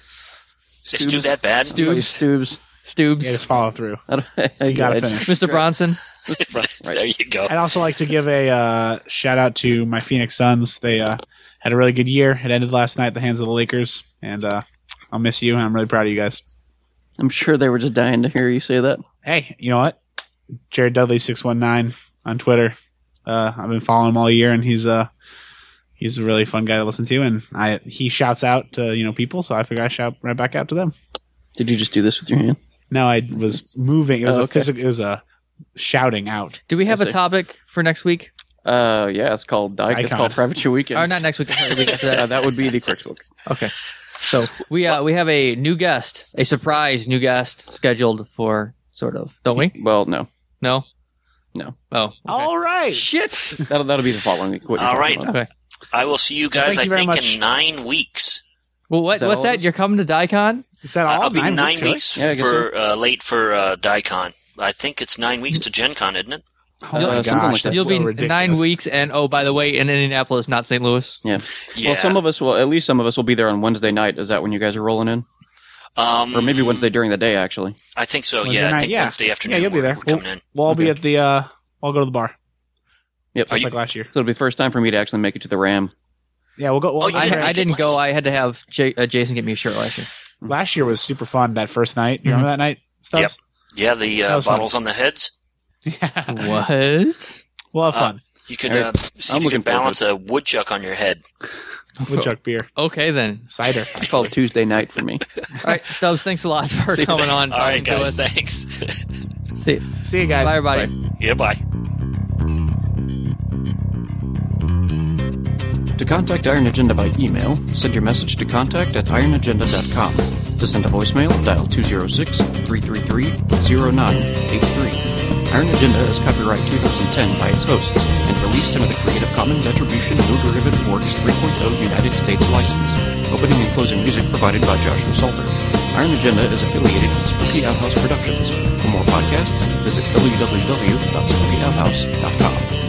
Speaker 4: Is Stu that bad?
Speaker 1: Stu- Stubes.
Speaker 2: Stoobs.
Speaker 3: Yeah, just follow through.
Speaker 1: I don't-
Speaker 3: You gotta
Speaker 1: I-
Speaker 3: finish.
Speaker 2: Mister Bronson.
Speaker 1: Right.
Speaker 4: There you go.
Speaker 3: I'd also like to give a uh, shout out to my Phoenix Suns. They uh, had a really good year. It ended last night at the hands of the Lakers, and uh, I'll miss you. And I'm really proud of you guys.
Speaker 1: I'm sure they were just dying to hear you say that.
Speaker 3: Hey, you know what? Jared Dudley six one nine on Twitter. Uh, I've been following him all year, and he's uh he's a really fun guy to listen to. And I he shouts out to you know people, so I figure I shout right back out to them.
Speaker 1: Did you just do this with your hand?
Speaker 3: No, I was moving. It was
Speaker 1: Oh,
Speaker 3: a
Speaker 1: okay.
Speaker 3: physical. It was a shouting out.
Speaker 2: Do we have
Speaker 1: I
Speaker 2: a
Speaker 1: see.
Speaker 2: topic for next week?
Speaker 1: Uh, yeah, it's called Dyke. It's
Speaker 3: Icon.
Speaker 1: called Privateer Weekend.
Speaker 2: Or not next week. Sorry, the week after
Speaker 1: Uh,
Speaker 2: that.
Speaker 1: that would be the Crooks book.
Speaker 2: Okay. So we uh, we have a new guest, a surprise new guest scheduled for sort of, don't we?
Speaker 1: Well, no,
Speaker 2: No.
Speaker 1: no.
Speaker 2: Oh. Okay.
Speaker 3: All right.
Speaker 2: Shit.
Speaker 1: That'll that'll be the following week. What you're
Speaker 4: All
Speaker 1: talking
Speaker 4: right.
Speaker 1: about.
Speaker 2: Okay.
Speaker 4: I will see you guys,
Speaker 3: Thank you
Speaker 4: I
Speaker 3: very
Speaker 4: think,
Speaker 3: much.
Speaker 4: in nine weeks.
Speaker 2: Well, what
Speaker 1: Is that
Speaker 2: what's
Speaker 1: all
Speaker 2: that?
Speaker 1: it is?
Speaker 2: You're coming to Daikon?
Speaker 3: Is that all?
Speaker 4: I'll be nine,
Speaker 3: weeks, really?
Speaker 4: weeks
Speaker 1: Yeah, I guess
Speaker 4: for uh, late for uh, Daikon. I think it's nine weeks to Gen Con, isn't it?
Speaker 3: Oh
Speaker 1: Uh,
Speaker 3: my
Speaker 1: something
Speaker 3: gosh,
Speaker 1: like that.
Speaker 3: that's
Speaker 2: You'll
Speaker 3: so
Speaker 2: be
Speaker 3: ridiculous.
Speaker 2: nine weeks, and oh, by the way, in Indianapolis, not Saint Louis.
Speaker 1: Yeah.
Speaker 4: Yeah.
Speaker 1: Well, some of us will. At least some of us will be there on Wednesday night. Is that when you guys are rolling in,
Speaker 4: um,
Speaker 1: or maybe Wednesday during the day? Actually,
Speaker 4: I think so.
Speaker 3: Wednesday
Speaker 4: yeah, I
Speaker 3: night,
Speaker 4: think
Speaker 3: yeah.
Speaker 4: Wednesday afternoon.
Speaker 3: Yeah, you'll be
Speaker 4: we're-
Speaker 3: there.
Speaker 4: We're coming in.
Speaker 3: Well, I'll be
Speaker 1: Okay.
Speaker 3: at the. Uh, I'll go to the bar.
Speaker 1: yep.
Speaker 4: Are
Speaker 3: Just
Speaker 4: you-
Speaker 3: like last year.
Speaker 1: So it'll be the first time for me to actually make it to the Ram.
Speaker 3: Yeah, we'll go. We'll
Speaker 4: Oh, you
Speaker 3: go
Speaker 2: I,
Speaker 4: didn't
Speaker 3: there.
Speaker 2: I
Speaker 4: make it
Speaker 2: didn't go.
Speaker 4: last-
Speaker 2: I had to have J- uh, Jason get me a shirt last year.
Speaker 3: Last year was super fun. That first night. You remember that night? Stubbs?
Speaker 4: Yeah, the
Speaker 3: That
Speaker 4: uh,
Speaker 3: was fun.
Speaker 4: bottles on the heads.
Speaker 3: Yeah.
Speaker 2: What?
Speaker 3: We'll have fun.
Speaker 4: You could
Speaker 1: All
Speaker 4: uh,
Speaker 1: right.
Speaker 4: see
Speaker 1: I'm
Speaker 4: if you
Speaker 1: looking
Speaker 4: can
Speaker 1: forward
Speaker 4: balance a woodchuck on your head.
Speaker 3: Woodchuck beer,
Speaker 2: Okay then.
Speaker 3: cider.
Speaker 1: It's called Tuesday night for me.
Speaker 2: All right, Stubbs. Thanks a lot for coming on.
Speaker 4: All right,
Speaker 2: talking to
Speaker 4: guys.
Speaker 2: us.
Speaker 4: Thanks.
Speaker 2: See,
Speaker 3: See you guys.
Speaker 2: bye, everybody.
Speaker 4: yeah, bye.
Speaker 1: To contact Iron Agenda by email, send your message to contact at iron agenda dot com. To send a voicemail, dial two oh six, three three three, oh nine eight three. Iron Agenda is copyright twenty ten by its hosts and released under the Creative Commons Attribution No Derivative Works three point oh United States license. Opening and closing music provided by Joshua Salter. Iron Agenda is affiliated with Spooky Outhouse Productions. For more podcasts, visit w w w dot spooky outhouse dot com.